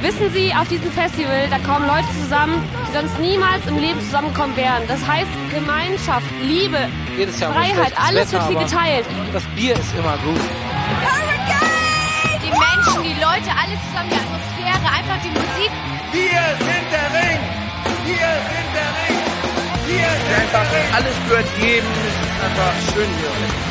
Wissen Sie, auf diesem Festival, da kommen Leute zusammen, die sonst niemals im Leben zusammenkommen wären. Das heißt Gemeinschaft, Liebe, Freiheit, alles wird hier geteilt. Das Bier ist immer gut. Die Menschen, die Leute, alles zusammen, die Atmosphäre, einfach die Musik. Wir sind der Ring! Wir sind der Ring! Wir sind der Ring! Alles gehört jedem. Es ist einfach schön hier.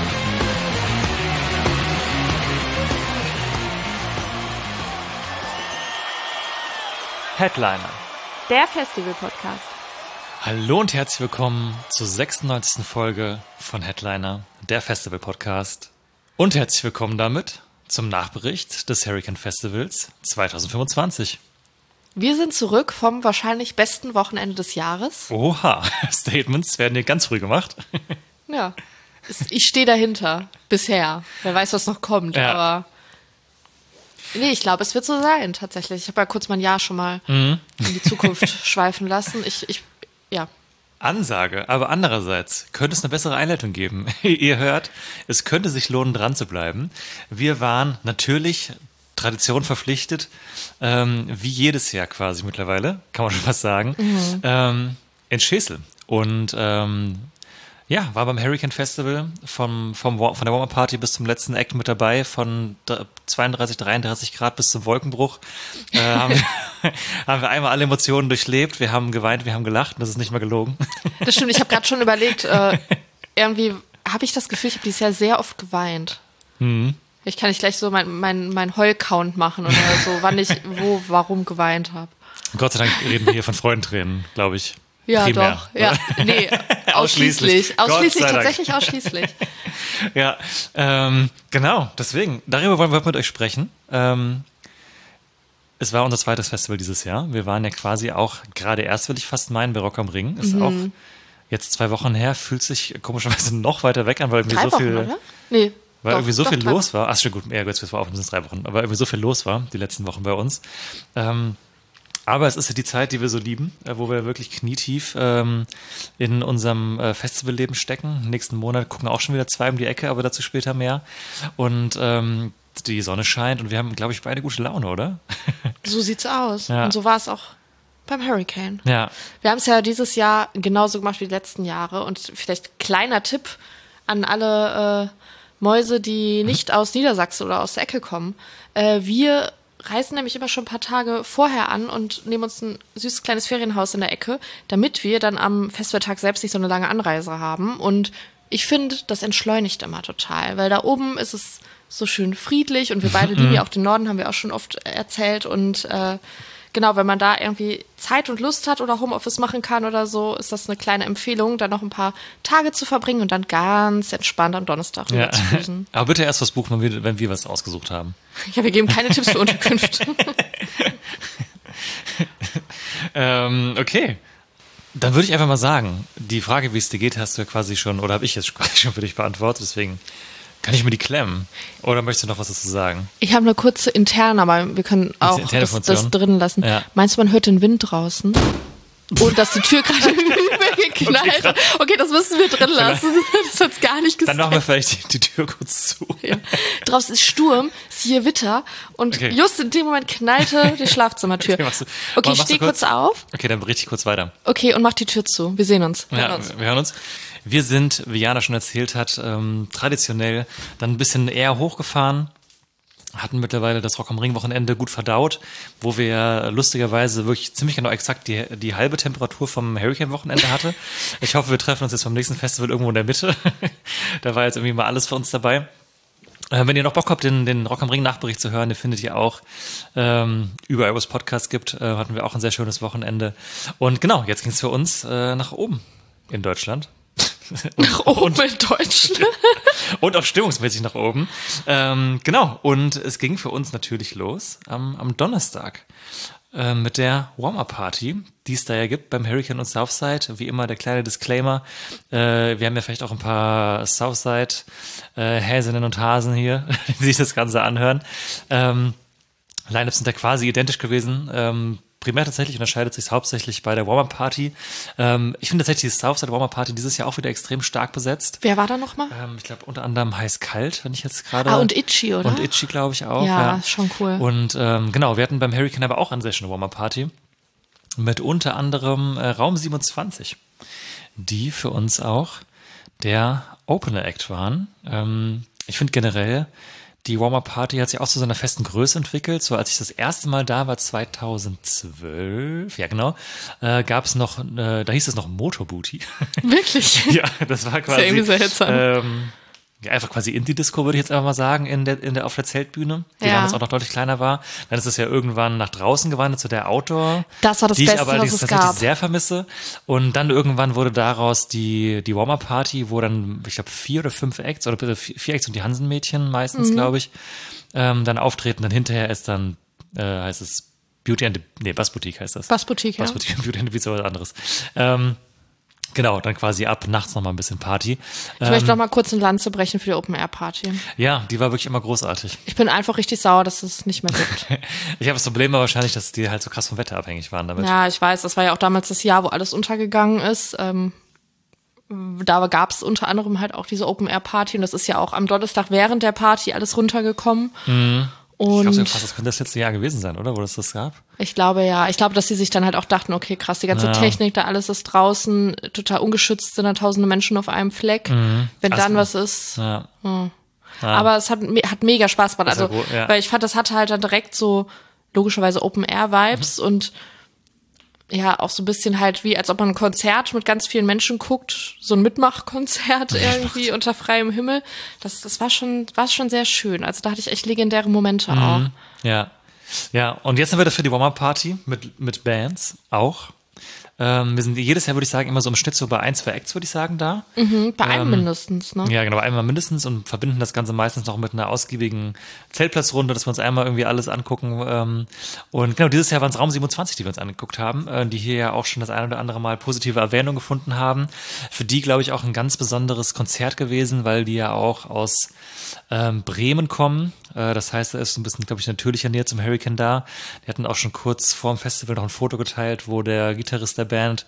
Headliner. Der Festival-Podcast. Hallo und herzlich willkommen zur 96. Folge von Headliner, der Festival-Podcast. Und herzlich willkommen damit zum Nachbericht des Hurricane Festivals 2025. Wir sind zurück vom wahrscheinlich besten Wochenende des Jahres. Oha, Statements werden hier ganz früh gemacht. Ja, ich stehe dahinter. Bisher. Wer weiß, was noch kommt, Ja. aber... Nee, ich glaube, es wird so sein, tatsächlich. Ich habe ja kurz mein Jahr schon mal in die Zukunft schweifen lassen. Ja. Ansage, aber andererseits könnte es eine bessere Einleitung geben. Ihr hört, es könnte sich lohnen, dran zu bleiben. Wir waren natürlich Tradition verpflichtet, wie jedes Jahr quasi mittlerweile, kann man schon fast sagen, in Schesel. Und ja, war beim Hurricane Festival von der Warm-Up-Party bis zum letzten Act mit dabei, von 32, 33 Grad bis zum Wolkenbruch. Haben wir einmal alle Emotionen durchlebt. Wir haben geweint, wir haben gelacht und das ist nicht mehr gelogen. Das stimmt, ich habe gerade schon überlegt, irgendwie habe ich das Gefühl, ich habe dieses Jahr sehr oft geweint. Ich kann nicht gleich so mein Heul-Count machen oder so, wann ich warum geweint habe. Gott sei Dank reden wir hier von Freudentränen, glaube ich. Ja, Primär, doch. Ja, nee, ausschließlich. Tatsächlich ausschließlich. Ja, genau, deswegen, darüber wollen wir mit euch sprechen. Es war unser zweites Festival dieses Jahr. Wir waren ja quasi auch gerade erst, will ich fast meinen, bei Rock am Ring. Ist auch jetzt 2 Wochen her, fühlt sich komischerweise noch weiter weg an, weil irgendwie 3 so viel... Wochen, oder? Nee. Weil irgendwie so viel 3 los war. Ach, schon gut, ja, jetzt war auch mindestens 3 Wochen, aber irgendwie so viel los war, die letzten Wochen bei uns. Aber es ist ja die Zeit, die wir so lieben, wo wir wirklich knietief in unserem Festivalleben stecken. Nächsten Monat gucken auch schon wieder 2 um die Ecke, aber dazu später mehr. Und die Sonne scheint und wir haben, glaube ich, beide gute Laune, oder? So sieht's aus. Ja. Und so war es auch beim Hurricane. Ja. Wir haben es ja dieses Jahr genauso gemacht wie die letzten Jahre. Und vielleicht kleiner Tipp an alle Mäuse, die nicht aus Niedersachsen oder aus der Ecke kommen. Wir reisen nämlich immer schon ein paar Tage vorher an und nehmen uns ein süßes kleines Ferienhaus in der Ecke, damit wir dann am Festivaltag selbst nicht so eine lange Anreise haben. Und ich finde, das entschleunigt immer total, weil da oben ist es so schön friedlich und wir beide lieben ja auch den Norden, haben wir auch schon oft erzählt. Und genau, wenn man da irgendwie Zeit und Lust hat oder Homeoffice machen kann oder so, ist das eine kleine Empfehlung, da noch ein paar Tage zu verbringen und dann ganz entspannt am Donnerstag rüber zu cruisen. Aber bitte erst was buchen, wenn wir was ausgesucht haben. Ja, wir geben keine Tipps für Unterkünfte. Okay. Dann würde ich einfach mal sagen, die Frage, wie es dir geht, hast du ja quasi schon, oder habe ich jetzt quasi schon für dich beantwortet, deswegen kann ich mir die klemmen. Oder möchtest du noch was dazu sagen? Ich habe eine kurze interne, aber wir können auch das drin lassen. Ja. Meinst du, man hört den Wind draußen? Und dass die Tür gerade geknallt hat. Okay, das müssen wir drin lassen. Das hat's gar nicht gesagt. Dann machen wir vielleicht die Tür kurz zu. Ja. Draußen ist Sturm, ist hier Witter und just in dem Moment knallte die Schlafzimmertür. Okay, ich stehe kurz auf. Okay, dann berichte ich kurz weiter. Okay, und mach die Tür zu. Wir sehen uns. Wir hören uns. Wir sind, wie Jana schon erzählt hat, traditionell dann ein bisschen eher hochgefahren. Hatten mittlerweile das Rock am Ring Wochenende gut verdaut, wo wir lustigerweise wirklich ziemlich genau exakt die halbe Temperatur vom Hurricane Wochenende hatte. Ich hoffe, wir treffen uns jetzt beim nächsten Festival irgendwo in der Mitte. Da war jetzt irgendwie mal alles für uns dabei. Wenn ihr noch Bock habt, den Rock am Ring Nachbericht zu hören, den findet ihr auch überall, wo es Podcasts gibt. Hatten wir auch ein sehr schönes Wochenende. Und genau, jetzt ging es für uns nach oben in Deutschland. Nach oben in Deutschland. Und auch stimmungsmäßig nach oben. Genau, und es ging für uns natürlich los am Donnerstag mit der Warm-Up-Party, die es da ja gibt beim Hurricane und Southside. Wie immer der kleine Disclaimer, wir haben ja vielleicht auch ein paar Southside-Häsinnen und Hasen hier, die sich das Ganze anhören. Line-Ups sind da quasi identisch gewesen. primär tatsächlich unterscheidet sich hauptsächlich bei der Warm-Up-Party. Ich finde tatsächlich die Southside Warm-Up-Party dieses Jahr auch wieder extrem stark besetzt. Wer war da nochmal? Ich glaube unter anderem Heiß Kalt, wenn ich jetzt gerade... und Itchy, oder? Und Itchy, glaube ich, auch. Ja, ist schon cool. Und genau, wir hatten beim Hurricane aber auch eine sehr schöne Warm-Up-Party mit unter anderem Raum 27, die für uns auch der Opener-Act waren. Ich finde generell, die Warm-Up-Party hat sich auch zu so einer festen Größe entwickelt. So als ich das erste Mal da war, 2012, ja genau, gab es noch, da hieß es noch Motorbooty. Wirklich? Ja, das war quasi... Das ist ja irgendwie seltsam. Ja, einfach quasi Indie-Disco, würde ich jetzt einfach mal sagen, auf der Zeltbühne, die damals auch noch deutlich kleiner war. Dann ist es ja irgendwann nach draußen gewandert zu der Outdoor. Das war das Beste, was es tatsächlich gab. Sehr vermisse. Und dann irgendwann wurde daraus die Warm-Up-Party, wo dann, ich glaube, 4 oder 5 Acts, oder 4 Acts und die Hansen-Mädchen meistens, glaube ich, dann auftreten. Dann hinterher ist dann, heißt es Bass Boutique heißt das. Bass Boutique, ja. Bass Boutique, Beauty and the Beast ist was anderes. Genau, dann quasi ab nachts noch mal ein bisschen Party. Ich möchte noch mal kurz eine Lanze brechen für die Open-Air-Party. Ja, die war wirklich immer großartig. Ich bin einfach richtig sauer, dass es nicht mehr gibt. Ich habe das Problem aber wahrscheinlich, dass die halt so krass vom Wetter abhängig waren damit. Ja, ich weiß, das war ja auch damals das Jahr, wo alles untergegangen ist. Da gab es unter anderem halt auch diese Open-Air-Party und das ist ja auch am Donnerstag während der Party alles runtergekommen. Mhm. Und ich glaube, das könnte das letzte Jahr gewesen sein, oder? Wo das gab? Ich glaube, ja. Ich glaube, dass sie sich dann halt auch dachten, okay, krass, die ganze Technik, da alles ist draußen, total ungeschützt, sind da tausende Menschen auf einem Fleck. Mhm. Wenn dann was ist. Ja. Aber es hat mega Spaß gemacht. Also, weil ich fand, das hatte halt dann direkt so logischerweise Open-Air-Vibes und ja, auch so ein bisschen halt wie, als ob man ein Konzert mit ganz vielen Menschen guckt, so ein Mitmachkonzert irgendwie unter freiem Himmel. Das war schon sehr schön. Also da hatte ich echt legendäre Momente auch. Ja. Ja, und jetzt sind wir dafür die Warm-Up-Party mit Bands auch. Wir sind jedes Jahr, würde ich sagen, immer so im Schnitt so bei 1, 2 Acts, würde ich sagen, da. Bei einem mindestens, ne? Ja, genau, bei einem mindestens und verbinden das Ganze meistens noch mit einer ausgiebigen Zeltplatzrunde, dass wir uns einmal irgendwie alles angucken. Und genau, dieses Jahr waren es Raum 27, die wir uns angeguckt haben, die hier ja auch schon das ein oder andere Mal positive Erwähnung gefunden haben. Für die, glaube ich, auch ein ganz besonderes Konzert gewesen, weil die ja auch aus Bremen kommen. Das heißt, da ist ein bisschen, glaube ich, natürlicher Nähe zum Hurricane da. Die hatten auch schon kurz vor dem Festival noch ein Foto geteilt, wo der Gitarrist der Band,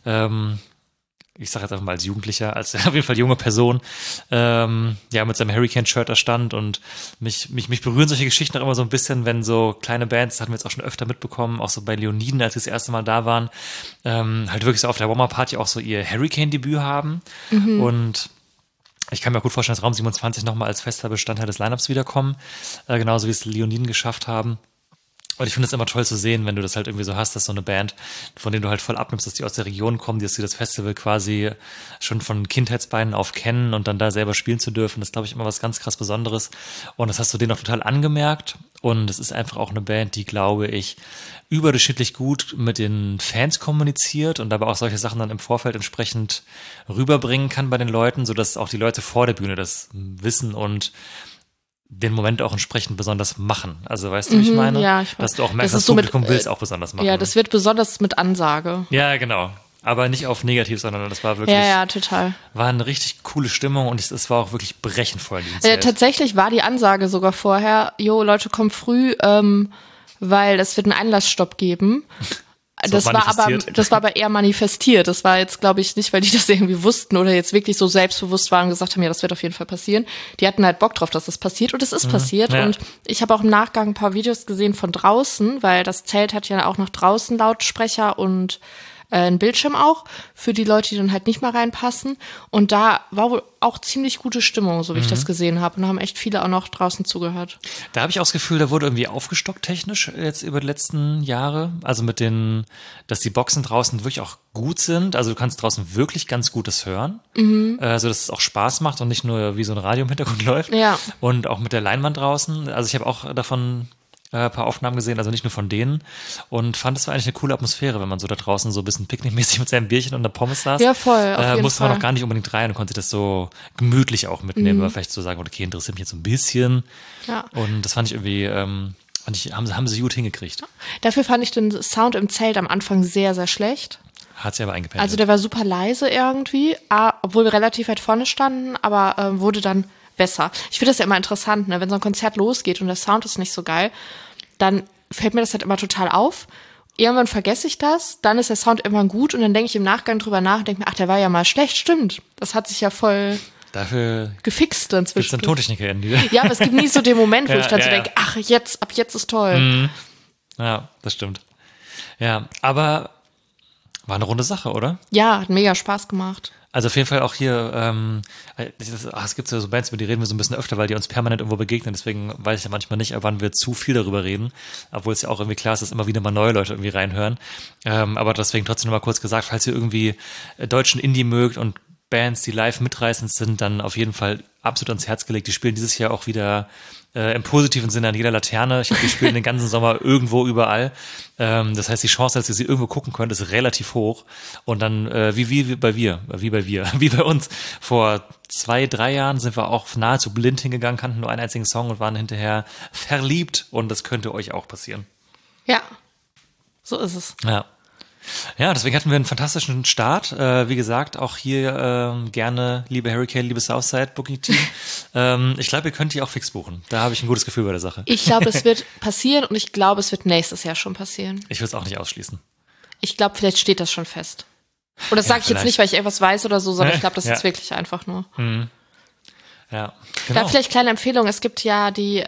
ich sage jetzt einfach mal als Jugendlicher, als auf jeden Fall junge Person, ja, mit seinem Hurricane-Shirt da stand und mich berühren solche Geschichten auch immer so ein bisschen, wenn so kleine Bands, das hatten wir jetzt auch schon öfter mitbekommen, auch so bei Leoniden, als sie das erste Mal da waren, halt wirklich so auf der Warm-Up-Party auch so ihr Hurricane-Debüt haben und ich kann mir auch gut vorstellen, dass Raum 27 nochmal als fester Bestandteil des Lineups wiederkommen, genauso wie es Leoniden geschafft haben. Und ich finde es immer toll zu sehen, wenn du das halt irgendwie so hast, dass so eine Band, von denen du halt voll abnimmst, dass die aus der Region kommen, dass die das Festival quasi schon von Kindheitsbeinen auf kennen und dann da selber spielen zu dürfen, das ist, glaube ich, immer was ganz krass Besonderes. Und das hast du denen auch total angemerkt. Und es ist einfach auch eine Band, die, glaube ich, überdurchschnittlich gut mit den Fans kommuniziert und dabei auch solche Sachen dann im Vorfeld entsprechend rüberbringen kann bei den Leuten, sodass auch die Leute vor der Bühne das wissen und den Moment auch entsprechend besonders machen. Also weißt du, wie ich meine? Ja, ich weiß. Dass du auch merkst, das Publikum will es auch besonders machen. Ja, das wird besonders mit Ansage. Ja, genau. Aber nicht auf negativ, sondern das war wirklich... Ja, total. War eine richtig coole Stimmung und es war auch wirklich brechend voll in diesem Zelt. Tatsächlich war die Ansage sogar vorher, Leute, kommt früh, weil es wird einen Einlassstopp geben. Das war aber eher manifestiert. Das war jetzt, glaube ich, nicht, weil die das irgendwie wussten oder jetzt wirklich so selbstbewusst waren und gesagt haben, ja, das wird auf jeden Fall passieren. Die hatten halt Bock drauf, dass das passiert und es ist passiert. Ja. Und ich habe auch im Nachgang ein paar Videos gesehen von draußen, weil das Zelt hat ja auch noch draußen Lautsprecher und ein Bildschirm auch für die Leute, die dann halt nicht mal reinpassen. Und da war wohl auch ziemlich gute Stimmung, so wie ich das gesehen habe. Und da haben echt viele auch noch draußen zugehört. Da habe ich auch das Gefühl, da wurde irgendwie aufgestockt technisch jetzt über die letzten Jahre. Also dass die Boxen draußen wirklich auch gut sind. Also du kannst draußen wirklich ganz Gutes hören. So dass es auch Spaß macht und nicht nur wie so ein Radio im Hintergrund läuft. Ja. Und auch mit der Leinwand draußen. Also ich habe auch davon ein paar Aufnahmen gesehen, also nicht nur von denen und fand, es war eigentlich eine coole Atmosphäre, wenn man so da draußen so ein bisschen picknickmäßig mit seinem Bierchen und der Pommes saß. Ja, voll, auf jeden musste man auch gar nicht unbedingt rein und konnte das so gemütlich auch mitnehmen, aber vielleicht so sagen, okay, interessiert mich jetzt so ein bisschen. Ja. Und das fand ich irgendwie, haben sie gut hingekriegt. Dafür fand ich den Sound im Zelt am Anfang sehr, sehr schlecht. Hat sie aber eingependelt. Also der war super leise irgendwie, obwohl wir relativ weit vorne standen, aber wurde dann besser. Ich finde das ja immer interessant, ne? Wenn so ein Konzert losgeht und der Sound ist nicht so geil, dann fällt mir das halt immer total auf. irgendwann vergesse ich das, dann ist der Sound irgendwann gut und dann denke ich im Nachgang drüber nach und denke mir, ach, der war ja mal schlecht, stimmt. Das hat sich ja voll gefixt dann zwischen. Gibt es dann Tontechniker in die? Ja, aber es gibt nie so den Moment, wo ich dann so denke, ach, ab jetzt ist toll. Mhm. Ja, das stimmt. Ja, aber war eine runde Sache, oder? Ja, hat mega Spaß gemacht. Also auf jeden Fall auch hier, es gibt so Bands, über die reden wir so ein bisschen öfter, weil die uns permanent irgendwo begegnen, deswegen weiß ich ja manchmal nicht, wann wir zu viel darüber reden, obwohl es ja auch irgendwie klar ist, dass immer wieder mal neue Leute irgendwie reinhören. Aber deswegen trotzdem noch mal kurz gesagt, falls ihr irgendwie deutschen Indie mögt und Bands, die live mitreißend sind, dann auf jeden Fall absolut ans Herz gelegt. Die spielen dieses Jahr auch wieder im positiven Sinne an jeder Laterne. Ich glaube, die spielen den ganzen Sommer irgendwo, überall. Das heißt, die Chance, dass ihr sie irgendwo gucken könnt, ist relativ hoch. Und dann, wie bei uns. Vor 2-3 Jahren sind wir auch nahezu blind hingegangen, kannten nur einen einzigen Song und waren hinterher verliebt. Und das könnte euch auch passieren. Ja, so ist es. Ja, deswegen hatten wir einen fantastischen Start. Wie gesagt, auch hier gerne, liebe Hurricane, liebe Southside Booking Team. Ich glaube, ihr könnt die auch fix buchen. Da habe ich ein gutes Gefühl bei der Sache. Ich glaube, es wird passieren und ich glaube, es wird nächstes Jahr schon passieren. Ich will es auch nicht ausschließen. Ich glaube, vielleicht steht das schon fest. Und das sage ich jetzt nicht, weil ich irgendwas weiß oder so, sondern ich glaube, das ist wirklich einfach nur. Mhm. Ja, genau. Da vielleicht kleine Empfehlung. Es gibt ja die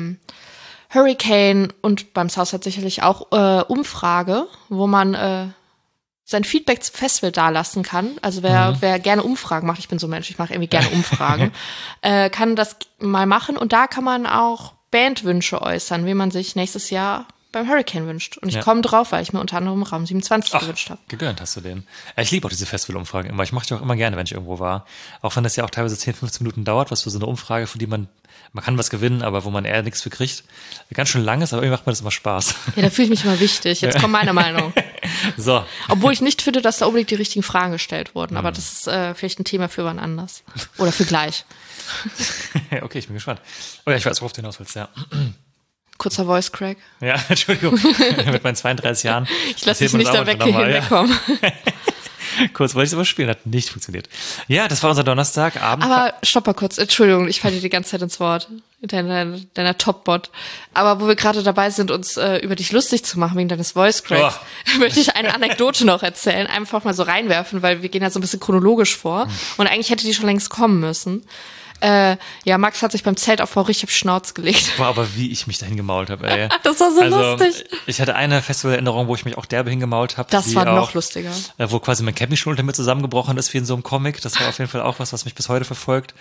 Hurricane und beim Southside sicherlich auch Umfrage, wo man sein Feedback zum Festival dalassen kann. Also wer gerne Umfragen macht, ich bin so ein Mensch, ich mache irgendwie gerne Umfragen, kann das mal machen. Und da kann man auch Bandwünsche äußern, wie man sich nächstes Jahr beim Hurricane wünscht. Und ich komme drauf, weil ich mir unter anderem Raum 27 gewünscht habe. Gegönnt hast du den. Ich liebe auch diese Festivalumfragen immer. Ich mache die auch immer gerne, wenn ich irgendwo war. Auch wenn das ja auch teilweise 10-15 Minuten dauert, was für so eine Umfrage, für die man kann was gewinnen, aber wo man eher nichts für kriegt. Ganz schön lang ist, aber irgendwie macht mir das immer Spaß. Ja, da fühle ich mich immer wichtig. Jetzt kommt meine Meinung. So. Obwohl ich nicht finde, dass da unbedingt die richtigen Fragen gestellt wurden. Aber das ist vielleicht ein Thema für wann anders. Oder für gleich. Okay, ich bin gespannt. Oh ja, ich weiß, worauf du hinaus willst, ja. Kurzer Voice Crack. Ja, Entschuldigung. Mit meinen 32 Jahren. Ich lasse dich nicht da hinwegkommen. Kurz wollte ich es überspielen, hat nicht funktioniert. Ja, das war unser Donnerstagabend. Aber stopp mal kurz, Entschuldigung, ich falle dir die ganze Zeit ins Wort. Deiner Top-Bot. Aber wo wir gerade dabei sind, uns über dich lustig zu machen wegen deines Voice Cracks, möchte ich eine Anekdote noch erzählen, einfach mal so reinwerfen, weil wir gehen ja so ein bisschen chronologisch vor. Und eigentlich hätte die schon längst kommen müssen. Max hat sich beim Zeltaufbau richtig auf Schnauz gelegt. Boah, aber wie ich mich dahin gemault habe, ey. Das war so lustig. Ich hatte eine Festivalerinnerung, wo ich mich auch derbe hingemault habe. Das war noch lustiger. Wo quasi mein Campingstuhl unter mir zusammengebrochen ist, wie in so einem Comic. Das war auf jeden Fall auch was mich bis heute verfolgt.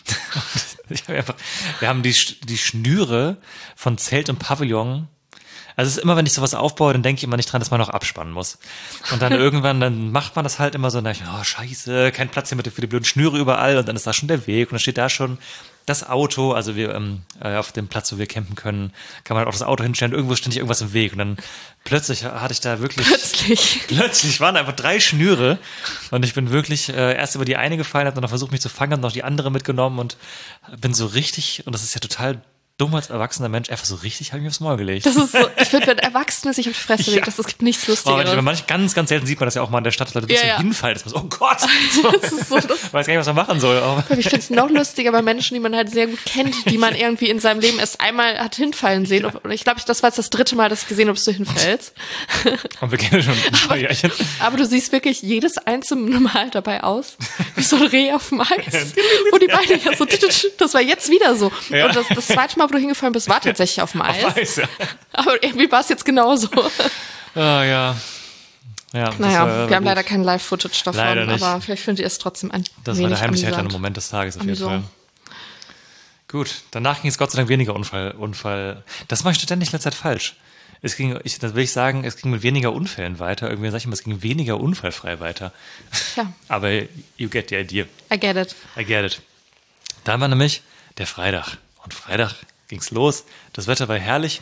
Wir haben die Schnüre von Zelt und Pavillon. Also es ist immer, wenn ich sowas aufbaue, dann denke ich immer nicht dran, dass man noch abspannen muss. Und dann irgendwann, dann macht man das halt immer so, und dann denke ich, oh scheiße, kein Platz hier für die blöden Schnüre überall, und dann ist da schon der Weg und dann steht da schon das Auto, also wir auf dem Platz, wo wir campen können, kann man auch das Auto hinstellen, irgendwo ständig irgendwas im Weg und dann plötzlich hatte ich da wirklich... Plötzlich waren einfach 3 Schnüre und ich bin wirklich erst über die eine gefallen, habe dann noch versucht, mich zu fangen, habe noch die andere mitgenommen und bin so richtig, und das ist ja total dumm als erwachsener Mensch, einfach so richtig habe ich mir aufs Maul gelegt. Das ist so, ich finde, wenn Erwachsene sich auf die Fresse legen, das gibt nichts Lustigeres. Aber ganz selten sieht man das ja auch mal in der Stadt, dass Leute so hinfallen, dass man so, oh Gott, das ist so lustig. Weiß gar nicht, was man machen soll. Aber ich finde es noch lustiger bei Menschen, die man halt sehr gut kennt, die man irgendwie in seinem Leben erst einmal hat hinfallen sehen. Und ich glaube, das war jetzt das 3. Mal, dass ich gesehen habe, dass du hinfällst. Und wir kennen schon ein paar Jährchen. Aber du siehst wirklich jedes einzelne Mal dabei aus, wie so ein Reh auf dem Eis. Und die Beine ja so, das war jetzt wieder so. Ja. Und das zweite Mal, wo du hingefallen bist, war tatsächlich auf dem Eis. Auf Eis, ja. Aber irgendwie war es jetzt genauso. Ja. Naja, wir haben leider kein Live-Footage davon, leider nicht. aber vielleicht findet ihr es trotzdem an. Das war der heimliche Moment des Tages auf jeden Fall. Gut, danach ging es Gott sei Dank weniger Unfall. Das mache ich ständig in letzter Zeit falsch. Es ging mit weniger Unfällen weiter. Irgendwie sag ich immer, es ging weniger unfallfrei weiter. Ja. Aber you get the idea. I get it. Dann war nämlich der Freitag. Und Freitag ging's los. Das Wetter war herrlich.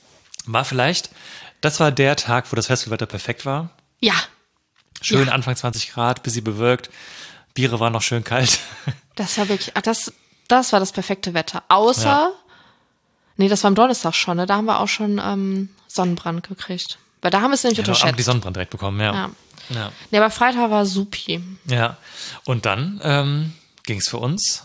Das war der Tag, wo das Festivalwetter perfekt war. Ja. Schön Anfang 20 Grad, bisschen bewölkt. Biere waren noch schön kalt. Das war wirklich, das war das perfekte Wetter. Außer, nee, das war am Donnerstag schon, ne? Da haben wir auch schon Sonnenbrand gekriegt. Weil da haben wir es nämlich unterschätzt. Haben die Sonnenbrand direkt bekommen, ja. Nee, aber Freitag war supi. Ja. Und dann ging's für uns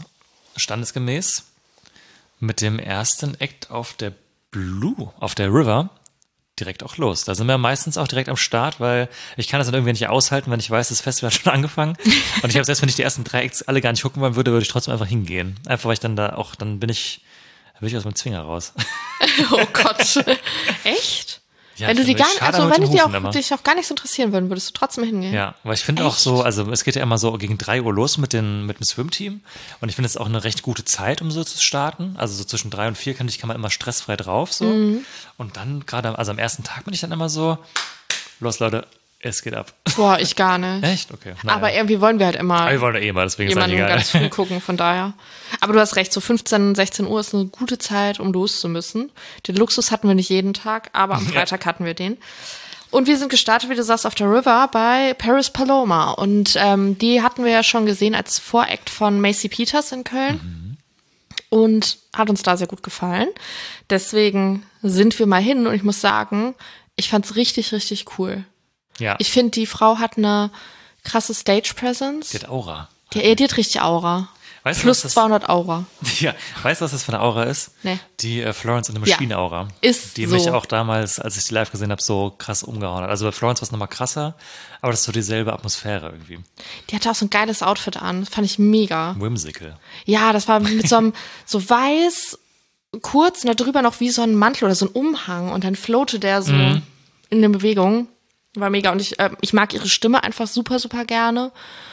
standesgemäß mit dem ersten Act auf der River direkt auch los. Da sind wir meistens auch direkt am Start, weil ich kann das dann irgendwie nicht aushalten, wenn ich weiß, das Festival hat schon angefangen. Und ich habe selbst, wenn ich die ersten 3 Acts alle gar nicht gucken wollen würde, würde ich trotzdem einfach hingehen. Einfach, weil ich dann dann bin ich aus meinem Zwinger raus. Oh Gott. Echt? Ja, wenn du dich auch gar nicht so interessieren würden, würdest du trotzdem hingehen? Ja, weil ich finde auch so, also es geht ja immer so gegen 3 Uhr los mit dem Swim-Team und ich finde es auch eine recht gute Zeit, um so zu starten. Also so zwischen 3 und 4 kann man immer stressfrei drauf so. Und dann gerade, also am ersten Tag bin ich dann immer so, los Leute, es geht ab. Boah, ich gar nicht. Echt? Okay. Aber irgendwie wollen wir halt immer. Aber wir wollen ja eh mal, deswegen ist es egal. Ganz früh gucken, von daher. Aber du hast recht, so 15, 16 Uhr ist eine gute Zeit, um los zu müssen. Den Luxus hatten wir nicht jeden Tag, aber am Freitag hatten wir den. Und wir sind gestartet, wie du sagst, auf der River bei Paris Paloma. Und die hatten wir ja schon gesehen als Voract von Macy Peters in Köln. Und hat uns da sehr gut gefallen. Deswegen sind wir mal hin und ich muss sagen, ich fand's richtig, richtig cool. Ja. Ich finde, die Frau hat eine krasse Stage-Presence. Die hat Aura. Die hat richtig Aura. Weißt Plus 200 Aura. Ja, weißt du, was das für eine Aura ist? Nee. Die Florence and the Machine Aura. Ist die so. mich auch damals, als ich die live gesehen habe, so krass umgehauen hat. Also bei Florence war es nochmal krasser, aber das ist so dieselbe Atmosphäre irgendwie. Die hatte auch so ein geiles Outfit an. Das fand ich mega. Whimsical. Ja, das war mit so einem, so weiß, kurz und da drüber noch wie so ein Mantel oder so ein Umhang und dann floatet der so in den Bewegungen. War mega und ich mag ihre Stimme einfach super, super gerne.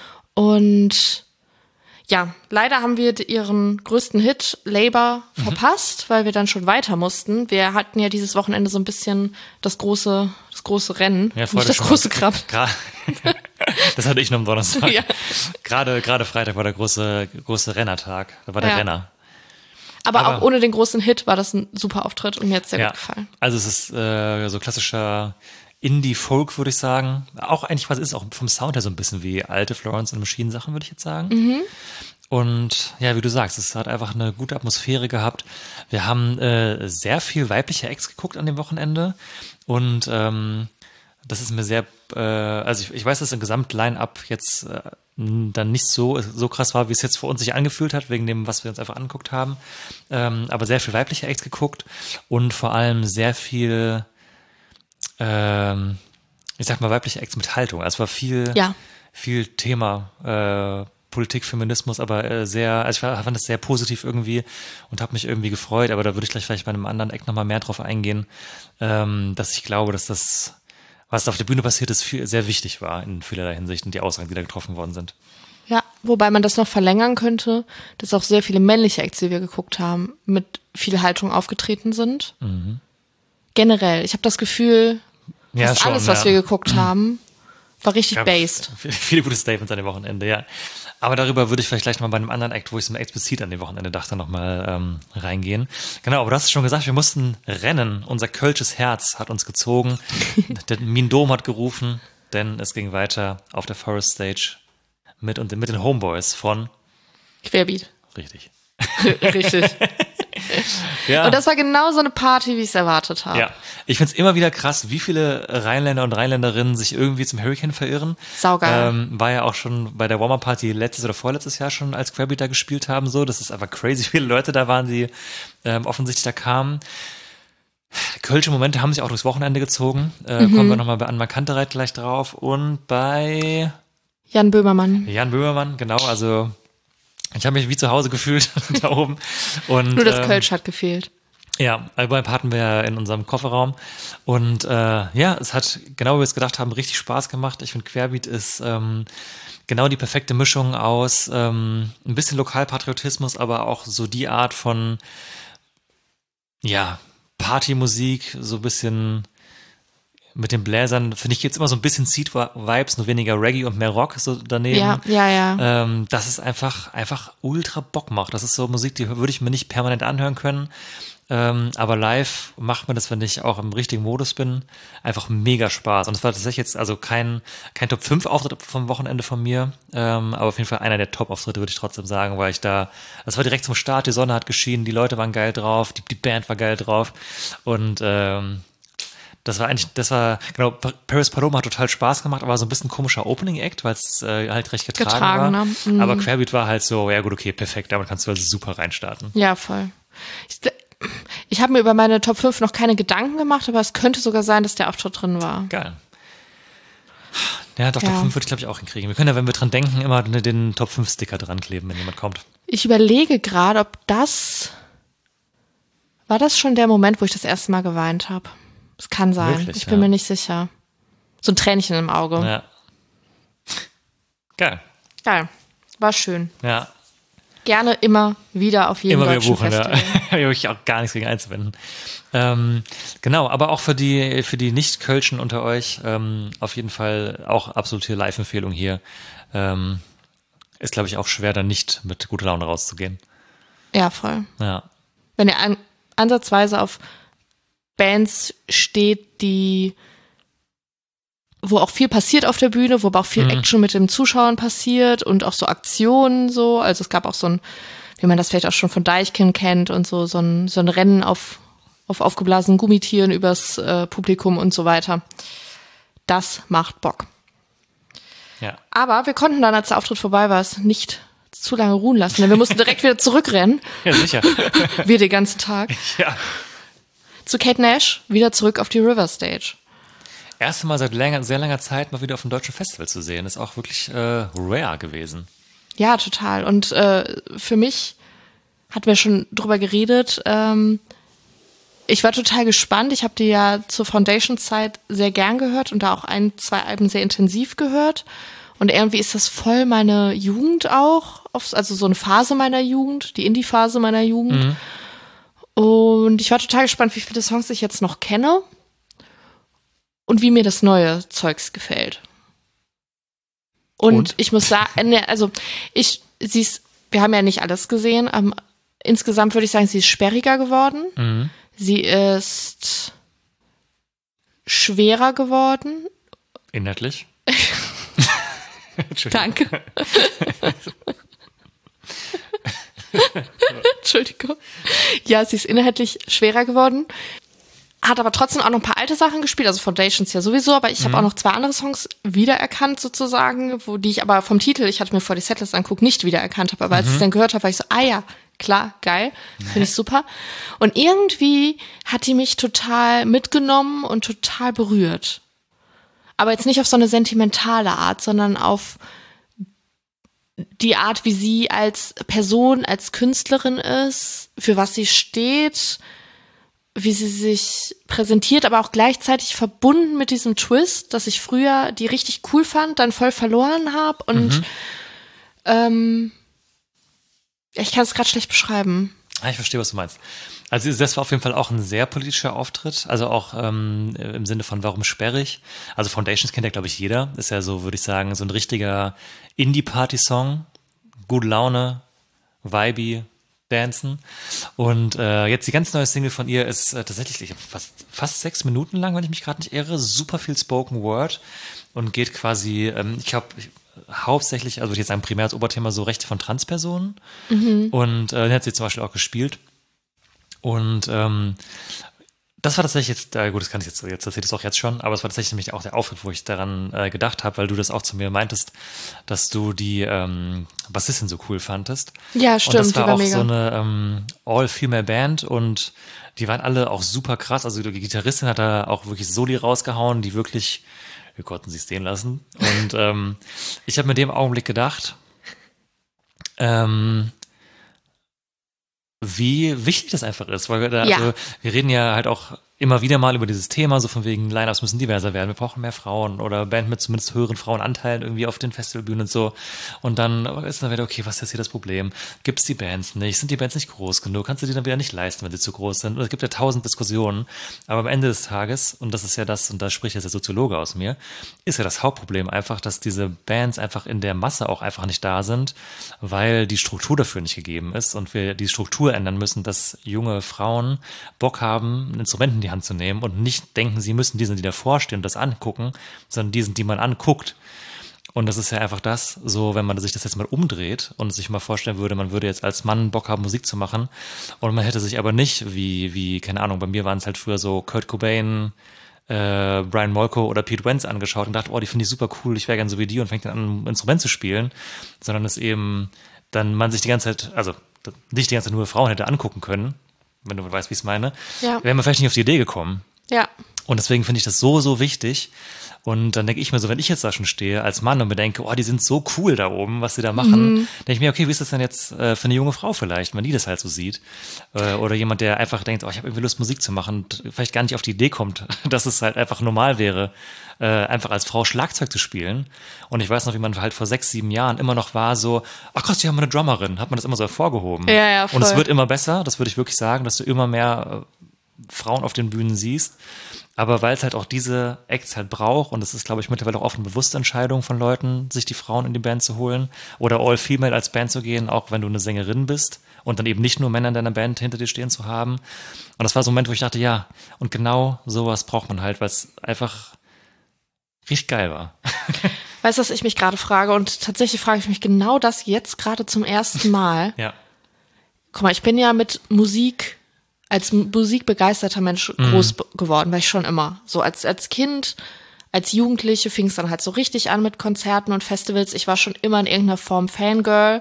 Und ja, leider haben wir ihren größten Hit, Labour, verpasst, weil wir dann schon weiter mussten. Wir hatten ja dieses Wochenende so ein bisschen das große Rennen, ja, nicht das große Grab. Das hatte ich noch am Donnerstag. Ja. Gerade Freitag war der große Rennertag. Da war der Renner. Aber auch ohne den großen Hit war das ein super Auftritt und mir hat's sehr gut gefallen. Also es ist so klassischer Indie-Folk, würde ich sagen. Auch eigentlich, was ist auch vom Sound her so ein bisschen wie alte Florence and the Machine Sachen, würde ich jetzt sagen. Und ja, wie du sagst, es hat einfach eine gute Atmosphäre gehabt. Wir haben sehr viel weibliche Acts geguckt an dem Wochenende und das ist mir sehr, also ich weiß, dass im Gesamt-Line-Up jetzt dann nicht so krass war, wie es jetzt für uns sich angefühlt hat, wegen dem, was wir uns einfach angeguckt haben. Aber sehr viel weibliche Acts geguckt und vor allem sehr viel ich sag mal, weibliche Acts mit Haltung. Also es war viel Thema Politik, Feminismus, aber also ich fand das sehr positiv irgendwie und habe mich irgendwie gefreut, aber da würde ich gleich vielleicht bei einem anderen Act nochmal mehr drauf eingehen, dass ich glaube, dass das, was da auf der Bühne passiert ist, sehr wichtig war in vielerlei Hinsicht und die Aussagen, die da getroffen worden sind. Ja, wobei man das noch verlängern könnte, dass auch sehr viele männliche Acts, die wir geguckt haben, mit viel Haltung aufgetreten sind. Generell, ich habe das Gefühl, dass alles, was wir geguckt haben, war richtig based. Viele gute Statements an dem Wochenende, ja. Aber darüber würde ich vielleicht gleich mal bei einem anderen Act, wo ich es mir explizit an dem Wochenende dachte, nochmal reingehen. Genau, aber du hast es schon gesagt, wir mussten rennen. Unser kölsches Herz hat uns gezogen. Der Mean Dome hat gerufen, denn es ging weiter auf der Forest Stage mit den Homeboys von Querbeat. Richtig. Richtig. Ja. Und das war genau so eine Party, wie ich es erwartet habe. Ja, ich find's immer wieder krass, wie viele Rheinländer und Rheinländerinnen sich irgendwie zum Hurricane verirren. Saugeil. War ja auch schon bei der Warm-Up-Party letztes oder vorletztes Jahr schon, als Querbeat da gespielt haben. So, das ist einfach crazy, wie viele Leute da waren, die offensichtlich da kamen. Kölsche Momente haben sich auch durchs Wochenende gezogen. Kommen wir nochmal bei Anna Kantereit gleich drauf. Und bei Jan Böhmermann. Jan Böhmermann, genau, also ich habe mich wie zu Hause gefühlt da oben. Und, nur das Kölsch hat gefehlt. Ja, Alboyb hatten wir ja in unserem Kofferraum. Und es hat, genau wie wir es gedacht haben, richtig Spaß gemacht. Ich finde, Querbeat ist genau die perfekte Mischung aus ein bisschen Lokalpatriotismus, aber auch so die Art von Partymusik, so ein bisschen mit den Bläsern, finde ich jetzt immer so ein bisschen Seed-Vibes, nur weniger Reggae und mehr Rock so daneben. Ja. Dass es einfach ultra Bock macht. Das ist so Musik, die würde ich mir nicht permanent anhören können. Aber live macht mir das, wenn ich auch im richtigen Modus bin, einfach mega Spaß. Und es war tatsächlich jetzt also kein Top 5 Auftritt vom Wochenende von mir, aber auf jeden Fall einer der Top-Auftritte, würde ich trotzdem sagen, weil das war direkt zum Start, die Sonne hat geschienen, die Leute waren geil drauf, die Band war geil drauf und genau, Paris Paloma hat total Spaß gemacht, aber so ein bisschen komischer Opening-Act, weil es halt recht getragen war. Ne? Aber Querbeat war halt so, ja gut, okay, perfekt, damit kannst du also super reinstarten. Ja, voll. Ich habe mir über meine Top 5 noch keine Gedanken gemacht, aber es könnte sogar sein, dass der Auftritt drin war. Geil. Ja, doch, Top 5 würde ich, glaube ich, auch hinkriegen. Wir können ja, wenn wir dran denken, immer den Top 5 Sticker dran kleben, wenn jemand kommt. Ich überlege gerade, ob war das schon der Moment, wo ich das erste Mal geweint habe? Es kann sein. Wirklich, ich bin mir nicht sicher. So ein Tränchen im Auge. Ja. Geil. Geil. War schön. Ja. Gerne immer wieder auf jedem deutschen Festival. Ja. Habe ich auch gar nichts gegen einzuwenden. Genau, aber auch für die Nicht-Kölschen unter euch auf jeden Fall auch absolute Live-Empfehlung hier. Ist, glaube ich, auch schwer, dann nicht mit guter Laune rauszugehen. Ja, voll. Ja. Wenn ihr ansatzweise auf Bands steht, wo auch viel passiert auf der Bühne, wo aber auch viel Action mit den Zuschauern passiert und auch so Aktionen so. Also es gab auch so ein, wie man das vielleicht auch schon von Deichkind kennt und so ein Rennen auf aufgeblasenen Gummitieren übers Publikum und so weiter. Das macht Bock. Ja. Aber wir konnten dann, als der Auftritt vorbei war, es nicht zu lange ruhen lassen, denn wir mussten direkt wieder zurückrennen. Ja, sicher. Wir den ganzen Tag. Ja. Zu Kate Nash, wieder zurück auf die River Stage. Erste Mal seit sehr langer Zeit mal wieder auf einem deutschen Festival zu sehen. Ist auch wirklich rare gewesen. Ja, total. Und für mich, hatten wir schon drüber geredet, ich war total gespannt. Ich habe die ja zur Foundation-Zeit sehr gern gehört und da auch 2 Alben sehr intensiv gehört. Und irgendwie ist das voll meine Jugend auch, also so eine Phase meiner Jugend, die Indie-Phase meiner Jugend. Und ich war total gespannt, wie viele Songs ich jetzt noch kenne und wie mir das neue Zeugs gefällt. Und ich muss sagen, also wir haben ja nicht alles gesehen, insgesamt würde ich sagen, sie ist sperriger geworden. Sie ist schwerer geworden. Inhaltlich? Danke. Entschuldigung. Ja, sie ist inhaltlich schwerer geworden. Hat aber trotzdem auch noch ein paar alte Sachen gespielt, also Foundations ja sowieso, aber ich habe auch noch 2 andere Songs wiedererkannt sozusagen, die ich aber vom Titel, ich hatte mir vor die Setlist angeguckt, nicht wiedererkannt habe. Aber als ich es dann gehört habe, war ich so, ja, klar, geil, finde ich super. Und irgendwie hat die mich total mitgenommen und total berührt. Aber jetzt nicht auf so eine sentimentale Art, sondern auf die Art, wie sie als Person, als Künstlerin ist, für was sie steht, wie sie sich präsentiert, aber auch gleichzeitig verbunden mit diesem Twist, dass ich früher die richtig cool fand, dann voll verloren habe und ich kann es gerade schlecht beschreiben. Ich verstehe, was du meinst. Also das war auf jeden Fall auch ein sehr politischer Auftritt, also auch im Sinne von warum sperrig. Also Foundations kennt ja, glaube ich, jeder. Ist ja so, würde ich sagen, so ein richtiger Indie-Party-Song. Gute Laune, vibey, dancen. Und jetzt die ganz neue Single von ihr ist tatsächlich fast 6 Minuten lang, wenn ich mich gerade nicht irre. Super viel Spoken Word und geht quasi, ich glaube, hauptsächlich, also würde ich jetzt sagen, primär als Oberthema so Rechte von Transpersonen. Und den hat sie zum Beispiel auch gespielt. Und das war tatsächlich jetzt, gut, das kann ich jetzt erzähle ich es auch jetzt schon, aber es war tatsächlich nämlich auch der Auftritt, wo ich daran gedacht habe, weil du das auch zu mir meintest, dass du die Bassistin so cool fandest. Ja, stimmt, und das war die war auch mega. so eine All-Female-Band und die waren alle auch super krass. Also die Gitarristin hat da auch wirklich Soli rausgehauen, die wirklich, wir konnten sie stehen lassen. Und ich habe mir in dem Augenblick gedacht, wie wichtig das einfach ist, weil wir reden ja halt auch immer wieder mal über dieses Thema, so von wegen Line-Ups müssen diverser werden, wir brauchen mehr Frauen oder Band mit zumindest höheren Frauenanteilen irgendwie auf den Festivalbühnen und so. Und dann ist dann wieder, okay, was ist jetzt hier das Problem? Gibt es die Bands nicht? Sind die Bands nicht groß genug? Kannst du die dann wieder nicht leisten, wenn sie zu groß sind? Und es gibt ja 1000 Diskussionen. Aber am Ende des Tages, und das ist ja das, und da spricht jetzt der Soziologe aus mir, ist ja das Hauptproblem einfach, dass diese Bands einfach in der Masse auch einfach nicht da sind, weil die Struktur dafür nicht gegeben ist und wir die Struktur ändern müssen, dass junge Frauen Bock haben, ein Instrument in die Hand zu nehmen und nicht denken, sie müssen die davor stehen und das angucken, sondern die man anguckt. Und das ist ja einfach das, so wenn man sich das jetzt mal umdreht und sich mal vorstellen würde, man würde jetzt als Mann Bock haben, Musik zu machen und man hätte sich aber nicht wie keine Ahnung, bei mir waren es halt früher so Kurt Cobain, Brian Molko oder Pete Wentz angeschaut und dachte, oh, die finde ich super cool, ich wäre gern so wie die und fängt dann an, ein Instrument zu spielen, sondern es eben dann man sich die ganze Zeit, also nicht die ganze Zeit nur Frauen hätte angucken können, wenn du weißt, wie ich es meine, Ja. wären wir vielleicht nicht auf die Idee gekommen. Ja. Und deswegen finde ich das so, so wichtig. Und dann denke ich mir so, wenn ich jetzt da schon stehe als Mann und mir denke, oh, die sind so cool da oben, was sie da machen, denke ich mir, okay, wie ist das denn jetzt für eine junge Frau vielleicht, wenn die das halt so sieht? Oder jemand, der einfach denkt, oh, ich habe irgendwie Lust, Musik zu machen und vielleicht gar nicht auf die Idee kommt, dass es halt einfach normal wäre, einfach als Frau Schlagzeug zu spielen. Und ich weiß noch, wie man halt vor 6, 7 Jahren immer noch war so, ach krass, die haben eine Drummerin, hat man das immer so hervorgehoben. Ja, voll. Und es wird immer besser, das würde ich wirklich sagen, dass du immer mehr Frauen auf den Bühnen siehst. Aber weil es halt auch diese Acts halt braucht, und es ist, glaube ich, mittlerweile auch oft eine bewusste Entscheidung von Leuten, sich die Frauen in die Band zu holen oder all-female als Band zu gehen, auch wenn du eine Sängerin bist und dann eben nicht nur Männer in deiner Band hinter dir stehen zu haben. Und das war so ein Moment, wo ich dachte, ja, und genau sowas braucht man halt, weil es einfach richtig geil war. Weißt du, was ich mich gerade frage? Und tatsächlich frage ich mich genau das jetzt gerade zum ersten Mal. Ja. Guck mal, ich bin ja mit Musik als musikbegeisterter Mensch groß geworden, war ich schon immer. So als Kind, als Jugendliche fing es dann halt so richtig an mit Konzerten und Festivals. Ich war schon immer in irgendeiner Form Fangirl.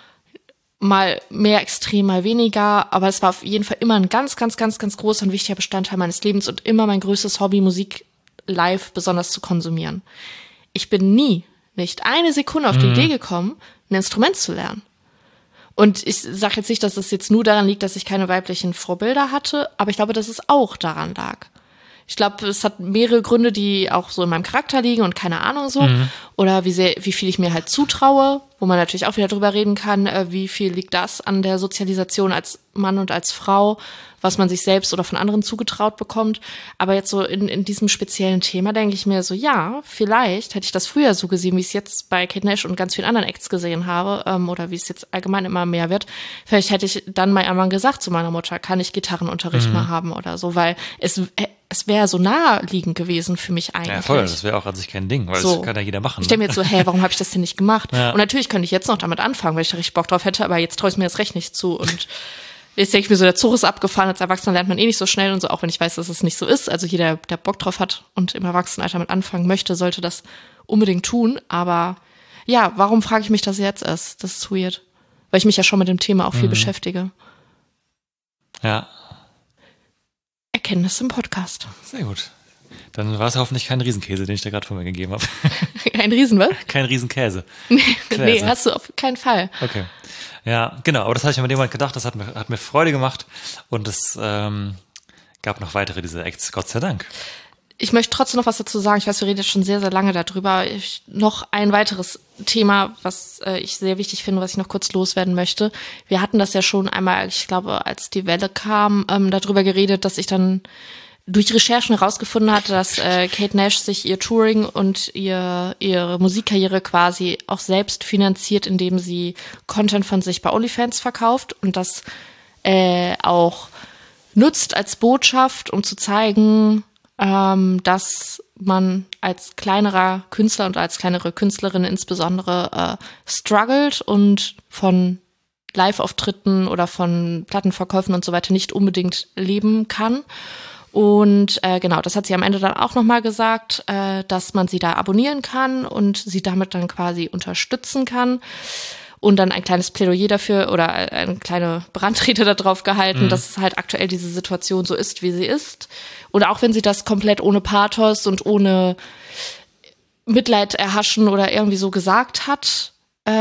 Mal mehr extrem, mal weniger. Aber es war auf jeden Fall immer ein ganz, ganz, ganz, ganz großer und wichtiger Bestandteil meines Lebens und immer mein größtes Hobby, Musik live besonders zu konsumieren. Ich bin nicht eine Sekunde auf die Idee gekommen, ein Instrument zu lernen. Und ich sage jetzt nicht, dass es jetzt nur daran liegt, dass ich keine weiblichen Vorbilder hatte, aber ich glaube, dass es auch daran lag. Ich glaube, es hat mehrere Gründe, die auch so in meinem Charakter liegen und keine Ahnung so. Oder wie viel ich mir halt zutraue, wo man natürlich auch wieder drüber reden kann, wie viel liegt das an der Sozialisation als Mann und als Frau, was man sich selbst oder von anderen zugetraut bekommt. Aber jetzt so in diesem speziellen Thema denke ich mir so, ja, vielleicht hätte ich das früher so gesehen, wie ich es jetzt bei Kate Nash und ganz vielen anderen Acts gesehen habe, oder wie es jetzt allgemein immer mehr wird. Vielleicht hätte ich dann mal einmal gesagt zu meiner Mutter, kann ich Gitarrenunterricht mal haben oder so, weil es wäre so naheliegend gewesen für mich eigentlich. Ja, voll, das wäre auch an sich kein Ding, weil so. Das kann ja jeder machen. Ich denke mir jetzt so, warum habe ich das denn nicht gemacht? Ja. Und natürlich könnte ich jetzt noch damit anfangen, weil ich da richtig Bock drauf hätte, aber jetzt traue ich mir das recht nicht zu. Und jetzt denke ich mir so, der Zug ist abgefahren, als Erwachsener lernt man eh nicht so schnell und so, auch wenn ich weiß, dass es nicht so ist. Also jeder, der Bock drauf hat und im Erwachsenenalter mit anfangen möchte, sollte das unbedingt tun. Aber ja, warum frage ich mich das jetzt erst? Das ist weird. Weil ich mich ja schon mit dem Thema auch viel beschäftige. Ja. Erkenntnis im Podcast. Sehr gut. Dann war es hoffentlich kein Riesenkäse, den ich da gerade von mir gegeben habe. Ein Riesen, was? Kein Riesenkäse. Nee, hast du auf keinen Fall. Okay. Ja, genau, aber das hatte ich mir in dem Moment gedacht, das hat mir Freude gemacht und es gab noch weitere dieser Acts, Gott sei Dank. Ich möchte trotzdem noch was dazu sagen. Ich weiß, wir reden jetzt schon sehr, sehr lange darüber. Noch ein weiteres Thema, was ich sehr wichtig finde, was ich noch kurz loswerden möchte. Wir hatten das ja schon einmal, ich glaube, als die Welle kam, darüber geredet, dass ich dann durch Recherchen herausgefunden hatte, dass Kate Nash sich ihr Touring und ihre Musikkarriere quasi auch selbst finanziert, indem sie Content von sich bei OnlyFans verkauft und das auch nutzt als Botschaft, um zu zeigen, dass man als kleinerer Künstler und als kleinere Künstlerin insbesondere struggelt und von Live-Auftritten oder von Plattenverkäufen und so weiter nicht unbedingt leben kann. Und genau, das hat sie am Ende dann auch nochmal gesagt, dass man sie da abonnieren kann und sie damit dann quasi unterstützen kann. Und dann ein kleines Plädoyer dafür oder eine kleine Brandrede darauf gehalten, dass es halt aktuell diese Situation so ist, wie sie ist. Und auch wenn sie das komplett ohne Pathos und ohne Mitleid erhaschen oder irgendwie so gesagt hat,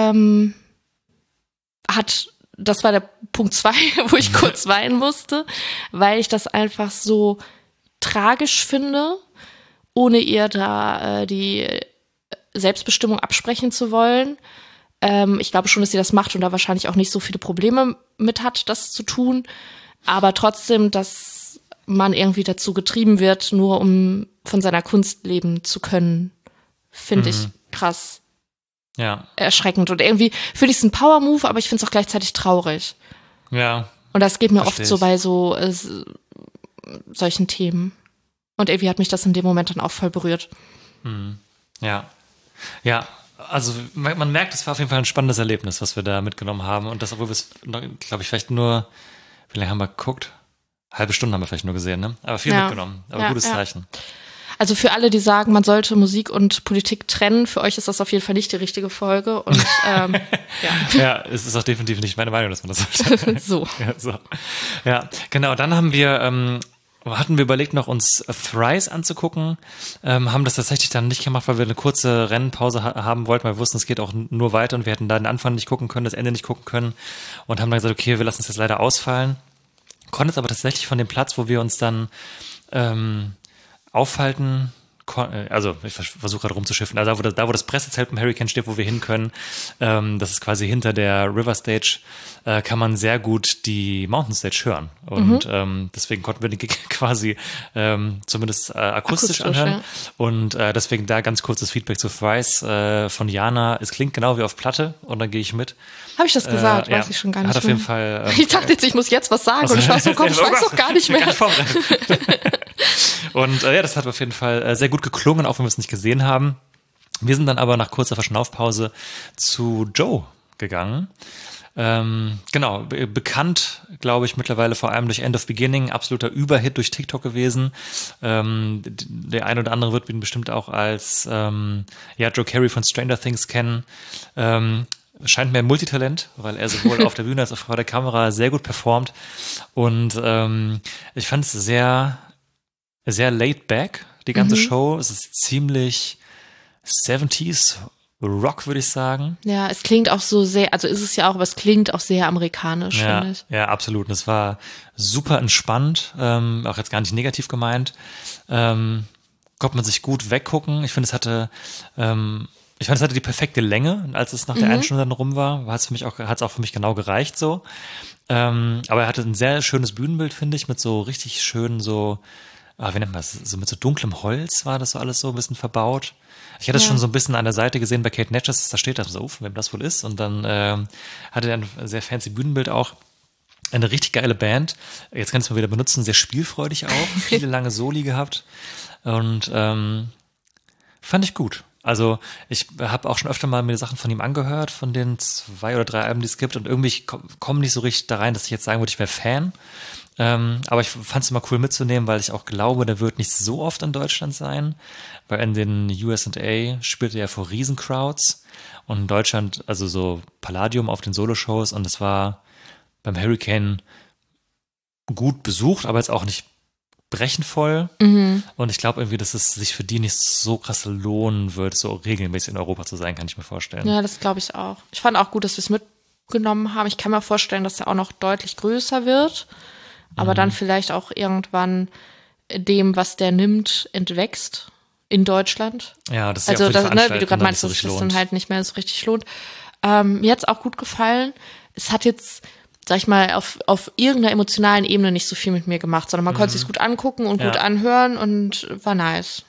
das war der Punkt 2, wo ich kurz weinen musste, weil ich das einfach so tragisch finde, ohne ihr da die Selbstbestimmung absprechen zu wollen. Ich glaube schon, dass sie das macht und da wahrscheinlich auch nicht so viele Probleme mit hat, das zu tun. Aber trotzdem, dass man irgendwie dazu getrieben wird, nur um von seiner Kunst leben zu können, finde ich krass. Ja. Erschreckend. Und irgendwie finde ich es ein Power-Move, aber ich finde es auch gleichzeitig traurig. Ja. Und das geht mir oft so bei so solchen Themen. Und irgendwie hat mich das in dem Moment dann auch voll berührt. Ja. Ja. Also man merkt, es war auf jeden Fall ein spannendes Erlebnis, was wir da mitgenommen haben. Und das, obwohl wir es, glaube ich, vielleicht nur, wie lange haben wir geguckt? Halbe Stunde haben wir vielleicht nur gesehen, ne? Aber viel mitgenommen. Aber gutes Zeichen. Also für alle, die sagen, man sollte Musik und Politik trennen, für euch ist das auf jeden Fall nicht die richtige Folge. Und ja, es ist auch definitiv nicht meine Meinung, dass man das sollte. So. Ja, genau. Dann hatten wir überlegt, noch uns Thrice anzugucken, haben das tatsächlich dann nicht gemacht, weil wir eine kurze Rennpause haben wollten, weil wir wussten, es geht auch nur weiter und wir hätten da den Anfang nicht gucken können, das Ende nicht gucken können und haben dann gesagt, okay, wir lassen es jetzt leider ausfallen. Konnten es aber tatsächlich von dem Platz, wo wir uns dann aufhalten, also ich versuche gerade rumzuschiffen, also da wo das Pressezelt beim Hurricane steht, wo wir hin können, das ist quasi hinter der River Stage, kann man sehr gut die Mountain Stage hören und deswegen konnten wir den Gig quasi zumindest akustisch anhören, ja. Und deswegen da ganz kurzes Feedback zu Thrice von Jana, es klingt genau wie auf Platte und dann gehe ich mit. Habe ich das gesagt? Weiß ich schon gar nicht hat auf jeden Fall, ich dachte jetzt, ich muss jetzt was sagen und ich war so, komm, ich weiß doch gar nicht mehr. Und das hat auf jeden Fall sehr gut geklungen, auch wenn wir es nicht gesehen haben. Wir sind dann aber nach kurzer Verschnaufpause zu Joe gegangen. Genau, bekannt, glaube ich, mittlerweile vor allem durch End of Beginning, absoluter Überhit durch TikTok gewesen. Der ein oder andere wird ihn bestimmt auch als Joe Carey von Stranger Things kennen. Scheint mir ein Multitalent, weil er sowohl auf der Bühne als auch vor der Kamera sehr gut performt. Und ich fand es sehr laid back, die ganze Show. Es ist ziemlich 70s Rock, würde ich sagen. Ja, es klingt auch so sehr, also ist es ja auch, aber es klingt auch sehr amerikanisch, finde ich. Ja, absolut. Und es war super entspannt, auch jetzt gar nicht negativ gemeint. Konnte man sich gut weggucken. Ich finde, es hatte die perfekte Länge, als es nach der einen Stunde dann rum war, hat es auch für mich genau gereicht so. Aber er hatte ein sehr schönes Bühnenbild, finde ich, mit so richtig schön so, wie nennt man das, so mit so dunklem Holz war das so alles so ein bisschen verbaut. Ich hatte es schon so ein bisschen an der Seite gesehen bei Kate Natchez, da steht da so, wem das wohl ist. Und dann hatte er ein sehr fancy Bühnenbild auch. Eine richtig geile Band. Jetzt kann ich es mal wieder benutzen, sehr spielfreudig auch. Viele lange Soli gehabt. Und fand ich gut. Also ich habe auch schon öfter mal mir Sachen von ihm angehört, von den 2 oder 3 Alben, die es gibt. Und irgendwie komme nicht so richtig da rein, dass ich jetzt sagen würde, ich wäre Fan. Aber ich fand es immer cool mitzunehmen, weil ich auch glaube, der wird nicht so oft in Deutschland sein, weil in den USA spielt er ja vor Riesencrowds und in Deutschland, also so Palladium auf den Soloshows und es war beim Hurricane gut besucht, aber jetzt auch nicht brechend voll und ich glaube irgendwie, dass es sich für die nicht so krass lohnen wird, so regelmäßig in Europa zu sein, kann ich mir vorstellen. Ja, das glaube ich auch. Ich fand auch gut, dass wir es mitgenommen haben. Ich kann mir vorstellen, dass er auch noch deutlich größer wird. Aber dann vielleicht auch irgendwann dem, was der nimmt, entwächst in Deutschland. Ja, das ist also ja das, ne, wie du gerade meinst, dass das dann halt nicht mehr so richtig lohnt. Mir hat's auch gut gefallen. Es hat jetzt, sag ich mal, auf irgendeiner emotionalen Ebene nicht so viel mit mir gemacht, sondern man konnte sich's gut angucken und gut anhören und war nice.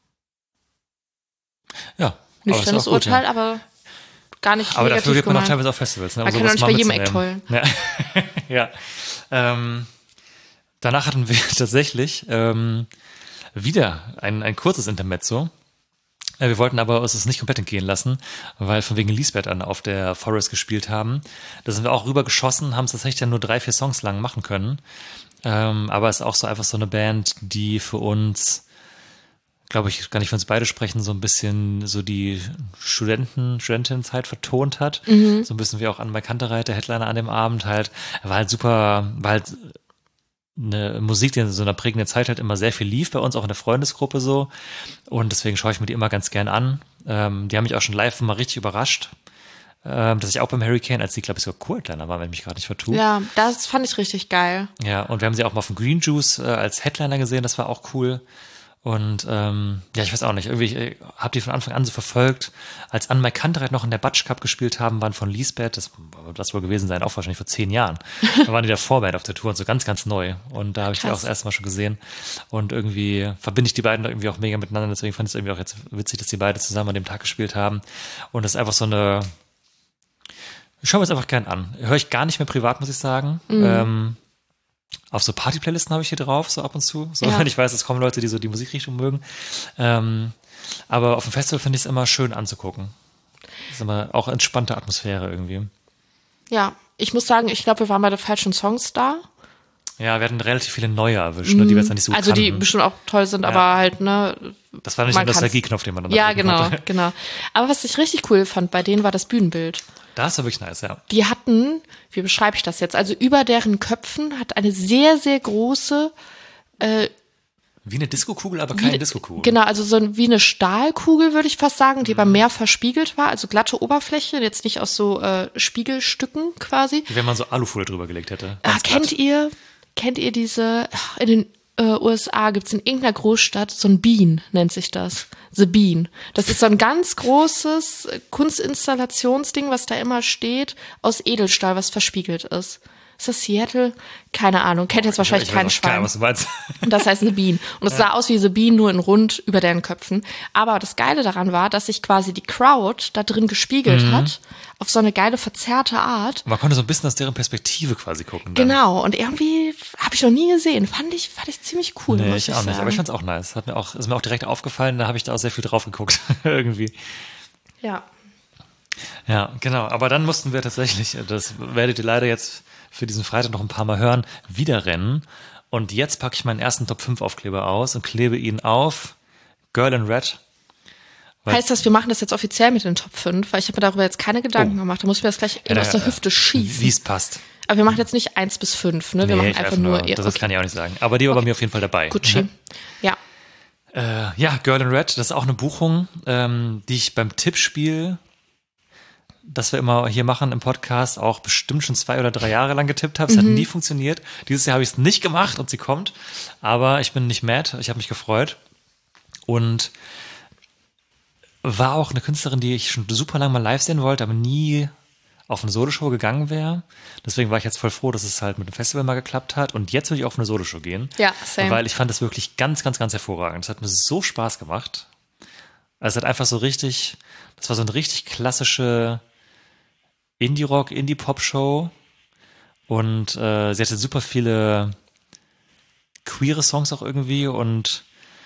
Ja. Nüchternes Urteil, aber gar nicht aber negativ dafür geht man auch gemeint. teilweise auf Festivals. Ne, man kann auch nicht bei jedem Act heulen. Ja. Danach hatten wir tatsächlich wieder ein kurzes Intermezzo. Wir wollten aber uns das nicht komplett entgehen lassen, weil von wegen Lisbeth an auf der Forest gespielt haben. Da sind wir auch rüber geschossen, haben es tatsächlich dann nur 3-4 Songs lang machen können. Aber es ist auch so einfach so eine Band, die für uns, glaube ich, kann ich für uns beide sprechen, so ein bisschen so die Studentenzeit vertont hat. So ein bisschen wie auch Anne Kantereit, der Headliner an dem Abend halt. War halt eine Musik, die in so einer prägenden Zeit halt immer sehr viel lief bei uns, auch in der Freundesgruppe so. Und deswegen schaue ich mir die immer ganz gern an. Die haben mich auch schon live mal richtig überrascht. Dass ich auch beim Hurricane, als die, glaube ich, sogar Co-Headliner war, wenn ich mich gerade nicht vertue. Ja, das fand ich richtig geil. Ja, und wir haben sie auch mal von Green Juice als Headliner gesehen, das war auch cool. Und ich weiß auch nicht, irgendwie habe die von Anfang an so verfolgt. Als Anne Kantereit noch in der Batsch Cup gespielt haben, waren von Lisbeth, das wohl gewesen sein, auch wahrscheinlich vor 10 Jahren. Da waren die der Vorband auf der Tour und so ganz, ganz neu. Und da habe ich die auch das erste Mal schon gesehen. Und irgendwie verbinde ich die beiden irgendwie auch mega miteinander. Deswegen fand ich es irgendwie auch jetzt witzig, dass die beide zusammen an dem Tag gespielt haben. Und das ist einfach so eine, ich schaue mir das einfach gern an. Höre ich gar nicht mehr privat, muss ich sagen. Auf so Party-Playlisten habe ich hier drauf, so ab und zu. So, wenn ich weiß, es kommen Leute, die so die Musikrichtung mögen. Aber auf dem Festival finde ich es immer schön anzugucken. Das ist immer auch entspannte Atmosphäre irgendwie. Ja, ich muss sagen, ich glaube, wir waren bei den falschen Songs da. Ja, wir hatten relativ viele neue erwischt, ne, die wir jetzt noch nicht so Also die kannten. bestimmt auch toll sind, aber halt, ne. Das war nicht der Nostalgie-Knopf, den man dann Ja, drücken konnte. genau. Aber was ich richtig cool fand bei denen war das Bühnenbild. Das war wirklich nice, ja. Die hatten, wie beschreibe ich das jetzt? Also über deren Köpfen hat eine sehr, sehr große Wie eine Diskokugel, aber keine Diskokugel. Genau, also wie eine Stahlkugel, würde ich fast sagen, die aber mehr verspiegelt war, also glatte Oberfläche, jetzt nicht aus so Spiegelstücken quasi. Wie wenn man so Alufolie drüber gelegt hätte. Kennt ihr diese, in den USA gibt's in irgendeiner Großstadt so ein Bean, nennt sich das. The Bean. Das ist so ein ganz großes Kunstinstallationsding, was da immer steht, aus Edelstahl, was verspiegelt ist. Ist das Seattle? Keine Ahnung. Kennt jetzt wahrscheinlich kein Schwein. Klar, was du meinst. Und das heißt The Bean. Und es sah aus wie The Bean, nur in rund über deren Köpfen. Aber das Geile daran war, dass sich quasi die Crowd da drin gespiegelt hat, auf so eine geile, verzerrte Art. Man konnte so ein bisschen aus deren Perspektive quasi gucken. Dann. Genau. Und irgendwie habe ich noch nie gesehen. Fand ich ziemlich cool. Nee, muss ich auch nicht. sagen. Aber ich fand's auch nice. Ist mir auch direkt aufgefallen, da habe ich da auch sehr viel drauf geguckt. Irgendwie. Ja. Ja, genau. Aber dann mussten wir tatsächlich, das werdet ihr leider jetzt für diesen Freitag noch ein paar Mal hören, wieder rennen. Und jetzt packe ich meinen ersten Top 5 Aufkleber aus und klebe ihn auf Girl in Red. Heißt das, wir machen das jetzt offiziell mit den Top 5? Weil ich habe mir darüber jetzt keine Gedanken gemacht. Da muss ich mir das gleich aus der Hüfte schießen. Wie es passt. Aber wir machen jetzt nicht 1 bis 5, ne? Wir machen einfach nur... Das kann ich auch nicht sagen. Aber die war bei mir auf jeden Fall dabei. Gucci. Ja. Ja, Girl in Red, das ist auch eine Buchung, die ich beim Tippspiel, das wir immer hier machen im Podcast, auch bestimmt schon 2 oder 3 Jahre lang getippt habe. Es hat nie funktioniert. Dieses Jahr habe ich es nicht gemacht und sie kommt. Aber ich bin nicht mad. Ich habe mich gefreut. Und war auch eine Künstlerin, die ich schon super lange mal live sehen wollte, aber nie auf eine Soloshow gegangen wäre. Deswegen war ich jetzt voll froh, dass es halt mit dem Festival mal geklappt hat. Und jetzt will ich auf eine Soloshow gehen. Ja, same. Weil ich fand das wirklich ganz, ganz, ganz hervorragend. Es hat mir so Spaß gemacht. Also es hat einfach so richtig, das war so eine richtig klassische Indie-Rock, Indie-Pop-Show. Und sie hatte super viele queere Songs auch irgendwie und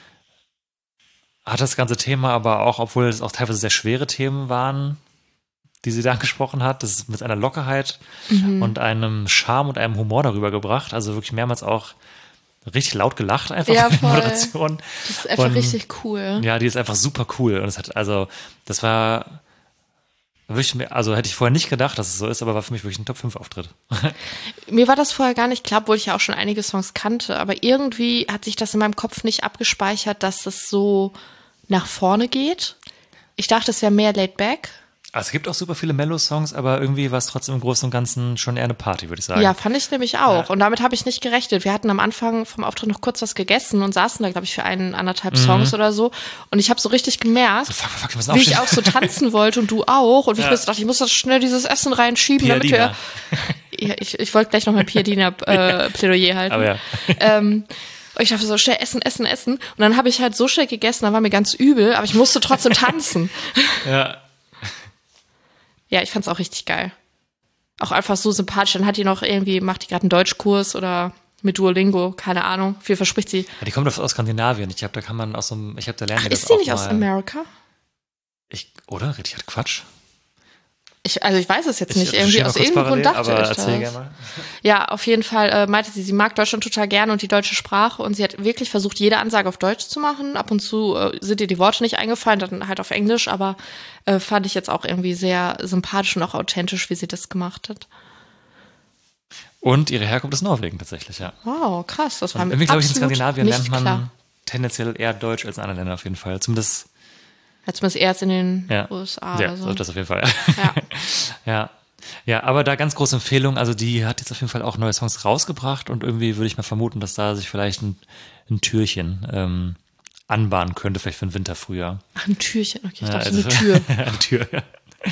hat das ganze Thema aber auch, obwohl es auch teilweise sehr schwere Themen waren, die sie da angesprochen hat, das ist mit einer Lockerheit und einem Charme und einem Humor darüber gebracht. Also wirklich mehrmals auch richtig laut gelacht einfach in der Moderation. Das ist einfach richtig cool. Ja, die ist einfach super cool. Und es hat, also, das war wirklich, also hätte ich vorher nicht gedacht, dass es so ist, aber war für mich wirklich ein Top-5-Auftritt. Mir war das vorher gar nicht klar, obwohl ich ja auch schon einige Songs kannte, aber irgendwie hat sich das in meinem Kopf nicht abgespeichert, dass es so nach vorne geht. Ich dachte, es wäre mehr laid back. Also es gibt auch super viele Mellow-Songs, aber irgendwie war es trotzdem im Großen und Ganzen schon eher eine Party, würde ich sagen. Ja, fand ich nämlich auch. Ja. Und damit habe ich nicht gerechnet. Wir hatten am Anfang vom Auftritt noch kurz was gegessen und saßen da, glaube ich, für 1,5 Songs oder so. Und ich habe so richtig gemerkt, fuck, wie ich auch so tanzen wollte und du auch. Und ich mir so dachte, ich muss das schnell dieses Essen reinschieben, damit wir... Ja, ich wollte gleich noch mein Piadina-Plädoyer halten. Aber ja. Und ich dachte so, schnell essen. Und dann habe ich halt so schnell gegessen, dann war mir ganz übel, aber ich musste trotzdem tanzen. Ja. Ja, ich fand's auch richtig geil. Auch einfach so sympathisch. Dann hat die noch irgendwie, macht die gerade einen Deutschkurs oder mit Duolingo, keine Ahnung. Viel verspricht sie. Ja, die kommt aus Skandinavien. Ich glaube, da kann man aus so einem, da lernen wir das ist die auch nicht mal. aus Amerika? Oder? Rede ich halt Quatsch? Ich weiß es jetzt nicht. Irgendwie aus irgendeinem Grund dachte aber ich erzähl das. gerne mal. Ja, auf jeden Fall meinte sie mag Deutschland total gerne und die deutsche Sprache und sie hat wirklich versucht, jede Ansage auf Deutsch zu machen. Ab und zu sind ihr die Worte nicht eingefallen, dann halt auf Englisch, aber fand ich jetzt auch irgendwie sehr sympathisch und auch authentisch, wie sie das gemacht hat. Und ihre Herkunft ist Norwegen tatsächlich, ja. Wow, krass. Das war mir irgendwie, glaube ich, in absolut Skandinavien nicht lernt man klar. tendenziell eher Deutsch als in anderen Ländern auf jeden Fall. Zumindest Zumindest erst in den USA ja, oder so. das auf jeden Fall. Ja. Ja, aber da ganz große Empfehlung. Also die hat jetzt auf jeden Fall auch neue Songs rausgebracht und irgendwie würde ich mal vermuten, dass da sich vielleicht ein Türchen anbahnen könnte, vielleicht für den Winter früher. Ach, ein Türchen. Okay, ich dachte, also, eine Tür. eine Tür, ja.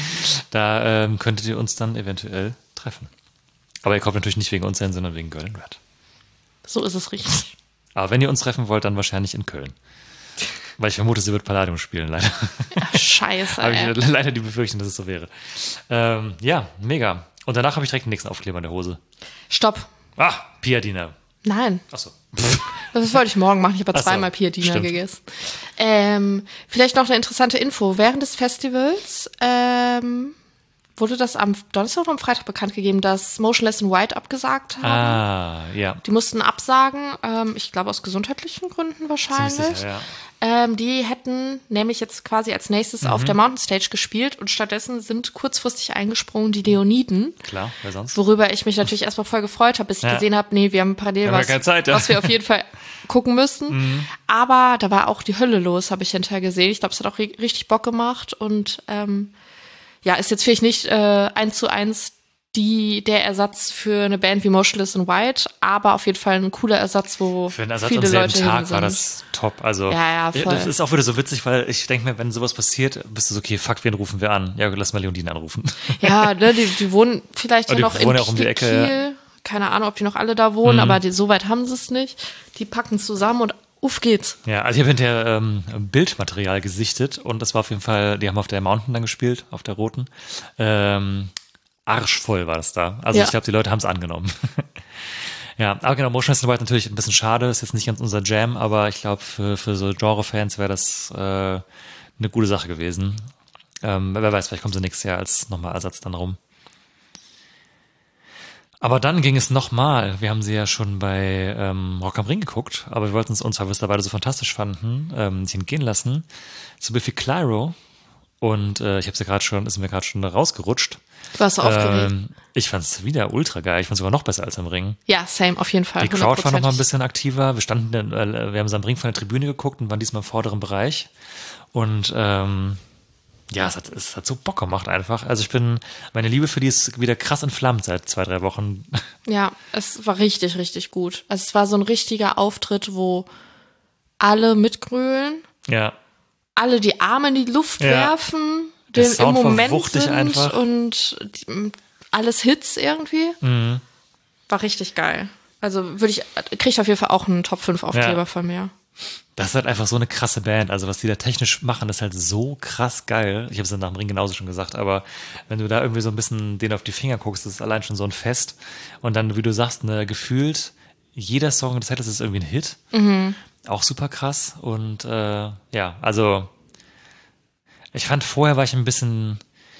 Da könntet ihr uns dann eventuell treffen. Aber ihr kommt natürlich nicht wegen uns hin, sondern wegen Girl in Red. So ist es richtig. Aber wenn ihr uns treffen wollt, dann wahrscheinlich in Köln. Weil ich vermute, sie wird Palladium spielen, leider. Ach, scheiße, Habe ich leider die Befürchtung, dass es so wäre. Ja, mega. Und danach habe ich direkt den nächsten Aufkleber in der Hose. Stopp. Ah, Piadina. Nein. Achso. Das wollte ich morgen machen. Ich habe Ach so, zweimal Piadina stimmt. gegessen. Vielleicht noch eine interessante Info. Während des Festivals wurde das am Donnerstag oder am Freitag bekannt gegeben, dass Motionless in White abgesagt haben. Ja. Die mussten absagen, ich glaube aus gesundheitlichen Gründen wahrscheinlich. Ziemlich sicher, ja. Die hätten nämlich jetzt quasi als nächstes auf der Mountain Stage gespielt und stattdessen sind kurzfristig eingesprungen die Leoniden. Klar, wer sonst? Worüber ich mich natürlich erstmal voll gefreut habe, bis ich gesehen habe, nee, wir haben parallel was wir auf jeden Fall gucken müssen. Aber da war auch die Hölle los, habe ich hinterher gesehen. Ich glaube, es hat auch richtig Bock gemacht und ist jetzt vielleicht nicht 1:1 der Ersatz für eine Band wie Motionless in White, aber auf jeden Fall ein cooler Ersatz, wo für einen Ersatz viele am selben Leute Tag hin war sind. das top. Also ja, voll. Das ist auch wieder so witzig, weil ich denke mir, wenn sowas passiert, bist du so, okay, fuck, wen rufen wir an? Ja, lass mal Leoniden anrufen. Ja, ne, die wohnen vielleicht ja noch in ja um die Ecke, Kiel. ja. Keine Ahnung, ob die noch alle da wohnen, aber so weit haben sie es nicht. Die packen zusammen und auf geht's. Ja, also ich habe hinterher Bildmaterial gesichtet und das war auf jeden Fall, die haben auf der Mountain dann gespielt, auf der roten. Arschvoll war das da. Also ich glaube, die Leute haben es angenommen. Ja, aber genau, Motionless in White natürlich ein bisschen schade, ist jetzt nicht ganz unser Jam, aber ich glaube, für so Genre-Fans wäre das eine gute Sache gewesen. Wer weiß, vielleicht kommen sie nächstes Jahr als nochmal Ersatz dann rum. Aber dann ging es nochmal. Wir haben sie ja schon bei Rock am Ring geguckt, aber wir wollten es uns, weil wir es da beide so fantastisch fanden, nicht entgehen lassen. Zu Biffy Clyro. Und ich habe ist mir gerade schon rausgerutscht. Du warst so aufgeregt. Ich fand es wieder ultra geil. Ich fand es sogar noch besser als am Ring. Ja, same, auf jeden Fall. Die Crowd war noch mal ein bisschen aktiver. Wir haben es am Ring von der Tribüne geguckt und waren diesmal im vorderen Bereich. Und es hat so Bock gemacht einfach. Also meine Liebe für die ist wieder krass entflammt seit 2-3 Wochen. Ja, es war richtig, richtig gut. Also es war so ein richtiger Auftritt, wo alle mitgrölen. Ja. Alle die Arme in die Luft werfen, den im Moment sind einfach. Und alles Hits irgendwie. War richtig geil. Also kriegt auf jeden Fall auch einen Top 5 Aufkleber von mir. Das ist halt einfach so eine krasse Band. Also was die da technisch machen, ist halt so krass geil. Ich habe es dann nach dem Ring genauso schon gesagt, aber wenn du da irgendwie so ein bisschen denen auf die Finger guckst, das ist allein schon so ein Fest. Und dann, wie du sagst, gefühlt jeder Song des Setlist ist irgendwie ein Hit. Auch super krass. Und also ich fand, vorher war ich ein bisschen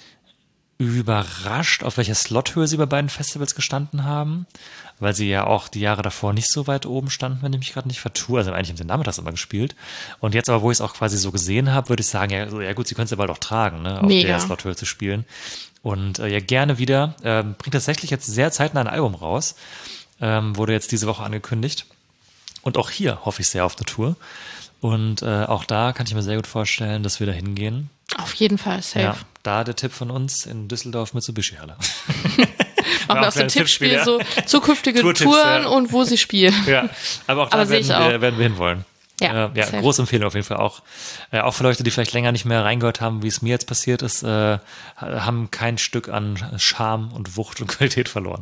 überrascht, auf welcher Slothöhe sie bei beiden Festivals gestanden haben, weil sie ja auch die Jahre davor nicht so weit oben standen, wenn ich mich gerade nicht vertue. Also eigentlich haben sie nachmittags immer gespielt. Und jetzt aber, wo ich es auch quasi so gesehen habe, würde ich sagen, ja gut, sie können es ja bald auch tragen, ne, auf der Slothöhe zu spielen. Und gerne wieder. Bringt tatsächlich jetzt sehr zeitnah ein Album raus. Wurde jetzt diese Woche angekündigt. Und auch hier hoffe ich sehr auf eine Tour. Und auch da kann ich mir sehr gut vorstellen, dass wir da hingehen. Auf jeden Fall, safe. Ja, da der Tipp von uns in Düsseldorf Mitsubishi-Halle. Machen wir aus dem Tippspiel so zukünftige Touren und wo sie spielen. Ja, aber auch da werden wir hinwollen. Ja, große Empfehlung auf jeden Fall auch. Auch für Leute, die vielleicht länger nicht mehr reingehört haben, wie es mir jetzt passiert ist, haben kein Stück an Charme und Wucht und Qualität verloren.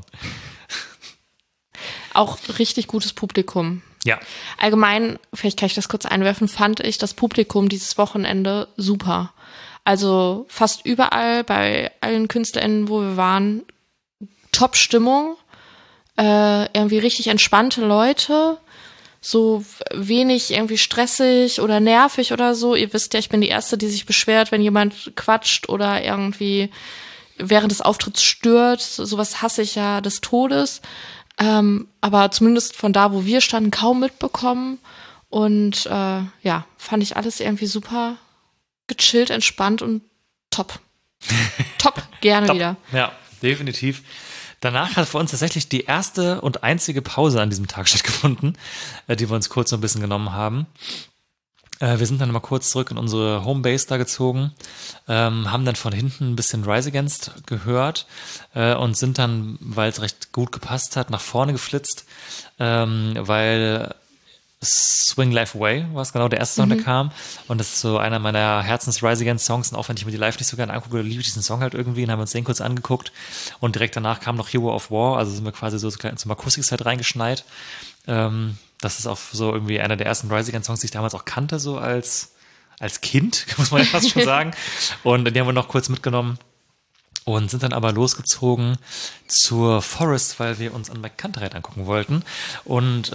Auch richtig gutes Publikum. Ja. Allgemein, vielleicht kann ich das kurz einwerfen, fand ich das Publikum dieses Wochenende super. Also fast überall, bei allen KünstlerInnen, wo wir waren, Top-Stimmung, irgendwie richtig entspannte Leute, so wenig irgendwie stressig oder nervig oder so. Ihr wisst ja, ich bin die Erste, die sich beschwert, wenn jemand quatscht oder irgendwie während des Auftritts stört. Sowas hasse ich ja des Todes. Aber zumindest von da, wo wir standen, kaum mitbekommen. Und fand ich alles irgendwie super gechillt, entspannt und top. Top, gerne top. Wieder. Ja, definitiv. Danach hat für uns tatsächlich die erste und einzige Pause an diesem Tag stattgefunden, die wir uns kurz so ein bisschen genommen haben. Wir sind dann mal kurz zurück in unsere Homebase da gezogen, haben dann von hinten ein bisschen Rise Against gehört und sind dann, weil es recht gut gepasst hat, nach vorne geflitzt, weil Swing Life Away war es genau der erste Song, der kam. Und das ist so einer meiner Herzens-Rise Against Songs. Und auch wenn ich mir die live nicht so gerne angucke, liebe ich diesen Song halt irgendwie. Und haben uns den kurz angeguckt. Und direkt danach kam noch Hero of War. Also sind wir quasi so zum Akustik-Set reingeschneit. Das ist auch so irgendwie einer der ersten Rise Against Songs, die ich damals auch kannte, so als Kind, muss man ja fast schon sagen. Und die haben wir noch kurz mitgenommen. Und sind dann aber losgezogen zur Forest, weil wir uns an Mike Kantereit angucken wollten. Und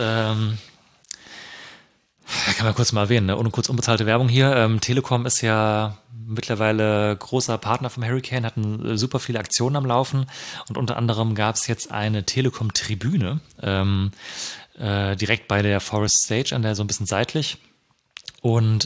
kann man kurz mal erwähnen, ne? Ohne kurz unbezahlte Werbung hier. Telekom ist ja mittlerweile großer Partner vom Hurricane, hatten super viele Aktionen am Laufen und unter anderem gab es jetzt eine Telekom-Tribüne direkt bei der Forest Stage, an der so ein bisschen seitlich. Und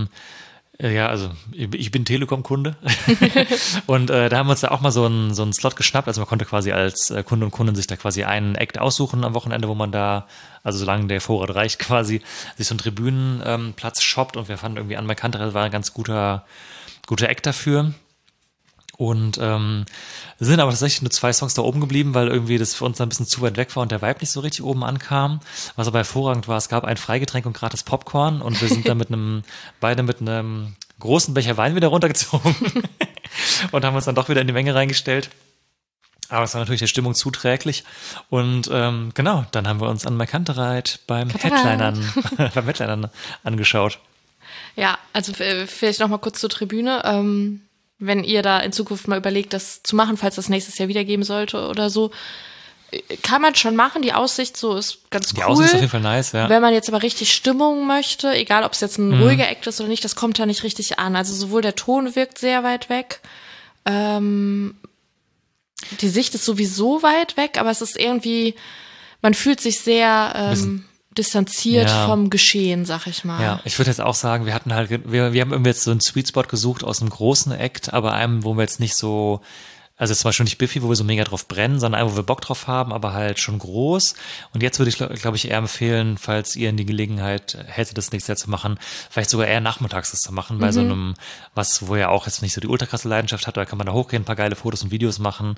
also ich bin Telekom-Kunde und da haben wir uns da auch mal so einen Slot geschnappt. Also man konnte quasi als Kunde und Kundin sich da quasi einen Act aussuchen am Wochenende, wo man da, also solange der Vorrat reicht quasi, sich so einen Tribünenplatz shoppt und wir fanden irgendwie Anne Kantereit war ein ganz guter Act dafür. Und sind aber tatsächlich nur 2 Songs da oben geblieben, weil irgendwie das für uns dann ein bisschen zu weit weg war und der Vibe nicht so richtig oben ankam. Was aber hervorragend war, es gab ein Freigetränk und gratis Popcorn und wir sind dann beide mit einem großen Becher Wein wieder runtergezogen und haben uns dann doch wieder in die Menge reingestellt. Aber es war natürlich der Stimmung zuträglich. Und genau, dann haben wir uns Anne Kantereit beim Headlinern angeschaut. Ja, also vielleicht noch mal kurz zur Tribüne. Wenn ihr da in Zukunft mal überlegt, das zu machen, falls das nächstes Jahr wieder geben sollte oder so, kann man schon machen. Die Aussicht so ist ganz cool. Die Aussicht ist auf jeden Fall nice, ja. Wenn man jetzt aber richtig Stimmung möchte, egal ob es jetzt ein ruhiger Act ist oder nicht, das kommt da nicht richtig an. Also sowohl der Ton wirkt sehr weit weg, die Sicht ist sowieso weit weg, aber es ist irgendwie, man fühlt sich sehr distanziert vom Geschehen, sag ich mal. Ja, ich würde jetzt auch sagen, wir haben irgendwie jetzt so einen Sweet Spot gesucht aus einem großen Act, aber einem, wo wir jetzt nicht so, also jetzt zum Beispiel nicht Biffy, wo wir so mega drauf brennen, sondern einem, wo wir Bock drauf haben, aber halt schon groß. Und jetzt würde ich, glaube ich, eher empfehlen, falls ihr in die Gelegenheit hättet, das nächstes Jahr zu machen, vielleicht sogar eher nachmittags das zu machen, bei so einem, wo ihr auch jetzt nicht so die ultra krasse Leidenschaft hat, da kann man da hochgehen, ein paar geile Fotos und Videos machen,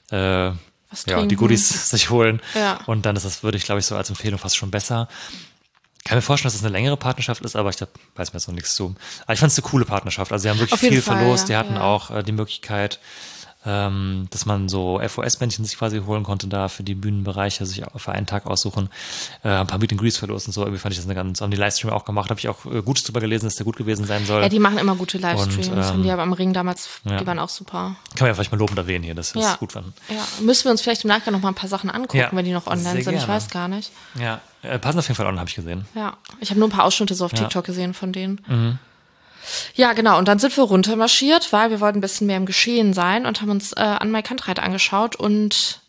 die Goodies sich holen. Ja. Und dann würde ich, glaube ich, so als Empfehlung fast schon besser. Kann mir vorstellen, dass es eine längere Partnerschaft ist, aber ich weiß mir jetzt noch nichts zu. Aber ich fand es eine coole Partnerschaft. Also sie haben wirklich viel verlost. Die hatten auch die Möglichkeit, dass man so FOS-Bändchen sich quasi holen konnte da für die Bühnenbereiche, sich für einen Tag aussuchen, ein paar Meet and Greets verlost und so. Irgendwie fand ich das haben die Livestream auch gemacht, habe ich auch Gutes drüber gelesen, dass der gut gewesen sein soll. Ja, die machen immer gute Livestreams. Haben die aber am Ring damals, die waren auch super. Kann man ja vielleicht mal lobend erwähnen hier, dass wir es gut fanden. Ja, müssen wir uns vielleicht im Nachgang noch mal ein paar Sachen angucken, wenn die noch online sind. Gerne. Ich weiß gar nicht. Ja, passen auf jeden Fall online, habe ich gesehen. Ja, ich habe nur ein paar Ausschnitte so auf TikTok gesehen von denen. Mhm. Ja, genau. Und dann sind wir runtermarschiert, weil wir wollten ein bisschen mehr im Geschehen sein und haben uns Anne Kantereit angeschaut und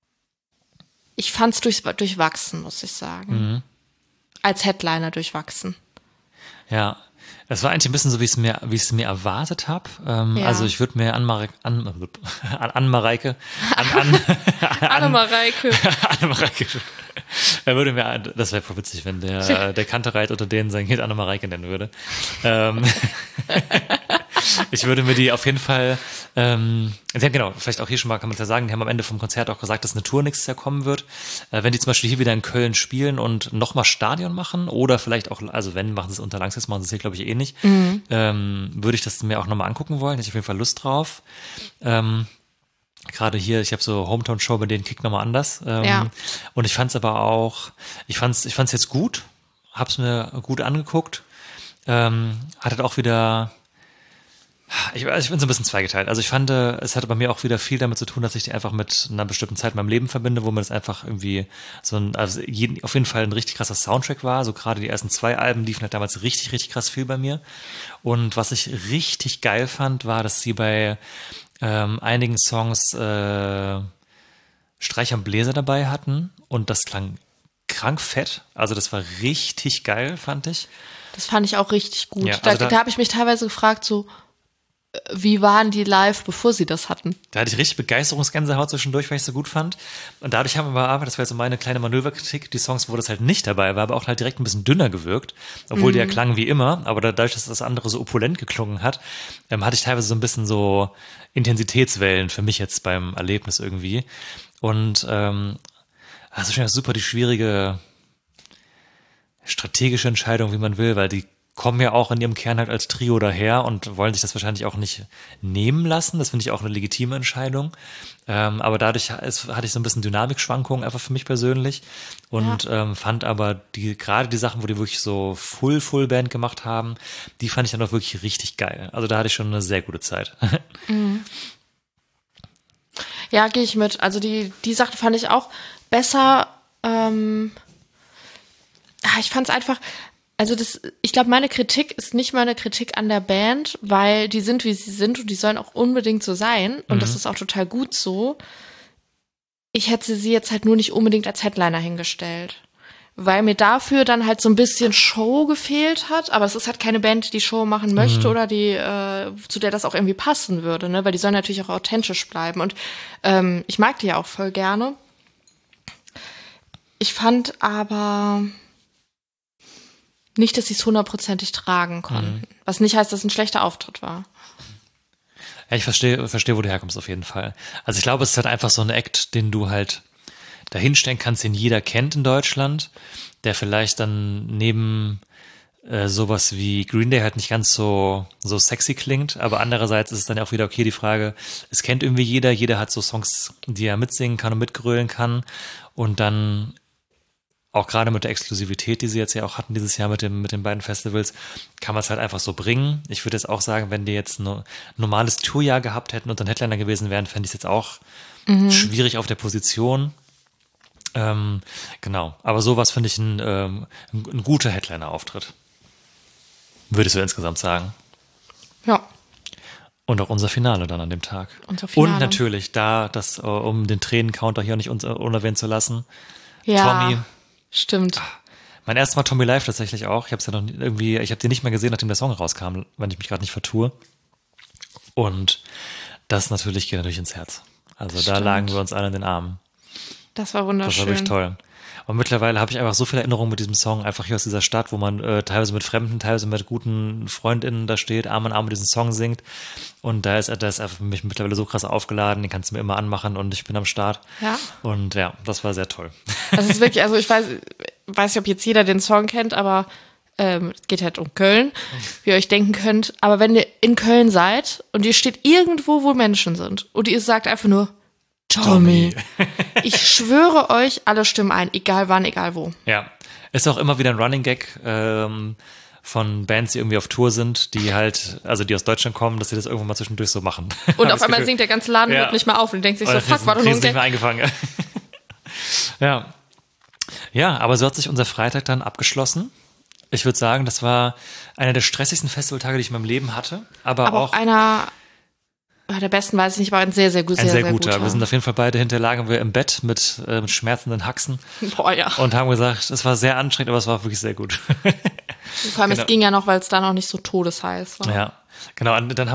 ich fand es durchwachsen, muss ich sagen. Mhm. Als Headliner durchwachsen. Ja, es war eigentlich ein bisschen so, wie ich es mir erwartet habe. Also ich würde mir Annemareike. Das wäre voll witzig, wenn der Kantereit unter denen sein Kind Annemareike nennen würde. Ich würde mir die auf jeden Fall, genau, vielleicht auch hier schon mal kann man es ja sagen, die haben am Ende vom Konzert auch gesagt, dass eine Tour nächstes Jahr kommen wird. Wenn die zum Beispiel hier wieder in Köln spielen und nochmal Stadion machen oder vielleicht auch, also wenn, machen sie es unter Langsitz, machen sie es hier glaube ich eh nicht, würde ich das mir auch nochmal angucken wollen. Hätte ich auf jeden Fall Lust drauf. Gerade hier, ich habe so Hometown-Show, bei denen kickt nochmal anders. Und ich fand es aber auch, ich fand's jetzt gut, hab's mir gut angeguckt, hatte auch wieder, ich bin so ein bisschen zweigeteilt. Also ich fand, es hatte bei mir auch wieder viel damit zu tun, dass ich die einfach mit einer bestimmten Zeit in meinem Leben verbinde, wo mir das einfach irgendwie auf jeden Fall ein richtig krasser Soundtrack war. So gerade die ersten 2 Alben liefen halt damals richtig, richtig krass viel bei mir. Und was ich richtig geil fand, war, dass sie bei einigen Songs Streicher und Bläser dabei hatten und das klang krank fett. Also das war richtig geil, fand ich. Das fand ich auch richtig gut. Ja, also da habe ich mich teilweise gefragt, so, wie waren die live, bevor sie das hatten? Da hatte ich richtig Begeisterungsgänsehaut zwischendurch, weil ich es so gut fand. Und dadurch haben wir aber, das war jetzt so meine kleine Manöverkritik, die Songs, wo das halt nicht dabei war, aber auch halt direkt ein bisschen dünner gewirkt. Obwohl die ja klangen wie immer, aber dadurch, dass das andere so opulent geklungen hat, hatte ich teilweise so ein bisschen so Intensitätswellen für mich jetzt beim Erlebnis irgendwie. Und das ist schon super die schwierige strategische Entscheidung, wie man will, weil die kommen ja auch in ihrem Kern halt als Trio daher und wollen sich das wahrscheinlich auch nicht nehmen lassen. Das finde ich auch eine legitime Entscheidung. Aber dadurch hatte ich so ein bisschen Dynamikschwankungen einfach für mich persönlich und fand aber gerade die Sachen, wo die wirklich so Full-Band gemacht haben, die fand ich dann auch wirklich richtig geil. Also da hatte ich schon eine sehr gute Zeit. Mhm. Ja, gehe ich mit. Also die Sachen fand ich auch besser. Ich fand es einfach, Also ich glaube, meine Kritik ist nicht mal eine Kritik an der Band, weil die sind, wie sie sind und die sollen auch unbedingt so sein und das ist auch total gut so. Ich hätte sie jetzt halt nur nicht unbedingt als Headliner hingestellt, weil mir dafür dann halt so ein bisschen Show gefehlt hat, aber es ist halt keine Band, die Show machen möchte oder die zu der das auch irgendwie passen würde, ne? Weil die sollen natürlich auch authentisch bleiben und ich mag die ja auch voll gerne. Ich fand aber nicht, dass sie es 100% tragen konnten. Was nicht heißt, dass es ein schlechter Auftritt war. Ja, ich verstehe, wo du herkommst auf jeden Fall. Also ich glaube, es ist halt einfach so ein Act, den du halt dahinstellen kannst, den jeder kennt in Deutschland, der vielleicht dann neben sowas wie Green Day halt nicht ganz so sexy klingt, aber andererseits ist es dann auch wieder okay, die Frage, es kennt irgendwie jeder hat so Songs, die er mitsingen kann und mitgrölen kann und dann auch gerade mit der Exklusivität, die sie jetzt ja auch hatten dieses Jahr mit den beiden Festivals, kann man es halt einfach so bringen. Ich würde jetzt auch sagen, wenn die jetzt ein normales Tourjahr gehabt hätten und dann Headliner gewesen wären, fände ich es jetzt auch schwierig auf der Position. Genau, aber sowas finde ich ein guter Headliner-Auftritt. Würdest du insgesamt sagen? Ja. Und auch unser Finale dann an dem Tag. Und natürlich um den Tränen-Counter hier nicht unerwähnt zu lassen, ja. Tommy. Stimmt. Mein erstes Mal Tommy Live tatsächlich auch. Ich habe den nicht mehr gesehen, nachdem der Song rauskam, wenn ich mich gerade nicht vertue. Und das natürlich geht natürlich ins Herz. Also Stimmt. Da lagen wir uns alle in den Armen. Das war wunderschön. Das war wirklich toll. Und mittlerweile habe ich einfach so viele Erinnerungen mit diesem Song, einfach hier aus dieser Stadt, wo man teilweise mit Fremden, teilweise mit guten FreundInnen da steht, Arm in Arm mit diesem Song singt. Und da ist er für mich mittlerweile so krass aufgeladen, den kannst du mir immer anmachen und ich bin am Start. Ja. Und ja, das war sehr toll. Das ist wirklich, also ich weiß nicht, ob jetzt jeder den Song kennt, aber es geht halt um Köln, wie ihr euch denken könnt. Aber wenn ihr in Köln seid und ihr steht irgendwo, wo Menschen sind und ihr sagt einfach nur Tommy. Ich schwöre euch, alle stimmen ein, egal wann, egal wo. Ja, ist auch immer wieder ein Running Gag von Bands, die irgendwie auf Tour sind, die halt, also die aus Deutschland kommen, dass sie das irgendwann mal zwischendurch so machen. Und auf einmal singt der ganze Laden wird nicht mehr auf und denkt sich so, fuck, war doch nur ein Gag. Nicht mehr eingefangen. Ja. Ja, aber so hat sich unser Freitag dann abgeschlossen. Ich würde sagen, das war einer der stressigsten Festivaltage, die ich in meinem Leben hatte. Aber auch einer der besten, weiß ich nicht, aber ein sehr, sehr guter. Sehr guter. Wir sind auf jeden Fall beide lagen wir im Bett mit schmerzenden Haxen. Boah, ja. Und haben gesagt, es war sehr anstrengend, aber es war wirklich sehr gut. Vor allem, es ging ja noch, weil es da noch nicht so todesheiß war. Ja, genau. Und dann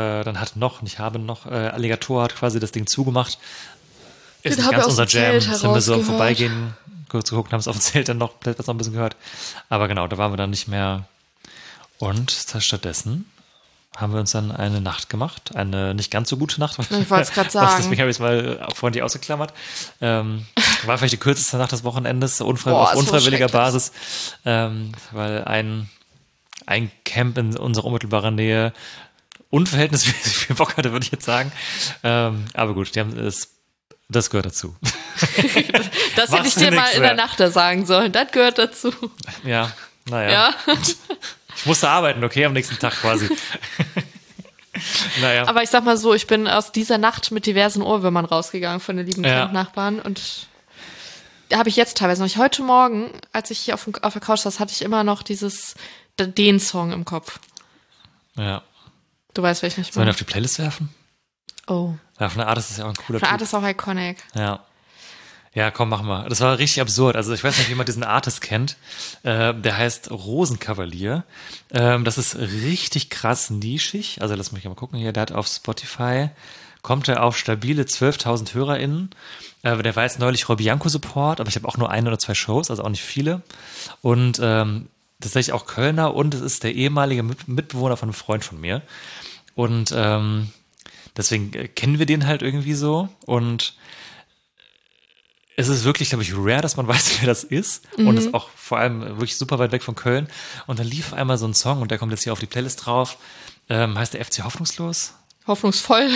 Alligator hat quasi das Ding zugemacht. Ist nicht ganz unser Jam. Sind wir so am Vorbeigehen kurz geguckt, haben es auf dem Zelt dann noch ein bisschen gehört. Aber genau, da waren wir dann nicht mehr. Und stattdessen haben wir uns dann eine Nacht gemacht. Eine nicht ganz so gute Nacht. Ich wollte es gerade sagen. Deswegen habe ich es mal freundlich ausgeklammert. War vielleicht die kürzeste Nacht des Wochenendes, auf unfreiwilliger Basis. Weil ein Camp in unserer unmittelbaren Nähe unverhältnismäßig viel Bock hatte, würde ich jetzt sagen. Aber gut, das gehört dazu. Das hätte ich dir mal in der Nacht sagen sollen. Das gehört dazu. Ja, naja. Ja. Ich musste arbeiten, okay, am nächsten Tag quasi. Naja. Aber ich sag mal so, ich bin aus dieser Nacht mit diversen Ohrwürmern rausgegangen von den lieben Nachbarn und da habe ich jetzt teilweise noch. Heute Morgen, als ich hier auf der Couch saß, hatte ich immer noch den Song im Kopf. Ja. Du weißt, welchen ich meine. Sollen wir auf die Playlist werfen? Oh. Ja, von der Artist ist ja auch ein cooler Typ. Von der Artist ist auch iconic. Ja. Ja, komm, machen wir. Das war richtig absurd. Also ich weiß nicht, wie man diesen Artist kennt. Der heißt Rosenkavalier. Das ist richtig krass nischig. Also lass mich mal gucken hier. Der hat auf Spotify, kommt er auf stabile 12.000 HörerInnen. Der war jetzt neulich Roy Bianco Support, aber ich habe auch nur 1 oder 2 Shows, also auch nicht viele. Und tatsächlich auch Kölner und es ist der ehemalige Mitbewohner von einem Freund von mir. Und deswegen kennen wir den halt irgendwie so und es ist wirklich, glaube ich, rare, dass man weiß, wer das ist. Und ist auch vor allem wirklich super weit weg von Köln. Und dann lief einmal so ein Song und der kommt jetzt hier auf die Playlist drauf. Heißt der FC Hoffnungslos? Hoffnungsvoll.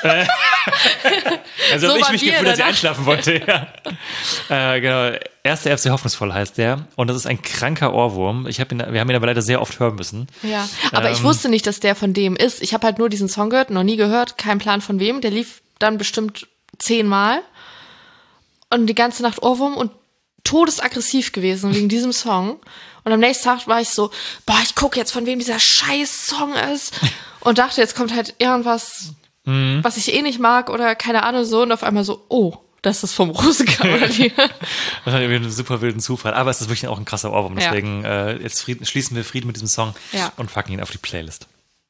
Also so habe ich mich gefühlt, dass ich einschlafen wollte. Ja. Genau. Erster FC Hoffnungsvoll heißt der. Und das ist ein kranker Ohrwurm. Wir haben ihn aber leider sehr oft hören müssen. Ja, aber ich wusste nicht, dass der von dem ist. Ich habe halt nur diesen Song gehört, noch nie gehört, kein Plan von wem. Der lief dann bestimmt 10 Mal. Und die ganze Nacht Ohrwurm und todesaggressiv gewesen wegen diesem Song. Und am nächsten Tag war ich so, ich gucke jetzt, von wem dieser scheiß Song ist. Und dachte, jetzt kommt halt irgendwas, was ich eh nicht mag oder keine Ahnung so. Und auf einmal so, das ist vom Rosenkavalier. Das hat irgendwie einen super wilden Zufall. Aber es ist wirklich auch ein krasser Ohrwurm. Deswegen jetzt schließen wir Frieden mit diesem Song und packen ihn auf die Playlist.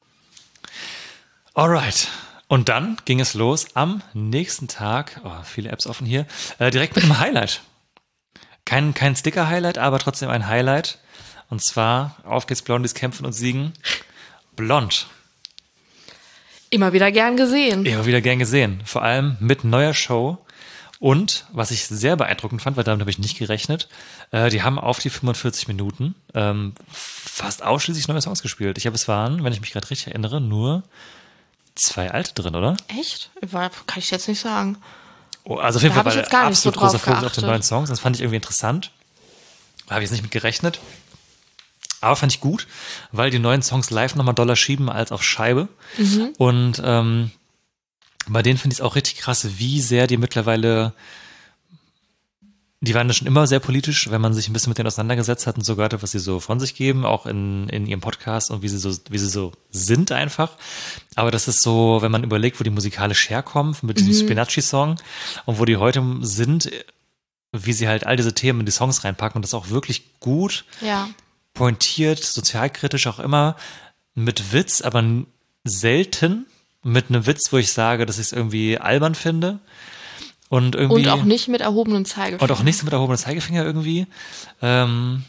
Alright. Und dann ging es los am nächsten Tag, viele Apps offen hier, direkt mit einem Highlight. Kein Sticker-Highlight, aber trotzdem ein Highlight. Und zwar, auf geht's Blondies kämpfen und siegen. Blond. Immer wieder gern gesehen. Immer wieder gern gesehen. Vor allem mit neuer Show. Und, was ich sehr beeindruckend fand, weil damit habe ich nicht gerechnet, die haben auf die 45 Minuten fast ausschließlich neue Songs gespielt. Es waren, wenn ich mich gerade richtig erinnere, nur 2 alte drin, oder? Echt? Kann ich jetzt nicht sagen. Also auf jeden Fall war der absolut so großer Fokus auf den neuen Songs. Das fand ich irgendwie interessant. Da habe ich jetzt nicht mit gerechnet. Aber fand ich gut, weil die neuen Songs live nochmal doller schieben als auf Scheibe. Mhm. Und bei denen finde ich es auch richtig krass, wie sehr die mittlerweile, die waren ja schon immer sehr politisch, wenn man sich ein bisschen mit denen auseinandergesetzt hat und so gehört hat, was sie so von sich geben, auch in ihrem Podcast und wie sie so sind einfach. Aber das ist so, wenn man überlegt, wo die musikalisch herkommen, mit diesem Spinacci-Song und wo die heute sind, wie sie halt all diese Themen in die Songs reinpacken und das auch wirklich gut pointiert, sozialkritisch auch immer, mit Witz, aber selten mit einem Witz, wo ich sage, dass ich es irgendwie albern finde. Und auch nicht mit erhobenem Zeigefinger. Und auch nicht mit erhobenem Zeigefinger irgendwie. Fand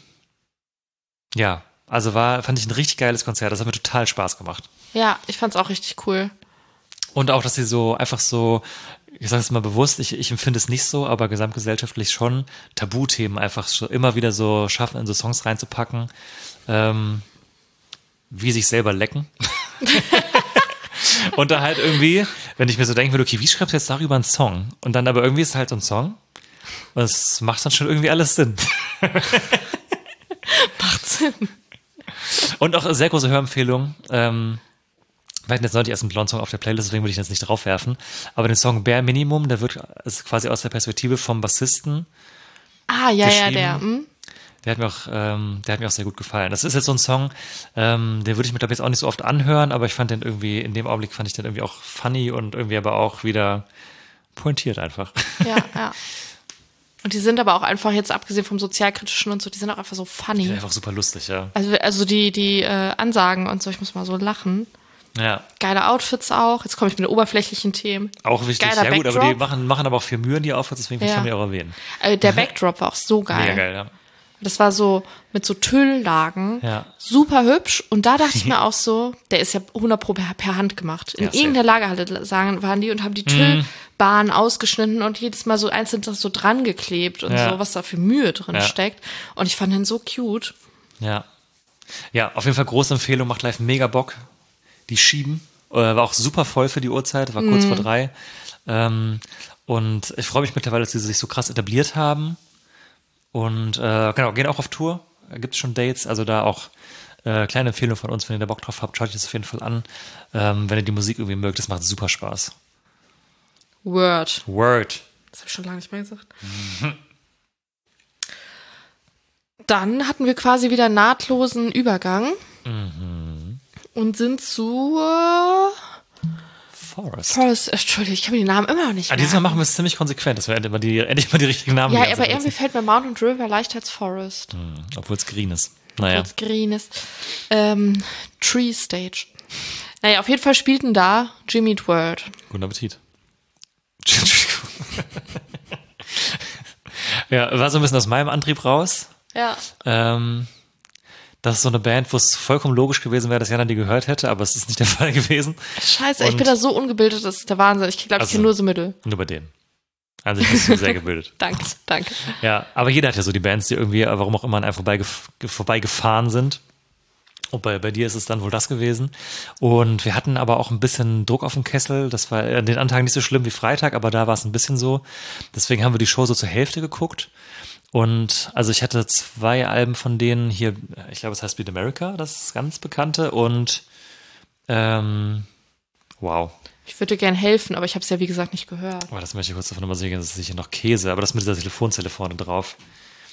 ich ein richtig geiles Konzert. Das hat mir total Spaß gemacht. Ja, ich fand's auch richtig cool. Und auch, dass sie so einfach so, ich sage es mal bewusst, ich empfinde es nicht so, aber gesamtgesellschaftlich schon Tabuthemen einfach so immer wieder so schaffen, in so Songs reinzupacken, wie sich selber lecken. Und da halt irgendwie, wenn ich mir so denke, okay, wie schreibst du jetzt darüber einen Song? Und dann aber irgendwie ist es halt so ein Song und es macht dann schon irgendwie alles Sinn. Macht Sinn. Und auch eine sehr große Hörempfehlung. Wir hatten jetzt neulich erst einen Blond-Song auf der Playlist, deswegen würde ich ihn jetzt nicht draufwerfen. Aber den Song Bare Minimum, der ist quasi aus der Perspektive vom Bassisten. Der hat mir auch sehr gut gefallen. Das ist jetzt so ein Song, den würde ich mir glaube ich jetzt auch nicht so oft anhören, aber ich fand den irgendwie, in dem Augenblick fand ich den irgendwie auch funny und irgendwie aber auch wieder pointiert einfach. Ja. Und die sind aber auch einfach jetzt, abgesehen vom Sozialkritischen und so, die sind auch einfach so funny. Die sind einfach super lustig, ja. Also die Ansagen und so, ich muss mal so lachen. Ja. Geile Outfits auch. Jetzt komme ich mit den oberflächlichen Themen. Auch wichtig, geiler ja gut, Backdrop. aber die machen aber auch viel Mühe in die Outfits, deswegen will ich die auch erwähnen. Der Backdrop war auch so geil. Mega geil, ja. Das war so mit so Tülllagen, super hübsch. Und da dachte ich mir auch so, der ist ja 100% per Hand gemacht. In irgendeiner Lagerhalle waren die und haben die Tüllbahn ausgeschnitten und jedes Mal so einzeln so dran geklebt und so, was da für Mühe drin steckt. Und ich fand den so cute. Ja. Ja, auf jeden Fall große Empfehlung, macht live mega Bock. Die schieben. War auch super voll für die Uhrzeit, war kurz vor 3. Und ich freue mich mittlerweile, dass sie sich so krass etabliert haben. Und gehen auch auf Tour. Da gibt es schon Dates, also da auch kleine Empfehlung von uns, wenn ihr da Bock drauf habt, schaut euch das auf jeden Fall an. Wenn ihr die Musik irgendwie mögt, das macht super Spaß. Word. Das habe ich schon lange nicht mehr gesagt. Dann hatten wir quasi wieder nahtlosen Übergang und sind zur Forest. Entschuldigung, ich kann mir die Namen immer noch nicht merken. Dieses Mal machen wir es ziemlich konsequent, dass wir endlich mal die richtigen Namen haben. Ja, aber irgendwie fällt mir Mountain River leichter als Forest. Obwohl es green ist. Naja. Obwohl es green ist. Tree Stage. Naja, auf jeden Fall spielten da Jimmy Eat World. Guten Appetit. Ja, war so ein bisschen aus meinem Antrieb raus. Ja. Das ist so eine Band, wo es vollkommen logisch gewesen wäre, dass Jana die gehört hätte, aber es ist nicht der Fall gewesen. Scheiße, ich bin da so ungebildet, das ist der Wahnsinn. Ich glaube, ich kenne nur so Mittel. Nur bei denen. An sich bist du sehr gebildet. Danke. Ja, aber jeder hat ja so die Bands, die irgendwie, warum auch immer, an einem vorbeigefahren sind. Und bei dir ist es dann wohl das gewesen. Und wir hatten aber auch ein bisschen Druck auf dem Kessel. Das war an den anderen Tagen nicht so schlimm wie Freitag, aber da war es ein bisschen so. Deswegen haben wir die Show so zur Hälfte geguckt. Und also ich hatte 2 Alben von denen hier, ich glaube, es heißt Bleed America, das ganz bekannte. Und wow. Ich würde dir gerne helfen, aber ich habe es ja wie gesagt nicht gehört. Oh, das möchte ich kurz davon nochmal sehen, das ist sicher noch Käse, aber das mit dieser Telefonzelle vorne drauf.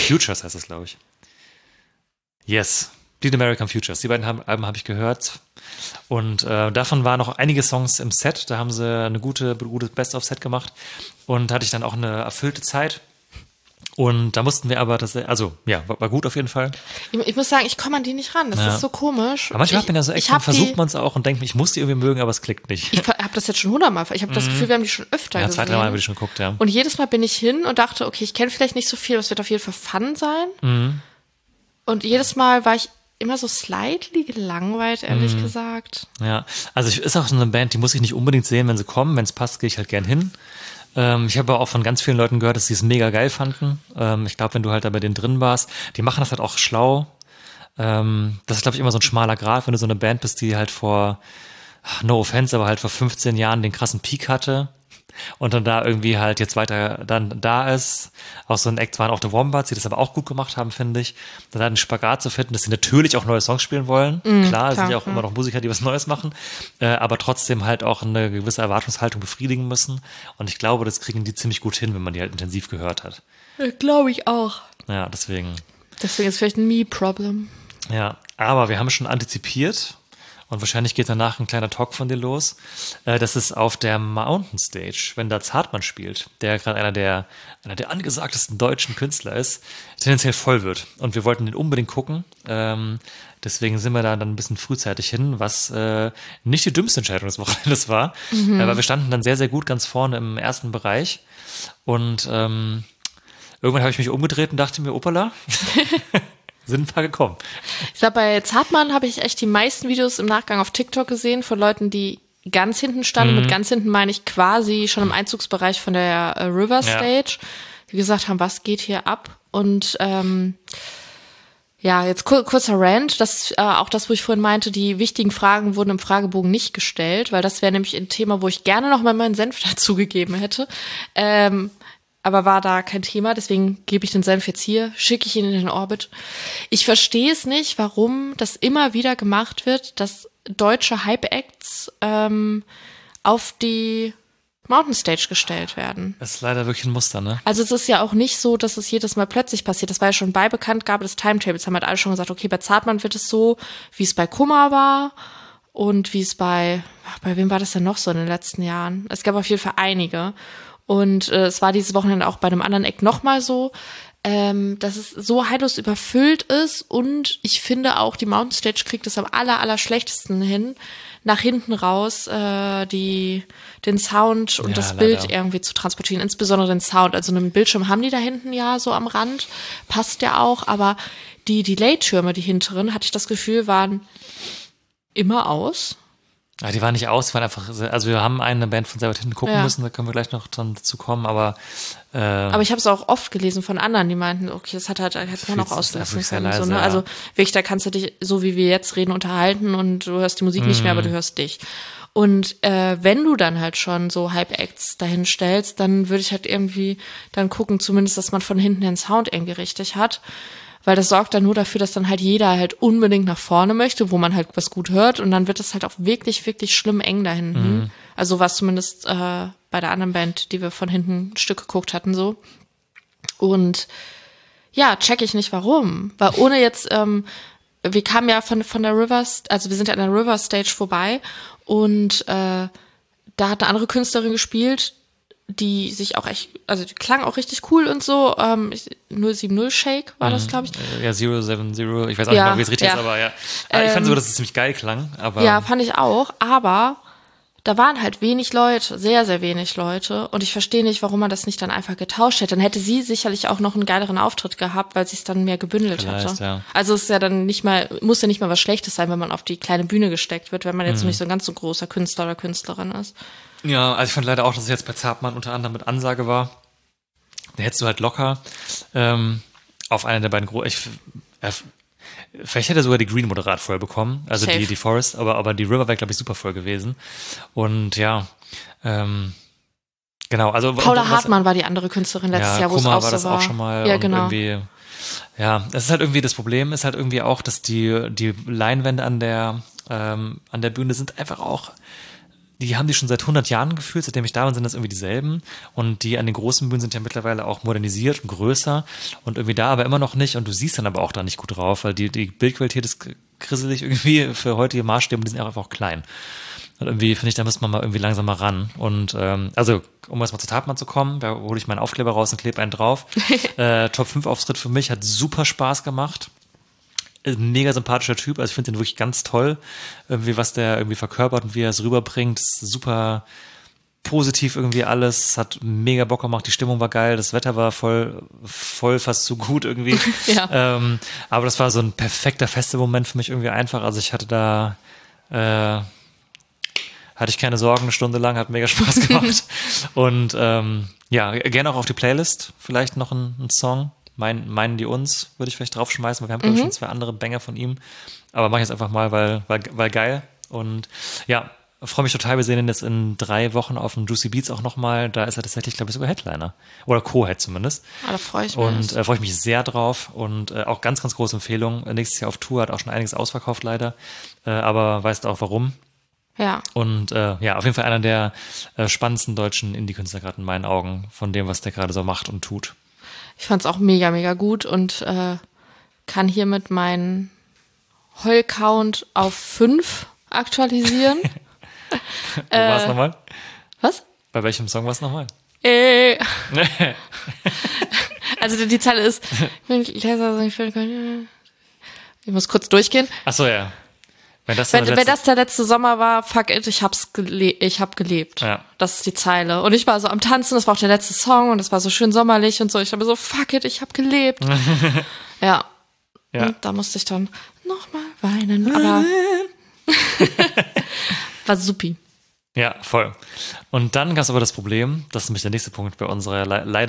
Futures heißt das, glaube ich. Yes. Bleed American Futures. Die beiden Alben habe ich gehört. Und davon waren noch einige Songs im Set. Da haben sie eine gute Best-of-Set gemacht. Und da hatte ich dann auch eine erfüllte Zeit. Und da mussten wir aber, war gut auf jeden Fall. Ich muss sagen, ich komme an die nicht ran. Das ist so komisch. Aber manchmal hat man ja so echt, dann versucht man es auch und denkt, ich muss die irgendwie mögen, aber es klickt nicht. Ich habe das jetzt schon 100-mal. Ich habe das Gefühl, wir haben die schon öfter gesehen. 2-3 Mal habe ich schon geguckt, ja. Und jedes Mal bin ich hin und dachte, okay, ich kenne vielleicht nicht so viel, aber es wird auf jeden Fall Fun sein. Und jedes Mal war ich immer so slightly gelangweilt, ehrlich gesagt. Ja, also ist auch so eine Band, die muss ich nicht unbedingt sehen, wenn sie kommen. Wenn es passt, gehe ich halt gern hin. Ich habe aber auch von ganz vielen Leuten gehört, dass sie es mega geil fanden. Ich glaube, wenn du halt da bei denen drin warst, die machen das halt auch schlau. Das ist, glaube ich, immer so ein schmaler Grat, wenn du so eine Band bist, die halt no offense, aber halt vor 15 Jahren den krassen Peak hatte. Und dann da irgendwie halt jetzt weiter dann da ist. Auch so ein Act waren auch The Wombats, die das aber auch gut gemacht haben, finde ich. Dann einen Spagat zu finden, dass sie natürlich auch neue Songs spielen wollen. Klar, sind ja auch immer noch Musiker, die was Neues machen. Aber trotzdem halt auch eine gewisse Erwartungshaltung befriedigen müssen. Und ich glaube, das kriegen die ziemlich gut hin, wenn man die halt intensiv gehört hat. Glaube ich auch. Ja, deswegen. Deswegen ist vielleicht ein Me-Problem. Ja, aber wir haben schon antizipiert. Und wahrscheinlich geht danach ein kleiner Talk von dir los. Das ist auf der Mountain Stage, wenn da Zartmann spielt, der gerade einer der angesagtesten deutschen Künstler ist, tendenziell voll wird. Und wir wollten den unbedingt gucken. Deswegen sind wir da dann ein bisschen frühzeitig hin, was nicht die dümmste Entscheidung des Wochenendes war. Weil wir standen dann sehr, sehr gut ganz vorne im ersten Bereich. Und irgendwann habe ich mich umgedreht und dachte mir, opala. Sind ein paar gekommen. Ich glaube, bei Zartmann habe ich echt die meisten Videos im Nachgang auf TikTok gesehen von Leuten, die ganz hinten standen. Mit ganz hinten meine ich quasi schon im Einzugsbereich von der River Stage, die gesagt haben, was geht hier ab? Und jetzt kurzer Rant. Das auch das, wo ich vorhin meinte, die wichtigen Fragen wurden im Fragebogen nicht gestellt, weil das wäre nämlich ein Thema, wo ich gerne noch mal meinen Senf dazugegeben hätte. Aber war da kein Thema, deswegen gebe ich den Senf jetzt hier, schicke ich ihn in den Orbit. Ich verstehe es nicht, warum das immer wieder gemacht wird, dass deutsche Hype-Acts auf die Mountain Stage gestellt werden. Das ist leider wirklich ein Muster, ne? Also es ist ja auch nicht so, dass es jedes Mal plötzlich passiert. Das war ja schon bei Bekanntgabe des Timetables. Haben halt alle schon gesagt, okay, bei Zartmann wird es so, wie es bei Kummer war und wie es bei wem war das denn noch so in den letzten Jahren? Es gab auf jeden Fall einige. Und es war dieses Wochenende auch bei einem anderen Eck nochmal so, dass es so heillos überfüllt ist. Und ich finde auch, die Mountain Stage kriegt es am aller schlechtesten hin, nach hinten raus den Sound und das Bild irgendwie zu transportieren. Insbesondere den Sound. Also einen Bildschirm haben die da hinten ja so am Rand. Passt ja auch. Aber die Delay-Türme, die hinteren, hatte ich das Gefühl, waren immer aus. Ja, die waren nicht aus, waren einfach, also wir haben eine Band von sehr weit hinten gucken müssen, da können wir gleich noch dann dazu kommen, aber ich habe es auch oft gelesen von anderen, die meinten, okay, das hätte man auch auslassen können. Leise, so, ne? Also wirklich, da kannst du dich, so wie wir jetzt reden, unterhalten und du hörst die Musik nicht mehr, aber du hörst dich. Und wenn du dann halt schon so Hype-Acts dahin stellst, dann würde ich halt irgendwie dann gucken, zumindest, dass man von hinten den Sound irgendwie richtig hat. Weil das sorgt dann nur dafür, dass dann halt jeder halt unbedingt nach vorne möchte, wo man halt was gut hört. Und dann wird es halt auch wirklich, wirklich schlimm eng da hinten. Also was zumindest bei der anderen Band, die wir von hinten ein Stück geguckt hatten, so. Und ja, check ich nicht warum. Weil ohne jetzt, wir kamen ja von der wir sind ja an der River Stage vorbei. Und da hat eine andere Künstlerin gespielt, die sich auch echt, also die klang auch richtig cool und so. 070 Shake war das, glaube ich. Ja, 070, ich weiß auch nicht mehr, wie es richtig ist, aber ja. Ich fand so, dass es ziemlich geil klang. Aber ja, fand ich auch, aber da waren halt wenig Leute, sehr, sehr wenig Leute. Und ich verstehe nicht, warum man das nicht dann einfach getauscht hätte. Dann hätte sie sicherlich auch noch einen geileren Auftritt gehabt, weil sie es dann mehr gebündelt hätte. Ja. Also es ist ja dann muss ja nicht mal was Schlechtes sein, wenn man auf die kleine Bühne gesteckt wird, wenn man jetzt nicht so ein ganz so großer Künstler oder Künstlerin ist. Ja, also ich fand leider auch, dass es jetzt bei Zartmann unter anderem mit Ansage war. Da hättest du halt locker auf einer der beiden vielleicht hätte er sogar die Green moderat voll bekommen, also die Forest, aber die River wäre, glaube ich, super voll gewesen. Und ja, genau. Also Paula Hartmann war die andere Künstlerin letztes Jahr, wo es auch so war. war das auch schon mal. Ja, und genau. Irgendwie, ja, es ist halt irgendwie, das Problem ist halt irgendwie auch, dass die Leinwände an der Bühne sind einfach auch die haben die schon seit 100 Jahren gefühlt, seitdem ich da bin, sind das irgendwie dieselben und die an den großen Bühnen sind ja mittlerweile auch modernisiert und größer und irgendwie da aber immer noch nicht und du siehst dann aber auch da nicht gut drauf, weil die Bildqualität ist grisselig irgendwie für heutige Maßstäbe und die sind einfach auch klein. Und irgendwie finde ich, da muss man mal irgendwie langsam mal ran und also um erstmal zu Tapman zu kommen, da hole ich meinen Aufkleber raus und klebe einen drauf. Top 5 Auftritt für mich, hat super Spaß gemacht. Ein mega sympathischer Typ, also ich finde den wirklich ganz toll, irgendwie was der irgendwie verkörpert und wie er es rüberbringt, ist super positiv irgendwie alles, hat mega Bock gemacht, die Stimmung war geil, das Wetter war voll fast zu gut irgendwie, Ja. Aber das war so ein perfekter Festivalmoment für mich irgendwie einfach, also ich hatte da hatte ich keine Sorgen eine Stunde lang, hat mega Spaß gemacht und ja, gerne auch auf die Playlist, vielleicht noch ein Song. Meinen die uns, würde ich vielleicht draufschmeißen, weil wir haben, glaube ich, schon 2 andere Banger von ihm. Aber mache ich jetzt einfach mal, weil geil. Und ja, freue mich total. Wir sehen ihn jetzt in 3 Wochen auf dem Juicy Beats auch nochmal. Da ist er tatsächlich, glaube ich, sogar Headliner. Oder Co-Head zumindest. Da freue ich mich. Und freue ich mich sehr drauf. Und auch ganz, ganz große Empfehlung. Nächstes Jahr auf Tour, hat auch schon einiges ausverkauft leider. Aber weißt auch warum. Ja. Und ja, auf jeden Fall einer der spannendsten deutschen Indie-Künstler gerade in meinen Augen, von dem, was der gerade so macht und tut. Ich fand es auch mega, mega gut und kann hiermit meinen Heul-Count auf 5 aktualisieren. Wo war es nochmal? Was? Bei welchem Song war es nochmal? Also die Zeile ist, ich muss kurz durchgehen. Ach so, ja. Wenn das der letzte Sommer war, fuck it, ich hab gelebt. Ja. Das ist die Zeile. Und ich war so am Tanzen, das war auch der letzte Song und es war so schön sommerlich und so. Ich habe so, fuck it, ich hab gelebt. Ja. Und da musste ich dann nochmal weinen, aber war supi. Ja, voll. Und dann gab es aber das Problem, das ist nämlich der nächste Punkt bei unserer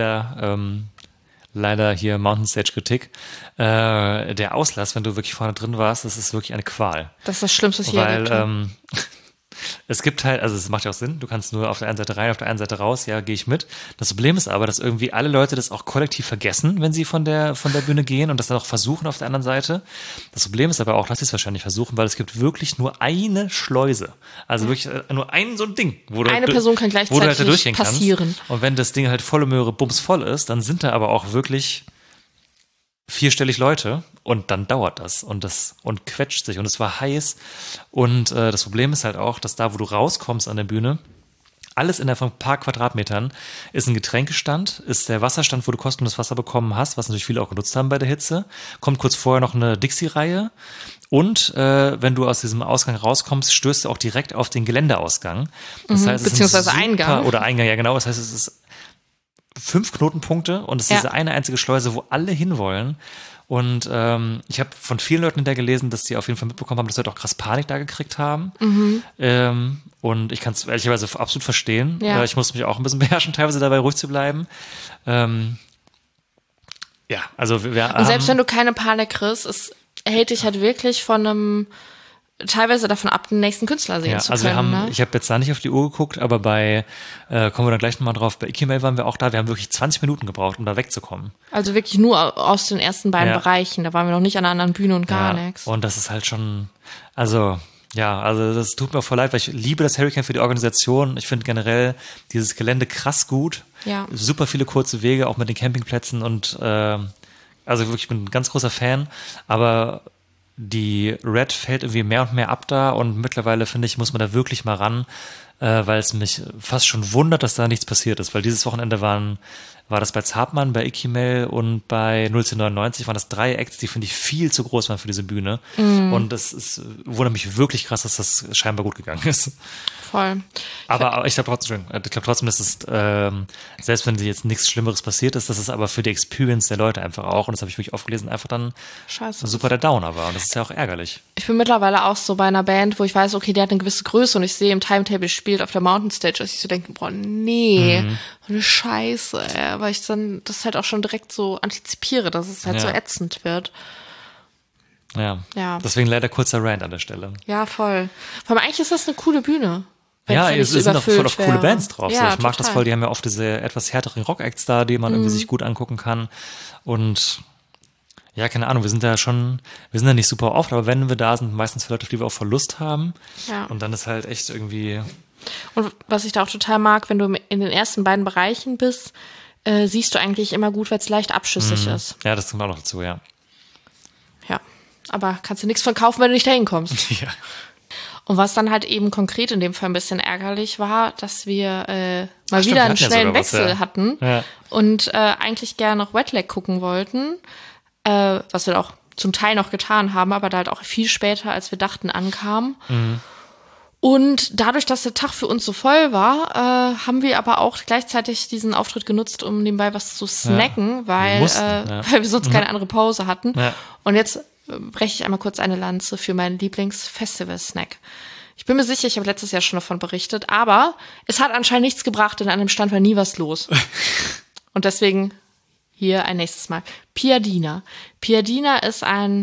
leider hier Mountain Stage Kritik, der Auslass, wenn du wirklich vorne drin warst, das ist wirklich eine Qual. Das ist das Schlimmste, was ich je erlebt habe. Es gibt halt, also es macht ja auch Sinn, du kannst nur auf der einen Seite rein, auf der einen Seite raus, ja, gehe ich mit. Das Problem ist aber, dass irgendwie alle Leute das auch kollektiv vergessen, wenn sie von der Bühne gehen und das dann auch versuchen auf der anderen Seite. Das Problem ist aber auch, dass sie es wahrscheinlich versuchen, weil es gibt wirklich nur eine Schleuse. Also wirklich nur ein so ein Ding, wo du eine Person kann gleichzeitig wo du halt da durchgehen passieren. Kannst. Und wenn das Ding halt volle Möhre bumsvoll ist, dann sind da aber auch wirklich 4-stellig Leute und dann dauert das und quetscht sich und es war heiß und das Problem ist halt auch, dass da, wo du rauskommst an der Bühne, alles innerhalb von ein paar Quadratmetern ist ein Getränkestand, ist der Wasserstand, wo du kostenloses Wasser bekommen hast, was natürlich viele auch genutzt haben bei der Hitze, kommt kurz vorher noch eine Dixie-Reihe und wenn du aus diesem Ausgang rauskommst, stößt du auch direkt auf den Geländeausgang. Das heißt, beziehungsweise Eingang. Oder Eingang, ja genau, das heißt, es ist 5 Knotenpunkte und es ist diese eine einzige Schleuse, wo alle hinwollen. Und ich habe von vielen Leuten hinterher gelesen, dass sie auf jeden Fall mitbekommen haben, dass sie halt auch krass Panik da gekriegt haben. Und ich kann es ehrlicherweise absolut verstehen. Ja. Ich musste mich auch ein bisschen beherrschen, teilweise dabei ruhig zu bleiben. Ja, also wir und selbst wenn du keine Panik kriegst, es hält dich halt wirklich von einem teilweise davon ab, den nächsten Künstler sehen zu können. Ich habe jetzt da nicht auf die Uhr geguckt, aber kommen wir dann gleich nochmal drauf, bei Ikimel waren wir auch da, wir haben wirklich 20 Minuten gebraucht, um da wegzukommen. Also wirklich nur aus den ersten beiden Bereichen, da waren wir noch nicht an einer anderen Bühne und gar nichts. Und das ist halt schon, also das tut mir voll leid, weil ich liebe das Hurricane für die Organisation. Ich finde generell dieses Gelände krass gut. Ja. Super viele kurze Wege, auch mit den Campingplätzen und also wirklich, ich bin ein ganz großer Fan, aber die Red fällt irgendwie mehr und mehr ab da und mittlerweile, finde ich, muss man da wirklich mal ran, weil es mich fast schon wundert, dass da nichts passiert ist, weil dieses Wochenende war das bei Zapman, bei Ikimel und bei 01099 waren das 3 Acts, die finde ich viel zu groß waren für diese Bühne und das wundert mich wirklich krass, dass das scheinbar gut gegangen ist. Voll. Aber ich glaube trotzdem, dass es, selbst wenn jetzt nichts Schlimmeres passiert ist, dass es aber für die Experience der Leute einfach auch, und das habe ich wirklich aufgelesen, einfach dann super der Downer war. Und das ist ja auch ärgerlich. Ich bin mittlerweile auch so bei einer Band, wo ich weiß, okay, die hat eine gewisse Größe und ich sehe im Timetable spielt auf der Mountain Stage, dass ich so denke, boah, nee, eine Scheiße, weil ich dann das halt auch schon direkt so antizipiere, dass es halt so ätzend wird. Ja. Ja. Deswegen leider kurzer Rant an der Stelle. Ja, voll. Vor allem eigentlich ist das eine coole Bühne. Ja, es sind auch voll auf coole Bands drauf. Ja, so. Ich mag das voll, die haben ja oft diese etwas härteren Rock-Acts da, die man irgendwie sich gut angucken kann. Und Ja, keine Ahnung, wir sind da nicht super oft, aber wenn wir da sind, meistens für Leute, die wir auch Verlust haben. Ja. Und dann ist halt echt irgendwie... Und was ich da auch total mag, wenn du in den ersten beiden Bereichen bist, siehst du eigentlich immer gut, weil es leicht abschüssig ist. Ja, das kommt auch noch dazu, ja. Ja, aber kannst du nichts von kaufen, wenn du nicht dahin kommst. Ja. Und was dann halt eben konkret in dem Fall ein bisschen ärgerlich war, dass wir mal wieder einen schnellen Wechsel hatten und eigentlich gerne noch Wetlag gucken wollten, was wir auch zum Teil noch getan haben, aber da halt auch viel später, als wir dachten, ankam. Mhm. Und dadurch, dass der Tag für uns so voll war, haben wir aber auch gleichzeitig diesen Auftritt genutzt, um nebenbei was zu snacken, weil wir sonst keine andere Pause hatten. Ja. Und jetzt breche ich einmal kurz eine Lanze für meinen Lieblings-Festival-Snack. Ich bin mir sicher, ich habe letztes Jahr schon davon berichtet, aber es hat anscheinend nichts gebracht, denn an dem Stand war nie was los. Und deswegen hier ein nächstes Mal. Piadina. Piadina ist ein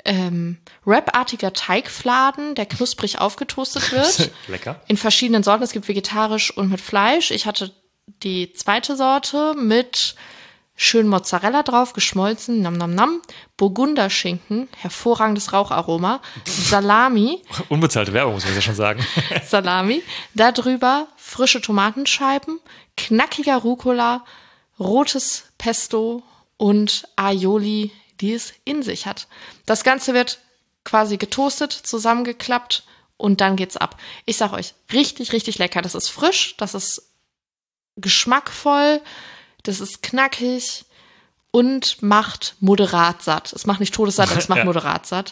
Wrap-artiger Teigfladen, der knusprig aufgetoastet wird. Lecker. In verschiedenen Sorten. Es gibt vegetarisch und mit Fleisch. Ich hatte die zweite Sorte mit schön Mozzarella drauf, geschmolzen, nam nam nam. Burgunderschinken, hervorragendes Raucharoma. Salami. Unbezahlte Werbung, muss man ja schon sagen. Salami. Darüber frische Tomatenscheiben, knackiger Rucola, rotes Pesto und Aioli, die es in sich hat. Das Ganze wird quasi getoastet, zusammengeklappt und dann geht's ab. Ich sag euch, richtig, richtig lecker. Das ist frisch, das ist geschmackvoll, das ist knackig und macht moderat satt. Es macht nicht todessatt, aber es macht moderat satt.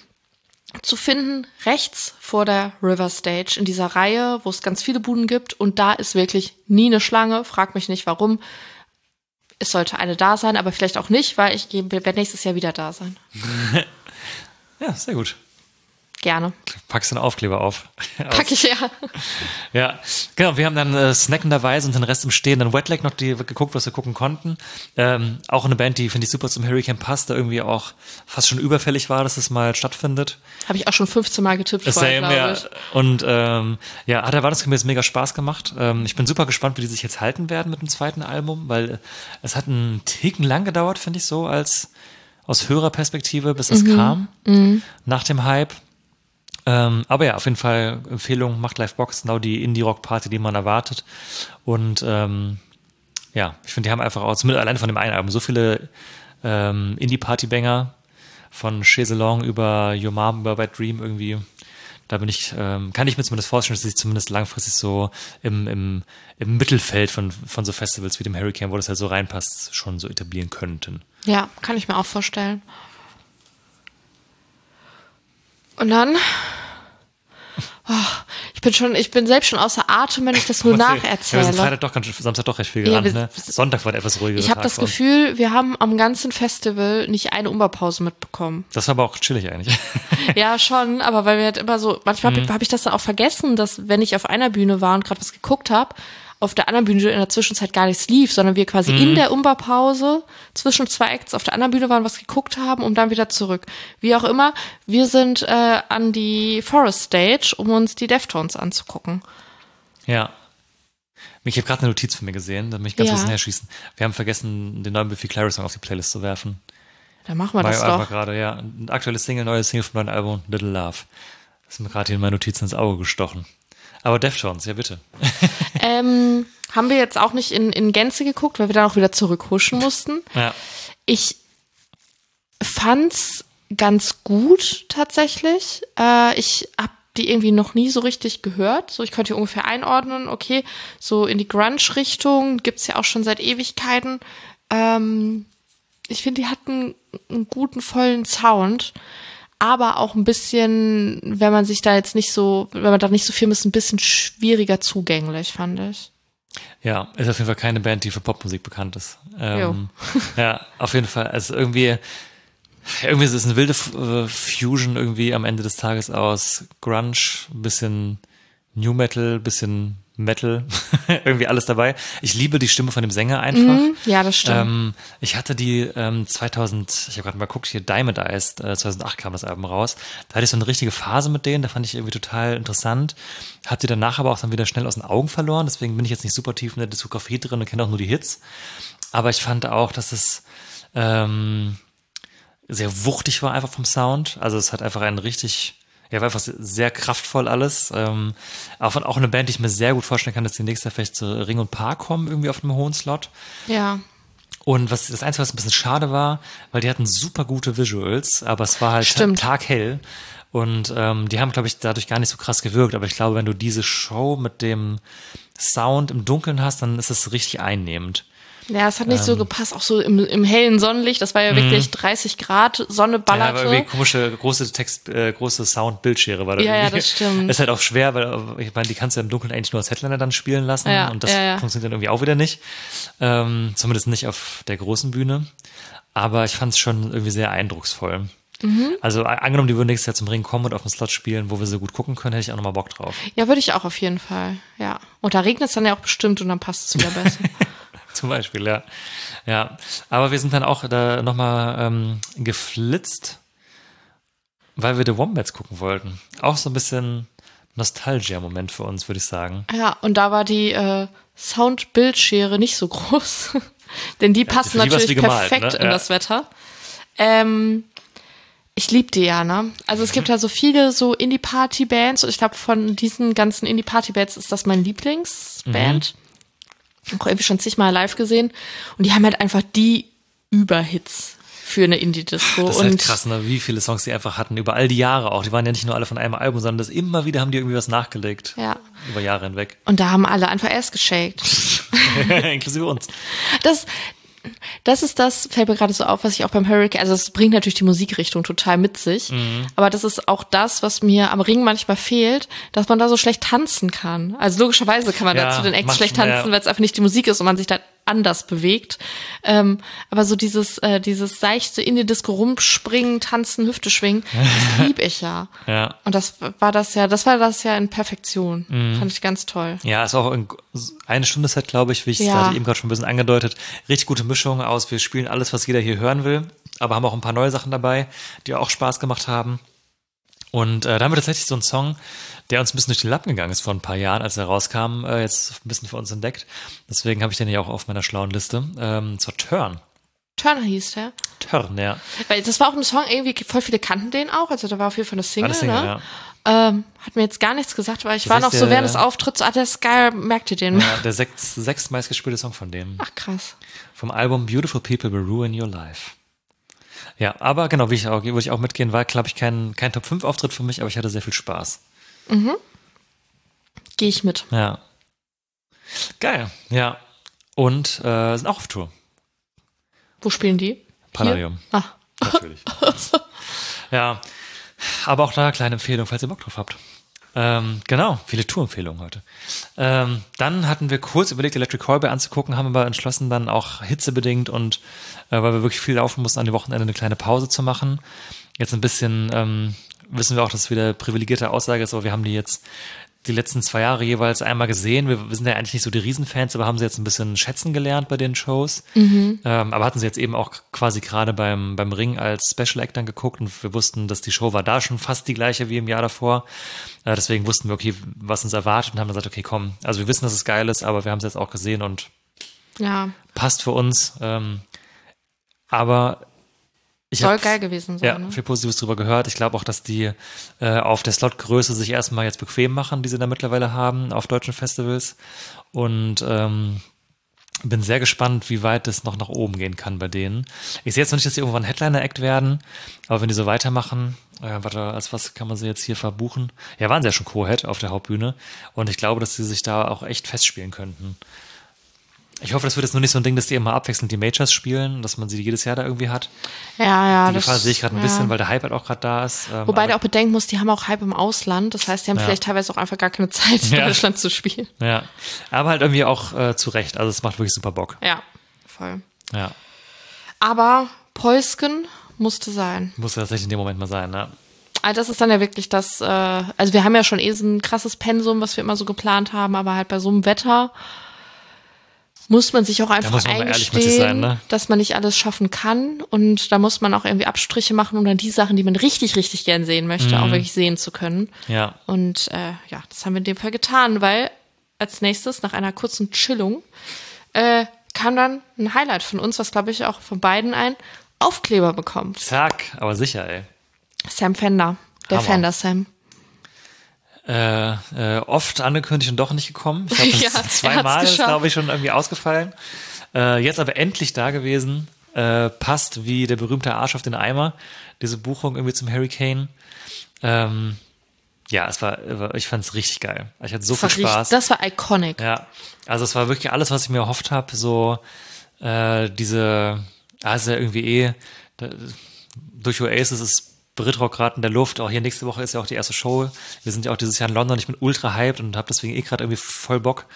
Zu finden rechts vor der River Stage in dieser Reihe, wo es ganz viele Buden gibt und da ist wirklich nie eine Schlange. Frag mich nicht, warum. Es sollte eine da sein, aber vielleicht auch nicht, weil ich werde nächstes Jahr wieder da sein. Ja, sehr gut. Gerne. Packst du einen Aufkleber auf? Pack ich, ja. Ja, genau. Wir haben dann snackenderweise und den Rest im Stehen dann Wetlag noch geguckt, was wir gucken konnten. Auch eine Band, die, finde ich, super zum Hurricane passt, da irgendwie auch fast schon überfällig war, dass es mal stattfindet. Habe ich auch schon 15 Mal getippt vorher, glaube ich. Und hat erwartungsgemäß mega Spaß gemacht. Ich bin super gespannt, wie die sich jetzt halten werden mit dem zweiten Album, weil es hat einen Ticken lang gedauert, finde ich so, aus Hörerperspektive, bis das kam, nach dem Hype. Aber ja, auf jeden Fall Empfehlung, macht Livebox, genau die Indie-Rock-Party, die man erwartet. Und ich finde, die haben einfach auch, zumindest allein von dem einen Album, so viele Indie-Party-Banger, von Chez Along über Your Mom, über Bad Dream irgendwie. Da kann ich mir zumindest vorstellen, dass sie sich zumindest langfristig so im Mittelfeld von so Festivals wie dem Hurricane, wo das halt so reinpasst, schon so etablieren könnten. Ja, kann ich mir auch vorstellen. Und dann, ich bin selbst schon außer Atem, wenn ich das nur nacherzähle. Ja, wir sind Samstag doch recht viel gerannt, ne? Sonntag war der etwas ruhiger. Ich habe das Gefühl, wir haben am ganzen Festival nicht eine Umbaupause mitbekommen. Das war aber auch chillig eigentlich. Ja, schon, aber weil wir halt immer so, manchmal hab ich das dann auch vergessen, dass wenn ich auf einer Bühne war und gerade was geguckt habe, auf der anderen Bühne in der Zwischenzeit gar nichts lief, sondern wir quasi in der Umbaupause zwischen zwei Acts auf der anderen Bühne waren, was geguckt haben und dann wieder zurück. Wie auch immer, wir sind an die Forest Stage, um uns die Deftones anzugucken. Ja. Ich habe gerade eine Notiz von mir gesehen, da möchte ich ganz bisschen herschießen. Wir haben vergessen, den neuen Biffy Clyro Song auf die Playlist zu werfen. Dann machen wir das doch. Gerade, ja. Ein aktuelles neues Single vom neuen Album, Little Love. Das ist mir gerade hier in meine Notizen ins Auge gestochen. Aber Deftones, ja bitte. Haben wir jetzt auch nicht in Gänze geguckt, weil wir dann auch wieder zurückhuschen mussten. Ja. Ich fand's ganz gut tatsächlich. Ich habe die irgendwie noch nie so richtig gehört. So, ich könnte hier ungefähr einordnen, okay, so in die Grunge-Richtung gibt's ja auch schon seit Ewigkeiten. Ich finde, die hatten einen guten, vollen Sound. Aber auch ein bisschen, wenn man da nicht so viel ist, ein bisschen schwieriger zugänglich, fand ich. Ja, ist auf jeden Fall keine Band, die für Popmusik bekannt ist. Ja, auf jeden Fall. Also irgendwie ist es eine wilde Fusion irgendwie am Ende des Tages aus Grunge, ein bisschen New Metal, ein bisschen Metal, irgendwie alles dabei. Ich liebe die Stimme von dem Sänger einfach. Ja, das stimmt. Ich hatte die ich habe gerade mal geguckt, hier Diamond Eyes, 2008 kam das Album raus. Da hatte ich so eine richtige Phase mit denen, da fand ich irgendwie total interessant. Hab die danach aber auch dann wieder schnell aus den Augen verloren, deswegen bin ich jetzt nicht super tief in der Diskografie drin und kenne auch nur die Hits. Aber ich fand auch, dass es sehr wuchtig war einfach vom Sound. Also es hat einfach war einfach sehr kraftvoll alles. Auch eine Band, die ich mir sehr gut vorstellen kann, dass die nächstes Jahr vielleicht zu Ring und Park kommen, irgendwie auf einem hohen Slot. Ja. Und das Einzige, was ein bisschen schade war, weil die hatten super gute Visuals, aber es war halt taghell. Und die haben, glaube ich, dadurch gar nicht so krass gewirkt. Aber ich glaube, wenn du diese Show mit dem Sound im Dunkeln hast, dann ist es richtig einnehmend. Ja, es hat nicht so gepasst, auch so im hellen Sonnenlicht. Das war ja wirklich 30 Grad, Sonne ballerte. Ja, aber irgendwie komische, große Sound-Bildschere war da irgendwie. Ja, das stimmt. Ist halt auch schwer, weil ich meine, die kannst du ja im Dunkeln eigentlich nur als Headliner dann spielen lassen. Ja, und das funktioniert dann irgendwie auch wieder nicht. Zumindest nicht auf der großen Bühne. Aber ich fand es schon irgendwie sehr eindrucksvoll. Also angenommen, die würden nächstes Jahr zum Ring kommen und auf dem Slot spielen, wo wir so gut gucken können, hätte ich auch nochmal Bock drauf. Ja, würde ich auch auf jeden Fall, ja. Und da regnet es dann ja auch bestimmt und dann passt es wieder besser. Zum Beispiel, ja. Ja, aber wir sind dann auch da nochmal geflitzt, weil wir The Wombats gucken wollten. Auch so ein bisschen Nostalgia-Moment für uns, würde ich sagen. Ja, und da war die Sound-Bildschere nicht so groß, denn die passen natürlich perfekt in das Wetter. Ich liebe die ja, ne? Also es gibt ja so viele so Indie-Party-Bands und ich glaube, von diesen ganzen Indie-Party-Bands ist das mein Lieblingsband. Auch irgendwie schon zigmal live gesehen. Und die haben halt einfach die Überhits für eine Indie-Disco. Das ist halt krass, ne? Wie viele Songs die einfach hatten, über all die Jahre auch. Die waren ja nicht nur alle von einem Album, sondern das immer wieder haben die irgendwie was nachgelegt. Ja. Über Jahre hinweg. Und da haben alle einfach erst geshaked. Inklusive uns. Das ist das, fällt mir gerade so auf, was ich auch beim Hurricane, also es bringt natürlich die Musikrichtung total mit sich, aber das ist auch das, was mir am Ring manchmal fehlt, dass man da so schlecht tanzen kann. Also logischerweise kann man da zu den Acts schlecht tanzen, weil es einfach nicht die Musik ist und man sich da anders bewegt. Aber so dieses seichte in die Disco rumspringen, tanzen, Hüfte schwingen, das lieb ich ja. Ja. Und das war das ja in Perfektion. Fand ich ganz toll. Ja, ist auch eine Stunde Set, glaube ich, wie ich es eben gerade schon ein bisschen angedeutet. Richtig gute Mischung aus, wir spielen alles, was jeder hier hören will, aber haben auch ein paar neue Sachen dabei, die auch Spaß gemacht haben. Und da haben wir tatsächlich so einen Song, der uns ein bisschen durch die Lappen gegangen ist vor ein paar Jahren, als er rauskam, jetzt ein bisschen für uns entdeckt. Deswegen habe ich den ja auch auf meiner schlauen Liste. Zur Turn. Turner hieß der? Turn, ja. Weil das war auch ein Song, irgendwie voll viele kannten den auch, also da war auf jeden Fall eine Single, ne? Ja. Hat mir jetzt gar nichts gesagt, weil ich war noch so während des Auftritts, der ist geil, merkt ihr den? Ja, der sechst meistgespielte Song von dem. Ach, krass. Vom Album Beautiful People Will Ruin Your Life. Ja, aber genau, würde ich auch mitgehen, war, glaube ich, kein Top-5-Auftritt für mich, aber ich hatte sehr viel Spaß. Gehe ich mit. Ja. Geil, ja. Und sind auch auf Tour. Wo spielen die? Palladium. Ah. Natürlich. Ja, aber auch da kleine Empfehlung, falls ihr Bock drauf habt. Genau, viele Tourempfehlungen heute. Dann hatten wir kurz überlegt, Electric Callboy anzugucken, haben aber entschlossen, dann auch hitzebedingt und weil wir wirklich viel laufen mussten, an den Wochenende eine kleine Pause zu machen. Jetzt ein bisschen wissen wir auch, dass es wieder privilegierte Aussage ist, aber wir haben die jetzt die letzten 2 Jahre jeweils einmal gesehen. Wir sind ja eigentlich nicht so die Riesenfans, aber haben sie jetzt ein bisschen schätzen gelernt bei den Shows. Aber hatten sie jetzt eben auch quasi gerade beim Ring als Special Act dann geguckt und wir wussten, dass die Show war da schon fast die gleiche wie im Jahr davor. Deswegen wussten wir, okay, was uns erwartet und haben dann gesagt, okay, komm, also wir wissen, dass es geil ist, aber wir haben es jetzt auch gesehen und passt für uns. Aber soll geil gewesen sein. Ja, ne? viel Positives drüber gehört. Ich glaube auch, dass die auf der Slotgröße sich erstmal jetzt bequem machen, die sie da mittlerweile haben auf deutschen Festivals. Und bin sehr gespannt, wie weit es noch nach oben gehen kann bei denen. Ich sehe jetzt noch nicht, dass sie irgendwann Headliner-Act werden, aber wenn die so weitermachen, als was kann man sie jetzt hier verbuchen? Ja, waren sie ja schon Co-Head auf der Hauptbühne. Und ich glaube, dass sie sich da auch echt festspielen könnten. Ich hoffe, das wird jetzt nur nicht so ein Ding, dass die immer abwechselnd die Majors spielen, dass man sie jedes Jahr da irgendwie hat. Ja. Die Gefahr sehe ich gerade ein bisschen, weil der Hype halt auch gerade da ist. Wobei du auch bedenken musst, die haben auch Hype im Ausland. Das heißt, die haben vielleicht teilweise auch einfach gar keine Zeit, in Deutschland zu spielen. Ja, aber halt irgendwie auch zu Recht. Also es macht wirklich super Bock. Ja, voll. Ja. Aber Päusken musste sein. Musste tatsächlich in dem Moment mal sein, ne? Also das ist dann ja wirklich das, also wir haben ja schon so ein krasses Pensum, was wir immer so geplant haben, aber halt bei so einem Wetter muss man sich auch einfach eingestehen, sein, ne? Dass man nicht alles schaffen kann und da muss man auch irgendwie Abstriche machen, um dann die Sachen, die man richtig, richtig gern sehen möchte, auch wirklich sehen zu können. Ja. Und das haben wir in dem Fall getan, weil als nächstes, nach einer kurzen Chillung, kam dann ein Highlight von uns, was glaube ich auch von beiden Aufkleber bekommt. Zack, aber sicher, ey. Sam Fender, der Hammer. Fender Sam. Oft angekündigt und doch nicht gekommen. Ich glaube, Ja, das er hat's zweimal ist, geschafft. glaube ich, schon irgendwie ausgefallen. Jetzt aber endlich da gewesen. Passt wie der berühmte Arsch auf den Eimer. Diese Buchung irgendwie zum Hurricane. Ja, ich fand es richtig geil. Ich hatte so viel Spaß. Das war iconic. Ja, also es war wirklich alles, was ich mir erhofft habe. So ist ja irgendwie durch Oasis ist Britrock gerade in der Luft. Auch hier nächste Woche ist ja auch die erste Show. Wir sind ja auch dieses Jahr in London. Ich bin ultra hyped und habe deswegen gerade irgendwie voll Bock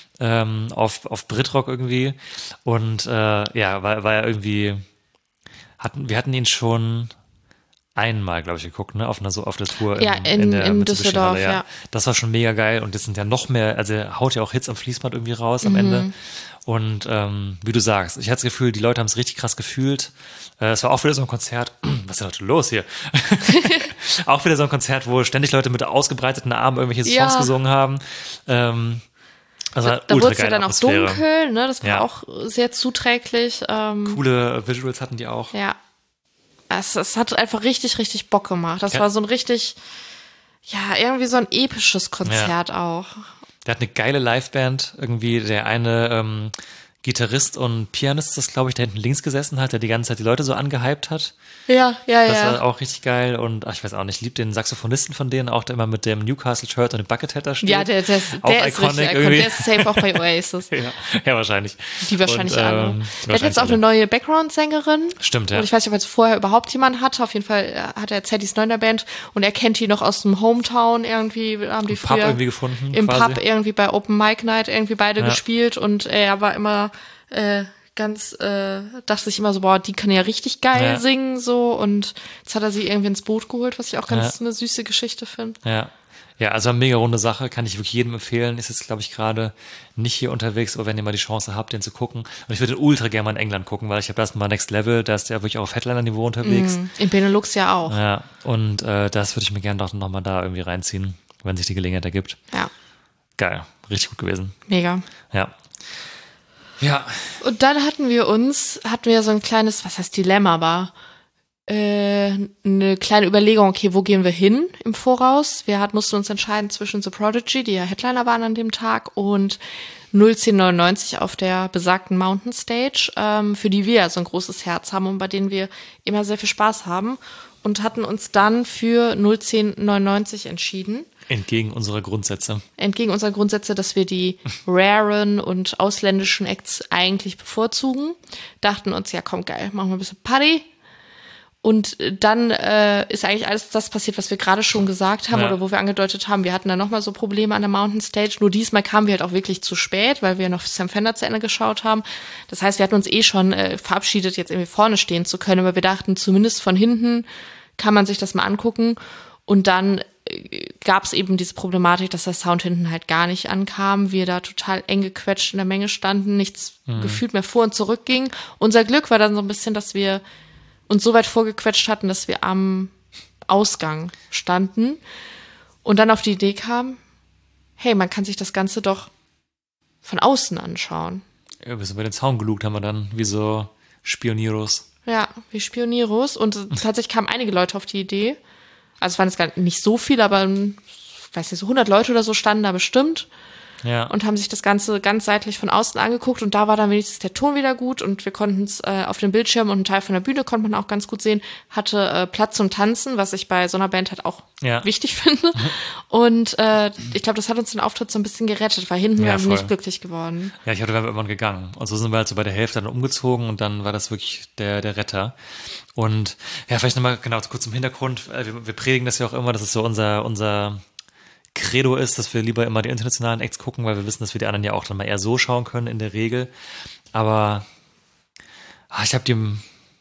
auf Britrock irgendwie. Und war ja irgendwie wir hatten ihn schon einmal, glaube ich, geguckt, ne, auf der Tour Ja, in der Düsseldorf, Mitsubishi-Halle, ja. Das war schon mega geil und jetzt sind ja noch mehr, also er haut ja auch Hits am Fließband irgendwie raus am Ende. Und wie du sagst, ich hatte das Gefühl, die Leute haben es richtig krass gefühlt. Es war auch wieder so ein Konzert, was ist denn heute los hier? Auch wieder so ein Konzert, wo ständig Leute mit ausgebreiteten Armen irgendwelche Songs gesungen haben. Also Da wurde es ja dann Atmosphäre. auch dunkel, ne? Das war Ja. auch sehr zuträglich. Coole Visuals hatten die auch. Ja. Es hat einfach richtig, richtig Bock gemacht. Das war so ein richtig, irgendwie so ein episches Konzert auch. Der hat eine geile Liveband, irgendwie der eine Gitarrist und Pianist, das glaube ich, der hinten links gesessen hat, der die ganze Zeit die Leute so angehypt hat. Ja. Das war auch richtig geil und ich weiß auch nicht, ich liebe den Saxophonisten von denen, auch der immer mit dem Newcastle-Shirt und dem Buckethead da steht. Ja, der ist richtig iconic. Der ist safe auch bei Oasis. ja, wahrscheinlich. Die wahrscheinlich alle. Der hat wahrscheinlich jetzt auch alle. eine neue Background-Sängerin. Stimmt, ja. Und ich weiß nicht, ob jetzt vorher überhaupt jemand hatte. Auf jeden Fall hat er erzählt, die ist neu in der Band. Und er kennt die noch aus dem Hometown irgendwie. Haben die Pub früher irgendwie gefunden. im quasi. Pub irgendwie bei Open Mic Night irgendwie beide gespielt. Und er war immer dachte sich immer so, boah, die kann ja richtig geil singen, so. Und jetzt hat er sie irgendwie ins Boot geholt, was ich auch ganz eine süße Geschichte finde. Ja, also eine mega runde Sache, kann ich wirklich jedem empfehlen. Ist jetzt, glaube ich, gerade nicht hier unterwegs, aber wenn ihr mal die Chance habt, den zu gucken. Und ich würde den ultra gerne mal in England gucken, weil ich habe erst mal Next Level, da ist der wirklich auch auf Headliner-Niveau unterwegs. In Benelux ja auch. Ja, und das würde ich mir gerne doch noch mal da irgendwie reinziehen, wenn sich die Gelegenheit ergibt. Ja. Geil, richtig gut gewesen. Mega. Ja. Ja. Und dann hatten wir so ein kleines, was heißt Dilemma, aber eine kleine Überlegung, okay, wo gehen wir hin im Voraus? Wir mussten uns entscheiden zwischen The Prodigy, die ja Headliner waren an dem Tag, und 01099 auf der besagten Mountain Stage, für die wir ja so ein großes Herz haben und bei denen wir immer sehr viel Spaß haben, und hatten uns dann für 01099 entschieden. Entgegen unserer Grundsätze. Entgegen unserer Grundsätze, dass wir die raren und ausländischen Acts eigentlich bevorzugen. Dachten uns, ja komm, geil, machen wir ein bisschen Party. Und dann ist eigentlich alles das passiert, was wir gerade schon gesagt haben oder wo wir angedeutet haben. Wir hatten dann nochmal so Probleme an der Mountain Stage. Nur diesmal kamen wir halt auch wirklich zu spät, weil wir noch Sam Fender zu Ende geschaut haben. Das heißt, wir hatten uns schon verabschiedet, jetzt irgendwie vorne stehen zu können. Aber wir dachten, zumindest von hinten kann man sich das mal angucken. Und dann gab es eben diese Problematik, dass der Sound hinten halt gar nicht ankam. Wir da total eng gequetscht in der Menge standen, nichts gefühlt mehr vor und zurück ging. Unser Glück war dann so ein bisschen, dass wir uns so weit vorgequetscht hatten, dass wir am Ausgang standen und dann auf die Idee kamen, hey, man kann sich das Ganze doch von außen anschauen. Ja, wir sind bei den Zaun gelugt, haben wir dann, wie so Spionieros. Ja, wie Spionieros. Und tatsächlich kamen einige Leute auf die Idee. Also es waren jetzt gar nicht so viele, aber ich weiß nicht, so 100 Leute oder so standen da bestimmt. Ja. Und haben sich das Ganze ganz seitlich von außen angeguckt, und da war dann wenigstens der Ton wieder gut und wir konnten es auf dem Bildschirm, und einen Teil von der Bühne konnte man auch ganz gut sehen, hatte Platz zum Tanzen, was ich bei so einer Band halt auch wichtig finde. Und ich glaube, das hat uns den Auftritt so ein bisschen gerettet, weil hinten waren wir nicht glücklich geworden. Ja, ich hatte dann irgendwann gegangen. Und so sind wir halt so bei der Hälfte dann umgezogen und dann war das wirklich der Retter. Und ja, vielleicht nochmal genau kurz zum Hintergrund. Wir predigen das ja auch immer, das ist so unser Credo ist, dass wir lieber immer die internationalen Acts gucken, weil wir wissen, dass wir die anderen ja auch dann mal eher so schauen können in der Regel. Aber ich habe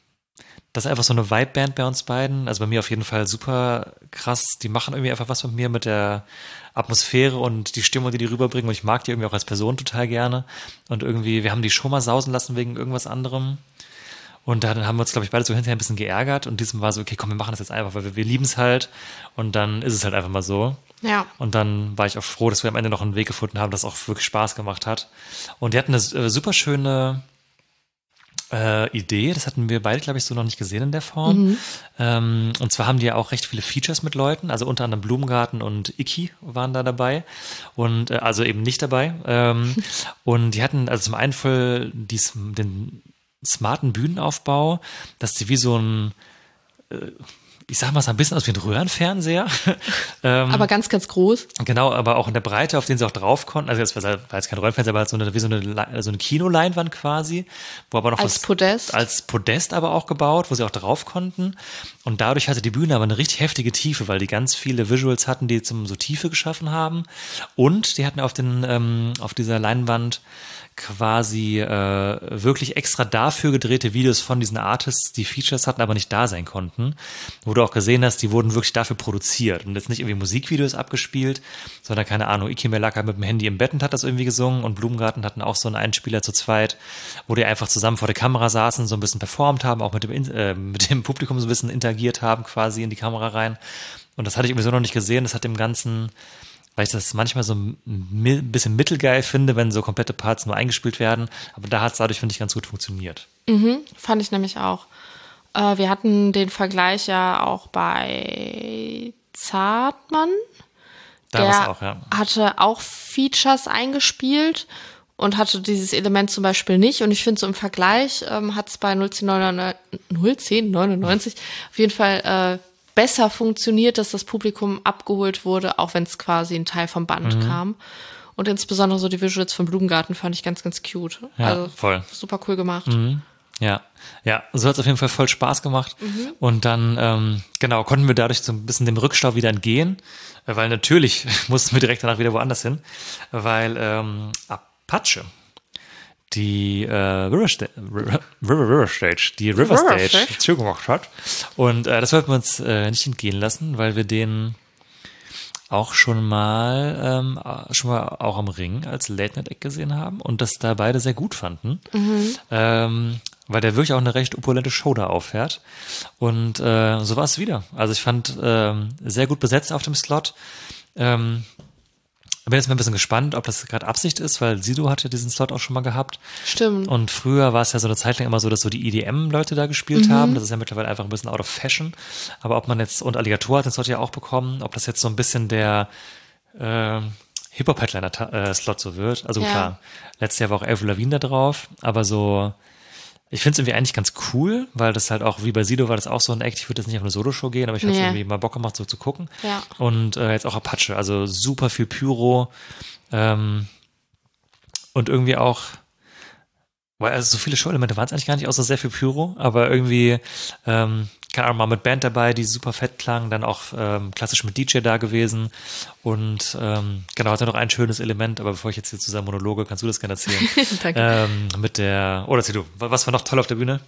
das ist einfach so eine Vibe-Band bei uns beiden. Also bei mir auf jeden Fall super krass. Die machen irgendwie einfach was mit mir, mit der Atmosphäre und die Stimmung, die rüberbringen. Und ich mag die irgendwie auch als Person total gerne. Und irgendwie, wir haben die schon mal sausen lassen wegen irgendwas anderem. Und dann haben wir uns, glaube ich, beide so hinterher ein bisschen geärgert. Und diesem war so, okay, komm, wir machen das jetzt einfach, weil wir lieben es halt. Und dann ist es halt einfach mal so. Ja. Und dann war ich auch froh, dass wir am Ende noch einen Weg gefunden haben, das auch wirklich Spaß gemacht hat. Und die hatten eine super schöne Idee. Das hatten wir beide, glaube ich, so noch nicht gesehen in der Form. Und zwar haben die ja auch recht viele Features mit Leuten, also unter anderem Blumengarten und Iki waren da dabei und also eben nicht dabei. Und die hatten also zum einen voll den smarten Bühnenaufbau, dass die wie so ein ich sag mal, so ein bisschen aus wie ein Röhrenfernseher. Aber ganz, ganz groß. Genau, aber auch in der Breite, auf den sie auch drauf konnten. Also das war jetzt kein Röhrenfernseher, aber halt wie so eine Kinoleinwand quasi. Wo aber noch als Podest. Als Podest aber auch gebaut, wo sie auch drauf konnten. Und dadurch hatte die Bühne aber eine richtig heftige Tiefe, weil die ganz viele Visuals hatten, die so Tiefe geschaffen haben. Und die hatten auf dieser Leinwand quasi wirklich extra dafür gedrehte Videos von diesen Artists, die Features hatten, aber nicht da sein konnten, wo du auch gesehen hast, die wurden wirklich dafür produziert und jetzt nicht irgendwie Musikvideos abgespielt, sondern keine Ahnung, Iki Melaka mit dem Handy im Bett und hat das irgendwie gesungen und Blumengarten hatten auch so einen Einspieler zu zweit, wo die einfach zusammen vor der Kamera saßen, so ein bisschen performt haben, auch mit dem Publikum so ein bisschen interagiert haben quasi in die Kamera rein und das hatte ich irgendwie so noch nicht gesehen, das hat dem Ganzen, weil ich das manchmal so ein bisschen mittelgeil finde, wenn so komplette Parts nur eingespielt werden. Aber da hat es dadurch, finde ich, ganz gut funktioniert. Fand ich nämlich auch. Wir hatten den Vergleich ja auch bei Zartmann. Der hatte auch Features eingespielt und hatte dieses Element zum Beispiel nicht. Und ich finde, so im Vergleich hat es bei 01099 auf jeden Fall besser funktioniert, dass das Publikum abgeholt wurde, auch wenn es quasi ein Teil vom Band kam. Und insbesondere so die Visuals von Blumengarten fand ich ganz, ganz cute. Ja, also voll. Super cool gemacht. Ja, so hat es auf jeden Fall voll Spaß gemacht. Und dann, konnten wir dadurch so ein bisschen dem Rückstau wieder entgehen, weil natürlich mussten wir direkt danach wieder woanders hin, weil Apache die River Stage zugemacht hat. Und das wollten wir uns nicht entgehen lassen, weil wir den auch schon mal auch am Ring als Late-Night-Act gesehen haben und das da beide sehr gut fanden. Weil der wirklich auch eine recht opulente Show da auffährt. Und so war es wieder. Also ich fand sehr gut besetzt auf dem Slot. Ich bin jetzt mal ein bisschen gespannt, ob das gerade Absicht ist, weil Sido hat ja diesen Slot auch schon mal gehabt. Stimmt. Und früher war es ja so eine Zeit lang immer so, dass so die EDM-Leute da gespielt haben. Das ist ja mittlerweile einfach ein bisschen out of fashion. Aber ob man jetzt, und Alligator hat den Slot ja auch bekommen, ob das jetzt so ein bisschen der Hip-Hop-Headliner-Slot so wird. Also klar, letztes Jahr war auch Avril Lavigne da drauf, aber so, ich finde es irgendwie eigentlich ganz cool, weil das halt auch, wie bei Sido war das auch so ein Act, ich würde jetzt nicht auf eine Solo-Show gehen, aber ich hatte irgendwie mal Bock gemacht, so zu gucken. Ja. Und jetzt auch Apache, also super viel Pyro und irgendwie auch, weil also so viele Show-Elemente waren es eigentlich gar nicht, außer sehr viel Pyro, aber irgendwie, keine Ahnung, mal mit Band dabei, die super fett klang, dann auch klassisch mit DJ da gewesen und hat ja noch ein schönes Element, aber bevor ich jetzt hier zu seinem Monologe, kannst du das gerne erzählen? Danke. Erzähl du, was war noch toll auf der Bühne?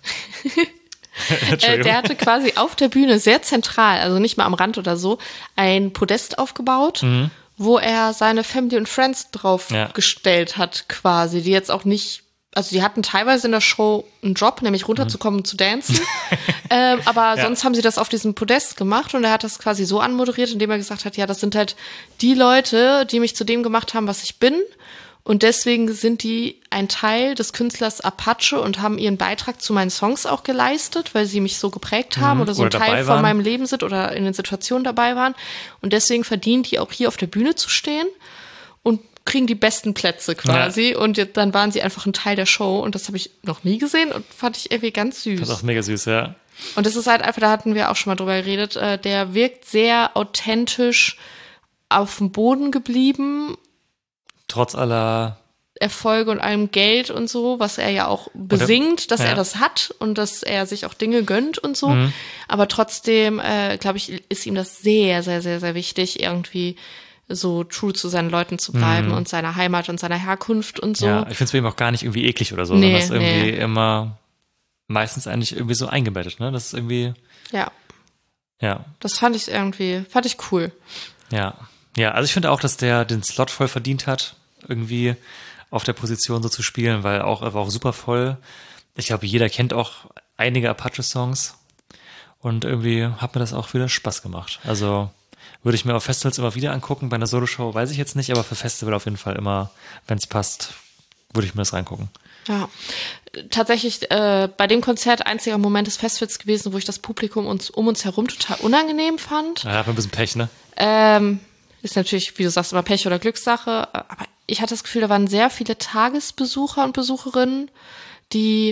Der hatte quasi auf der Bühne sehr zentral, also nicht mal am Rand oder so, ein Podest aufgebaut, wo er seine Family und Friends drauf gestellt hat quasi, die jetzt auch nicht, also die hatten teilweise in der Show einen Job, nämlich runterzukommen und zu dancen. Aber sonst haben sie das auf diesem Podest gemacht und er hat das quasi so anmoderiert, indem er gesagt hat, ja, das sind halt die Leute, die mich zu dem gemacht haben, was ich bin. Und deswegen sind die ein Teil des Künstlers Apache und haben ihren Beitrag zu meinen Songs auch geleistet, weil sie mich so geprägt haben oder so ein Teil von meinem Leben sind oder in den Situationen dabei waren. Und deswegen verdienen die auch hier auf der Bühne zu stehen und kriegen die besten Plätze quasi. Ja. Und dann waren sie einfach ein Teil der Show und das habe ich noch nie gesehen und fand ich irgendwie ganz süß. Das ist auch mega süß, ja. Und das ist halt einfach, da hatten wir auch schon mal drüber geredet, der wirkt sehr authentisch auf dem Boden geblieben. Trotz aller Erfolge und allem Geld und so, was er ja auch besingt, dass er das hat und dass er sich auch Dinge gönnt und so. Aber trotzdem, glaube ich, ist ihm das sehr, sehr, sehr, sehr wichtig, irgendwie so true zu seinen Leuten zu bleiben und seiner Heimat und seiner Herkunft und so. Ja, ich finde es bei ihm auch gar nicht irgendwie eklig oder so, sondern das ist irgendwie immer meistens eigentlich irgendwie so eingebettet, ne? Das ist irgendwie. Ja. Ja. Das fand ich cool. Ja. Ja, also ich finde auch, dass der den Slot voll verdient hat, irgendwie auf der Position so zu spielen, weil er war auch super voll. Ich glaube, jeder kennt auch einige Apache-Songs und irgendwie hat mir das auch wieder Spaß gemacht. Also würde ich mir auf Festivals immer wieder angucken. Bei einer Soloshow weiß ich jetzt nicht, aber für Festival auf jeden Fall immer, wenn es passt, würde ich mir das reingucken. Ja, tatsächlich bei dem Konzert einziger Moment des Festivals gewesen, wo ich das Publikum um uns herum total unangenehm fand. Ja, hat man ein bisschen Pech, ne? Ist natürlich, wie du sagst, immer Pech oder Glückssache. Aber ich hatte das Gefühl, da waren sehr viele Tagesbesucher und Besucherinnen, die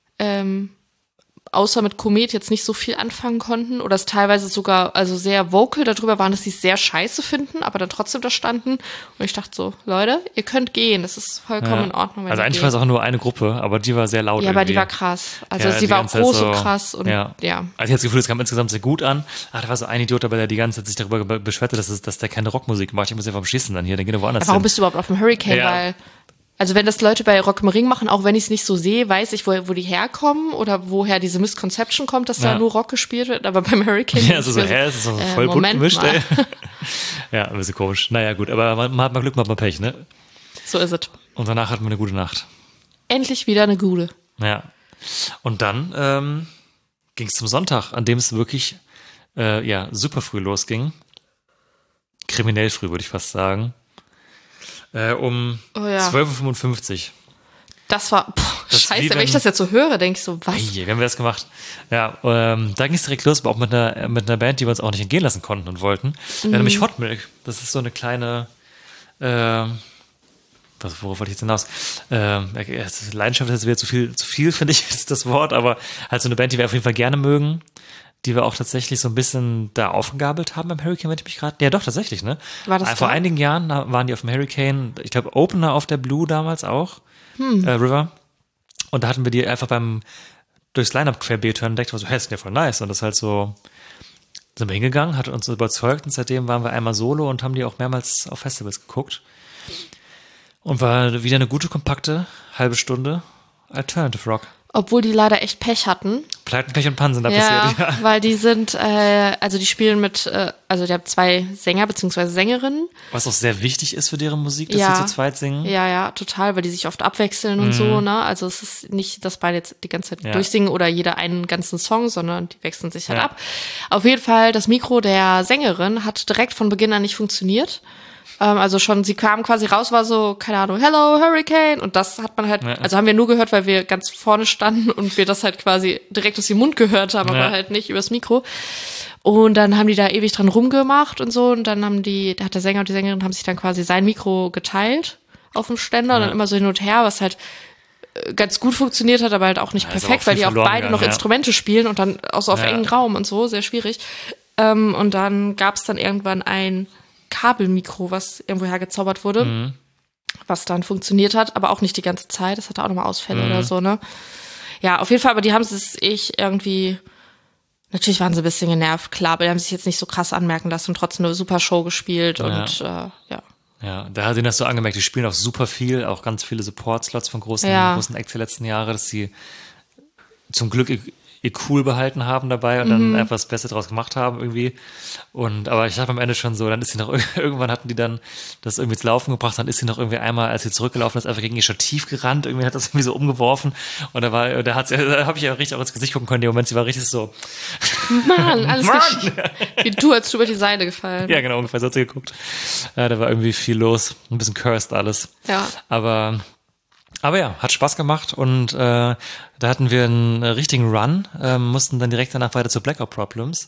außer mit Komet jetzt nicht so viel anfangen konnten oder es teilweise sogar also sehr vocal darüber waren, dass sie es sehr scheiße finden, aber dann trotzdem da standen. Und ich dachte so, Leute, ihr könnt gehen, das ist vollkommen in Ordnung. Also eigentlich war es auch nur eine Gruppe, aber die war sehr laut. Ja, aber die war krass. Also sie war auch groß und krass. Und ja. Also ich hatte das Gefühl, es kam insgesamt sehr gut an. Da war so ein Idiot dabei, der die ganze Zeit sich darüber beschwerte, dass der keine Rockmusik macht. Ich muss ja vom Schießen dann hier, dann geh doch woanders hin. Warum bist du überhaupt auf dem Hurricane? Ja. Weil also wenn das Leute bei Rock am Ring machen, auch wenn ich es nicht so sehe, weiß ich, wo die herkommen oder woher diese Misconception kommt, dass da nur Rock gespielt wird, aber beim Hurricane ja, also es ist so voll bunt gemischt, ey. Ja, ein bisschen komisch. Naja, gut, aber man hat mal Glück, man hat mal Pech, ne? So ist es. Und danach hatten wir eine gute Nacht. Endlich wieder eine gute. Ja. Und dann ging es zum Sonntag, an dem es wirklich super früh losging. Kriminell früh, würde ich fast sagen. Um 12.55 Uhr. Das war, scheiße, wenn ich das jetzt so höre, denke ich so, was? Wie haben wir das gemacht? Ja, da ging es direkt los, aber auch mit einer Band, die wir uns auch nicht entgehen lassen konnten und wollten. Nämlich Hot Milk. Das ist so eine kleine, worauf wollte ich jetzt hinaus? Leidenschaft ist wieder zu viel, finde ich, ist das Wort, aber halt so eine Band, die wir auf jeden Fall gerne mögen. Die wir auch tatsächlich so ein bisschen da aufgegabelt haben beim Hurricane, wenn ich mich gerade... Ja, doch, tatsächlich, ne? War das vor einigen Jahren waren die auf dem Hurricane, ich glaube, Opener auf der Blue damals auch, River. Und da hatten wir die einfach durchs Line-Up querbeet hören und dachten, so, hey, das ist ja voll nice. Und das halt so, sind wir hingegangen, hat uns überzeugt und seitdem waren wir einmal solo und haben die auch mehrmals auf Festivals geguckt. Und war wieder eine gute, kompakte halbe Stunde Alternative Rock. Obwohl die leider echt Pech hatten. Pleiten, Pech und Pannen sind da passiert. Ja, weil die sind, also die spielen mit, also die haben 2 Sänger bzw. Sängerinnen. Was auch sehr wichtig ist für deren Musik, dass die zu zweit singen. Ja, total, weil die sich oft abwechseln und so, ne? Also es ist nicht, dass beide jetzt die ganze Zeit durchsingen oder jeder einen ganzen Song, sondern die wechseln sich halt ab. Auf jeden Fall, das Mikro der Sängerin hat direkt von Beginn an nicht funktioniert. Also schon, sie kam quasi raus, war so, keine Ahnung, hello, Hurricane. Und das hat man halt, also haben wir nur gehört, weil wir ganz vorne standen und wir das halt quasi direkt aus dem Mund gehört haben, aber halt nicht übers Mikro. Und dann haben die da ewig dran rumgemacht und so. Und dann da hat der Sänger und die Sängerin haben sich dann quasi sein Mikro geteilt auf dem Ständer und dann immer so hin und her, was halt ganz gut funktioniert hat, aber halt auch nicht perfekt, weil die auch beide noch Instrumente spielen und dann auch so auf engen Raum und so, sehr schwierig. Und dann gab es dann irgendwann ein Kabelmikro, was irgendwo hergezaubert wurde, was dann funktioniert hat, aber auch nicht die ganze Zeit. Das hatte auch nochmal Ausfälle oder so, ne? Ja, auf jeden Fall, aber die haben es irgendwie, natürlich waren sie ein bisschen genervt, klar, aber die haben sich jetzt nicht so krass anmerken lassen und trotzdem eine super Show gespielt und Ja, da hat ihnen das so angemerkt, die spielen auch super viel, auch ganz viele Support-Slots von großen Acts der letzten Jahre, dass sie zum Glück ihr cool behalten haben dabei und dann einfach das Beste draus gemacht haben irgendwie. Aber ich dachte am Ende schon so, dann ist sie noch, irgendwann hatten die dann das irgendwie ins Laufen gebracht, dann ist sie noch irgendwie einmal, als sie zurückgelaufen ist, einfach gegen ihr Stativ gerannt, irgendwie hat das irgendwie so umgeworfen und da habe ich ja richtig auch ins Gesicht gucken können, in dem Moment, sie war richtig so, Mann, alles wie du, als du über die Seite gefallen. Ja, genau, ungefähr so hat sie geguckt. Ja, da war irgendwie viel los, ein bisschen cursed alles. Ja. Aber ja, hat Spaß gemacht und da hatten wir einen richtigen Run, mussten dann direkt danach weiter zu Blackout Problems.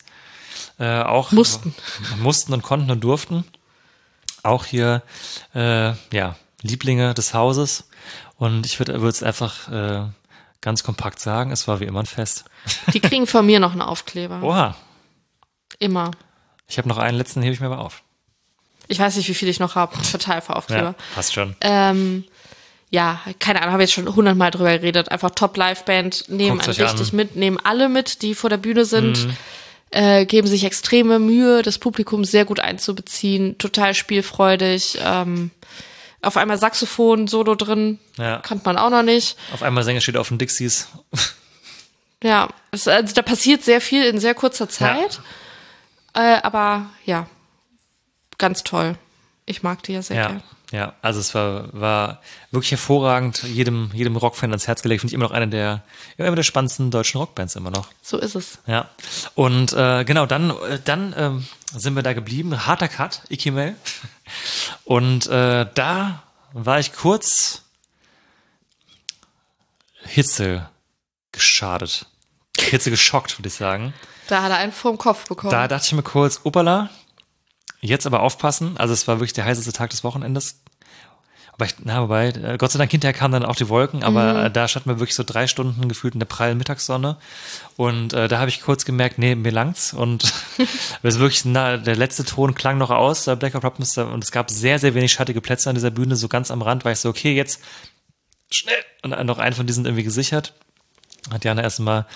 Mussten und konnten und durften. Auch hier, Lieblinge des Hauses. Und ich würde es einfach ganz kompakt sagen, es war wie immer ein Fest. Die kriegen von mir noch einen Aufkleber. Oha. Immer. Ich habe noch einen letzten, hebe ich mir mal auf. Ich weiß nicht, wie viel ich noch habe. Total für Aufkleber. Ja, passt schon. Ja, keine Ahnung, habe jetzt schon 100-mal drüber geredet. Einfach Top-Live-Band, nehmen einen richtig mit, nehmen alle mit, die vor der Bühne sind, geben sich extreme Mühe, das Publikum sehr gut einzubeziehen, total spielfreudig. Auf einmal Saxophon, Solo drin, kannte man auch noch nicht. Auf einmal Sänger steht auf den Dixies. Ja, also da passiert sehr viel in sehr kurzer Zeit. Aber ja, ganz toll. Ich mag die ja sehr gerne. Ja, also es war wirklich hervorragend, jedem Rockfan ans Herz gelegt. Finde ich immer noch eine der spannendsten deutschen Rockbands immer noch. So ist es. Ja. Und genau, dann sind wir da geblieben. Harter Cut, Ikimel. Und da war ich kurz Hitze geschadet. Hitze geschockt, würde ich sagen. Da hat er einen vorm Kopf bekommen. Da dachte ich mir kurz, uppala, jetzt aber aufpassen. Also es war wirklich der heißeste Tag des Wochenendes. Wobei, Gott sei Dank hinterher kamen dann auch die Wolken, aber da standen wir wirklich so 3 Stunden gefühlt in der prallen Mittagssonne. Und da habe ich kurz gemerkt, nee, mir langt's. Und es wirklich, der letzte Ton klang noch aus, Black Eyed Peas, und es gab sehr, sehr wenig schattige Plätze an dieser Bühne, so ganz am Rand, war ich so, okay, jetzt schnell. Und noch einen von diesen irgendwie gesichert. Hat Jana erstmal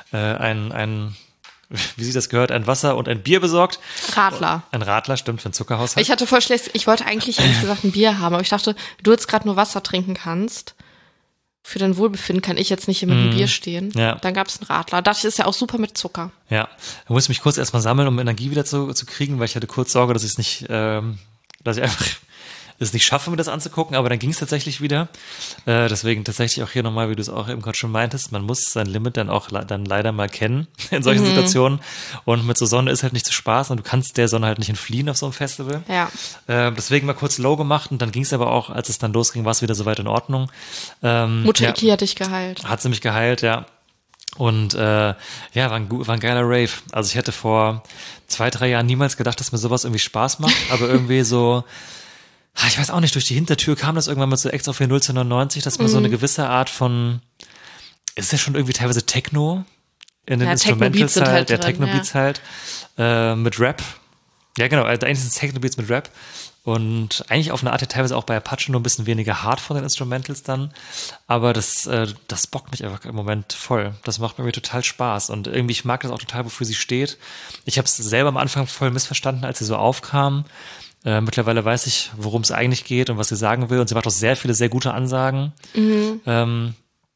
wie sie das gehört, ein Wasser und ein Bier besorgt. Radler. Ein Radler, stimmt, für den Zuckerhaushalt. Ich hatte voll schlecht, ich wollte eigentlich ehrlich gesagt ein Bier haben, aber ich dachte, wenn du jetzt gerade nur Wasser trinken kannst, für dein Wohlbefinden kann ich jetzt nicht hier mit einem Bier stehen. Ja. Dann gab es einen Radler. Dachte ich, ist ja auch super mit Zucker. Ja, da musste ich mich kurz erstmal sammeln, um Energie wieder zu kriegen, weil ich hatte kurz Sorge, dass ich einfach es nicht schaffe, mir das anzugucken, aber dann ging es tatsächlich wieder. Deswegen tatsächlich auch hier nochmal, wie du es auch eben gerade schon meintest, man muss sein Limit dann auch dann leider mal kennen in solchen Situationen. Und mit so Sonne ist halt nicht zu Spaß und du kannst der Sonne halt nicht entfliehen auf so einem Festival. Ja. Deswegen mal kurz low gemacht und dann ging es aber auch, als es dann losging, war es wieder soweit in Ordnung. Mutter Iki hat dich geheilt. Hat sie mich geheilt, ja. Und war ein geiler Rave. Also ich hätte vor 2-3 Jahren niemals gedacht, dass mir sowas irgendwie Spaß macht, aber irgendwie so, ich weiß auch nicht, durch die Hintertür kam das irgendwann mal zu Extra 099, dass man so eine gewisse Art von, ist ja schon irgendwie teilweise Techno in den Instrumentals halt, der Techno-Beats halt, mit Rap. Ja, genau, eigentlich sind es Techno-Beats mit Rap. Und eigentlich auf eine Art ja teilweise auch bei Apache nur ein bisschen weniger hart von den Instrumentals dann. Aber das bockt mich einfach im Moment voll. Das macht mir total Spaß. Und irgendwie, ich mag das auch total, wofür sie steht. Ich habe es selber am Anfang voll missverstanden, als sie so aufkam. Mittlerweile weiß ich, worum es eigentlich geht und was sie sagen will. Und sie macht auch sehr viele, sehr gute Ansagen. Also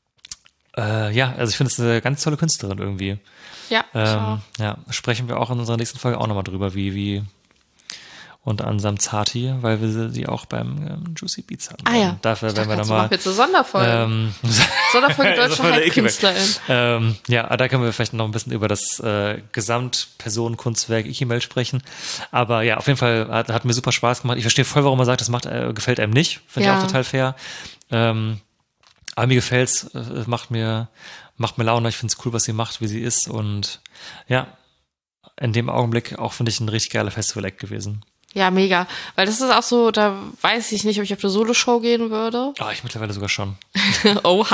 ich finde es eine ganz tolle Künstlerin irgendwie. Ja, sprechen wir auch in unserer nächsten Folge auch nochmal drüber, wie unter anderem Zati, weil wir sie auch beim Juicy Beats haben. Ja. Dafür werden wir nochmal. Machen wir jetzt eine Sonderfolge. Sonderfolge deutscher Hype-Künstlerin. Da können wir vielleicht noch ein bisschen über das Gesamtpersonenkunstwerk Ikimel sprechen. Aber ja, auf jeden Fall hat mir super Spaß gemacht. Ich verstehe voll, warum man sagt, das gefällt einem nicht. Finde ich auch total fair. Aber mir gefällt's, macht mir Laune. Ich finde es cool, was sie macht, wie sie ist. Und ja, in dem Augenblick auch, finde ich, ein richtig geiler Festival-Act gewesen. Ja, mega. Weil das ist auch so, da weiß ich nicht, ob ich auf eine Solo-Show gehen würde. Ich mittlerweile sogar schon. Oha.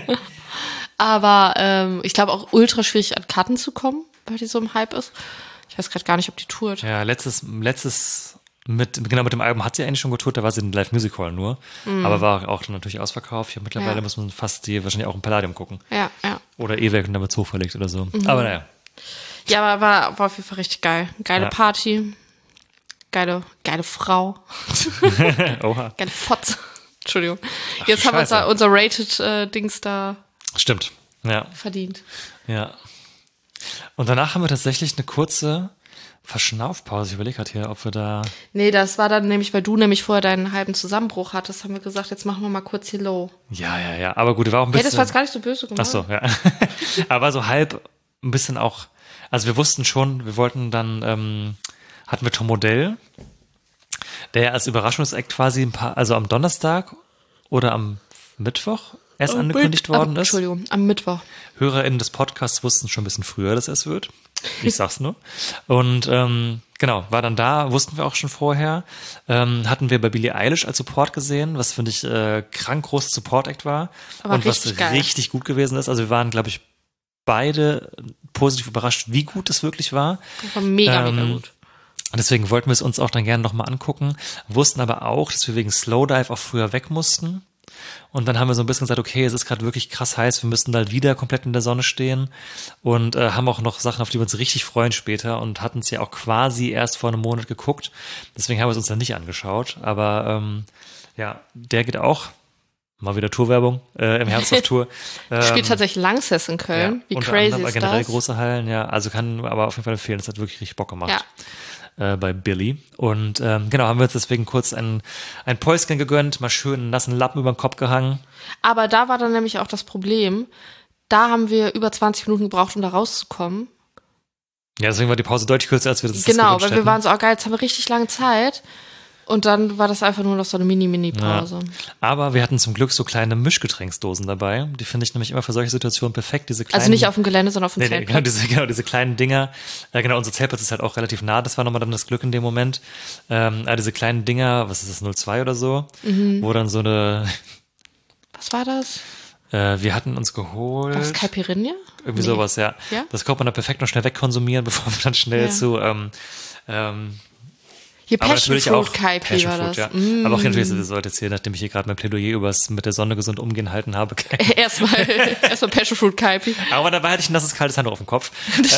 Aber ich glaube auch ultra schwierig an Karten zu kommen, weil die so im Hype ist. Ich weiß gerade gar nicht, ob die tourt. Ja, letztes mit dem Album hat sie eigentlich schon getourt, da war sie in Live Music Hall nur. Aber war auch natürlich ausverkauft. Ja, mittlerweile muss man fast die wahrscheinlich auch im Palladium gucken. Ja. Oder E-Werk und damit Zoo verlegt oder so. Aber naja. Ja, aber war auf jeden Fall richtig geil. Geile Party. Geile Frau. Oha. Geile Fotze. Entschuldigung. Jetzt haben wir unser Rated-Dings da Stimmt. Ja. verdient. Ja. Und danach haben wir tatsächlich eine kurze Verschnaufpause. Ich überlege gerade hier, ob wir da... Nee, das war dann nämlich, weil du nämlich vorher deinen halben Zusammenbruch hattest, haben wir gesagt, jetzt machen wir mal kurz hier low. Ja. Aber gut, war auch ein bisschen... Hey, das war jetzt gar nicht so böse gemacht. Ach so, ja. Aber so halb ein bisschen auch... Also wir wussten schon, wir wollten dann... hatten wir Tom Modell, der als Überraschungsakt quasi also am Donnerstag oder am Mittwoch erst angekündigt worden ist. Entschuldigung, am Mittwoch. HörerInnen des Podcasts wussten schon ein bisschen früher, dass es wird. Ich sag's nur. Und genau, war dann da, wussten wir auch schon vorher. Hatten wir bei Billie Eilish als Support gesehen, was, finde ich, krank großes Support-Act war. Aber und was richtig gut gewesen ist. Also wir waren, glaube ich, beide positiv überrascht, wie gut es wirklich war. Das war mega gut. Und deswegen wollten wir es uns auch dann gerne nochmal angucken, wussten aber auch, dass wir wegen Slowdive auch früher weg mussten. Und dann haben wir so ein bisschen gesagt, okay, es ist gerade wirklich krass heiß, wir müssen halt wieder komplett in der Sonne stehen und haben auch noch Sachen, auf die wir uns richtig freuen später und hatten es ja auch quasi erst vor einem Monat geguckt. Deswegen haben wir es uns dann nicht angeschaut. Aber der geht auch. Mal wieder Tourwerbung im Herbst auf Tour. Spielt tatsächlich Langsess in Köln. Wie crazy ist generell das? Große Hallen, ja. Also kann aber auf jeden Fall empfehlen, das hat wirklich richtig Bock gemacht. Bei Billy. Und genau, haben wir uns deswegen kurz ein Päuschen gegönnt, mal schön einen nassen Lappen über den Kopf gehangen. Aber da war dann nämlich auch das Problem, da haben wir über 20 Minuten gebraucht, um da rauszukommen. Ja, deswegen war die Pause deutlich kürzer, als wir das Genau, gewünscht weil wir waren so, geil, jetzt haben wir richtig lange Zeit. Und dann war das einfach nur noch so eine Mini-Pause. Ja. Aber wir hatten zum Glück so kleine Mischgetränksdosen dabei. Die finde ich nämlich immer für solche Situationen perfekt. Diese kleinen, also nicht auf dem Gelände, sondern auf dem Zeltplatz. Genau, diese kleinen Dinger. Genau, unser Zeltplatz ist halt auch relativ nah. Das war nochmal dann das Glück in dem Moment. Aber diese kleinen Dinger, was ist das, 02 oder so, wo dann so eine... Was war das? Wir hatten uns geholt... Was, Caipirinha? Irgendwie sowas, ja. Das konnte man dann perfekt noch schnell wegkonsumieren, bevor wir dann schnell zu... Hier Passion Fruit Kaipi war das. Ja. Aber auch natürlich, das sollte jetzt hier, nachdem ich hier gerade mein Plädoyer über das mit der Sonne gesund umgehen halten habe. Erstmal Passion Fruit Kaipi. Aber dabei hatte ich ein nasses, kaltes Handtuch auf dem Kopf.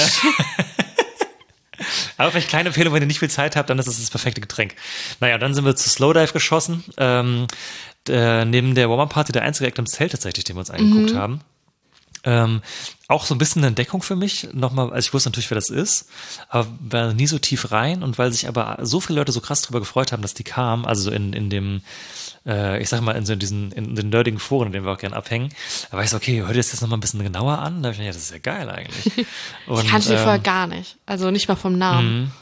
Aber vielleicht kleine Empfehlung, wenn ihr nicht viel Zeit habt, dann ist es das perfekte Getränk. Naja, dann sind wir zu Slowdive geschossen. Neben der Warm-Up-Party der einzige Act im Zelt tatsächlich, den wir uns angeguckt haben. Auch so ein bisschen eine Entdeckung für mich, nochmal, also ich wusste natürlich, wer das ist, aber war nie so tief rein und weil sich aber so viele Leute so krass drüber gefreut haben, dass die kamen, also so in dem, ich sag mal, in den nerdigen Foren, in denen wir auch gerne abhängen, da war ich so, okay, hört ihr das nochmal ein bisschen genauer an? Da hab ich gedacht, ja, das ist ja geil eigentlich. Und, ich kannte die vorher gar nicht, also nicht mal vom Namen.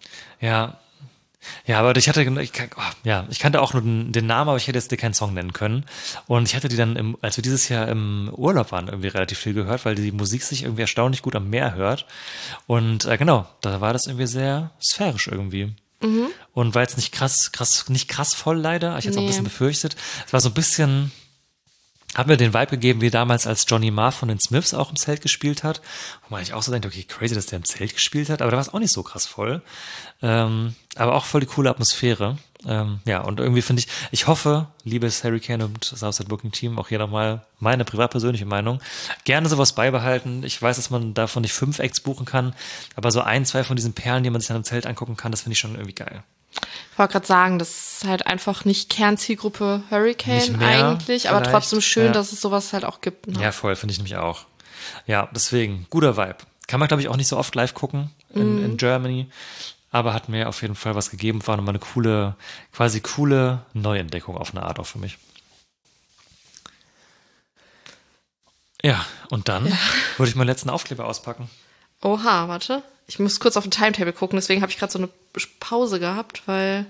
Ja, aber ich kannte auch nur den Namen, aber ich hätte jetzt dir keinen Song nennen können. Und ich hatte die dann, als wir dieses Jahr im Urlaub waren, irgendwie relativ viel gehört, weil die Musik sich irgendwie erstaunlich gut am Meer hört. Und genau, da war das irgendwie sehr sphärisch irgendwie. Und war jetzt nicht krass voll leider. Ich hatte es auch ein bisschen befürchtet. Es war so ein bisschen... Hat mir den Vibe gegeben, wie damals, als Johnny Marr von den Smiths auch im Zelt gespielt hat. Wo man eigentlich auch so denkt, okay, crazy, dass der im Zelt gespielt hat, aber da war es auch nicht so krass voll. Aber auch voll die coole Atmosphäre. Und irgendwie finde ich hoffe, liebes Harry Kane und Southside Booking Team, auch hier nochmal meine privat-persönliche Meinung, gerne sowas beibehalten. Ich weiß, dass man davon nicht 5 Acts buchen kann, aber so 1, 2 von diesen Perlen, die man sich dann im Zelt angucken kann, das finde ich schon irgendwie geil. Ich wollte gerade sagen, das ist halt einfach nicht Kernzielgruppe Hurricane eigentlich, aber trotzdem schön, dass es sowas halt auch gibt. Ne? Ja, voll, finde ich nämlich auch. Ja, deswegen, guter Vibe. Kann man, glaube ich, auch nicht so oft live gucken in Germany, aber hat mir auf jeden Fall was gegeben, war nochmal eine coole Neuentdeckung auf eine Art auch für mich. Ja, und dann würde ich meinen letzten Aufkleber auspacken. Oha, warte. Ich muss kurz auf den Timetable gucken, deswegen habe ich gerade so eine Pause gehabt, weil...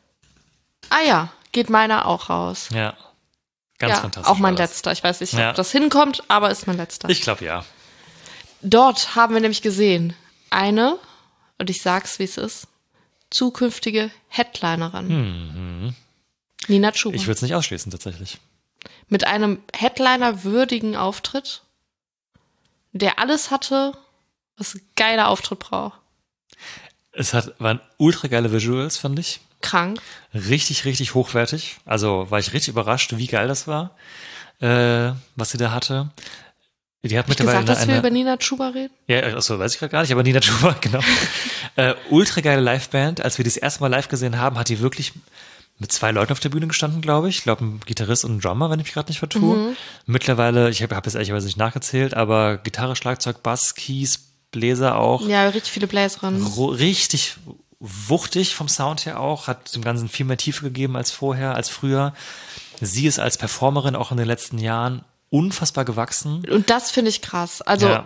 geht meiner auch raus. Ja, ganz fantastisch. Auch mein letzter. Ich weiß nicht, ob das hinkommt, aber ist mein letzter. Ich glaube, ja. Dort haben wir nämlich gesehen, eine, und ich sag's, wie es ist, zukünftige Headlinerin. Nina Chuba. Ich würde es nicht ausschließen, tatsächlich. Mit einem Headliner-würdigen Auftritt, der alles hatte, was ein geiler Auftritt braucht. Waren ultra geile Visuals, fand ich. Krank. Richtig, richtig hochwertig. Also war ich richtig überrascht, wie geil das war, was sie da hatte. Die hat mittlerweile gesagt, dass wir über Nina Chuba reden? Ja, achso, weiß ich gerade gar nicht, aber Nina Chuba, genau. Ultra geile Liveband. Als wir das erste Mal live gesehen haben, hat die wirklich mit 2 Leuten auf der Bühne gestanden, glaube ich. Ich glaube, ein Gitarrist und ein Drummer, wenn ich mich gerade nicht vertue. Mittlerweile, ich habe jetzt ehrlicherweise nicht nachgezählt, aber Gitarre, Schlagzeug, Bass, Keys, Bläser auch. Ja, richtig viele Bläserinnen. Richtig wuchtig vom Sound her auch, hat dem Ganzen viel mehr Tiefe gegeben als früher. Sie ist als Performerin auch in den letzten Jahren unfassbar gewachsen. Und das finde ich krass. Also,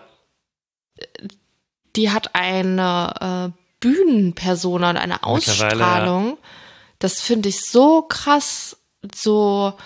die hat eine Bühnenpersona und eine Ausstrahlung. Das finde ich so krass, so,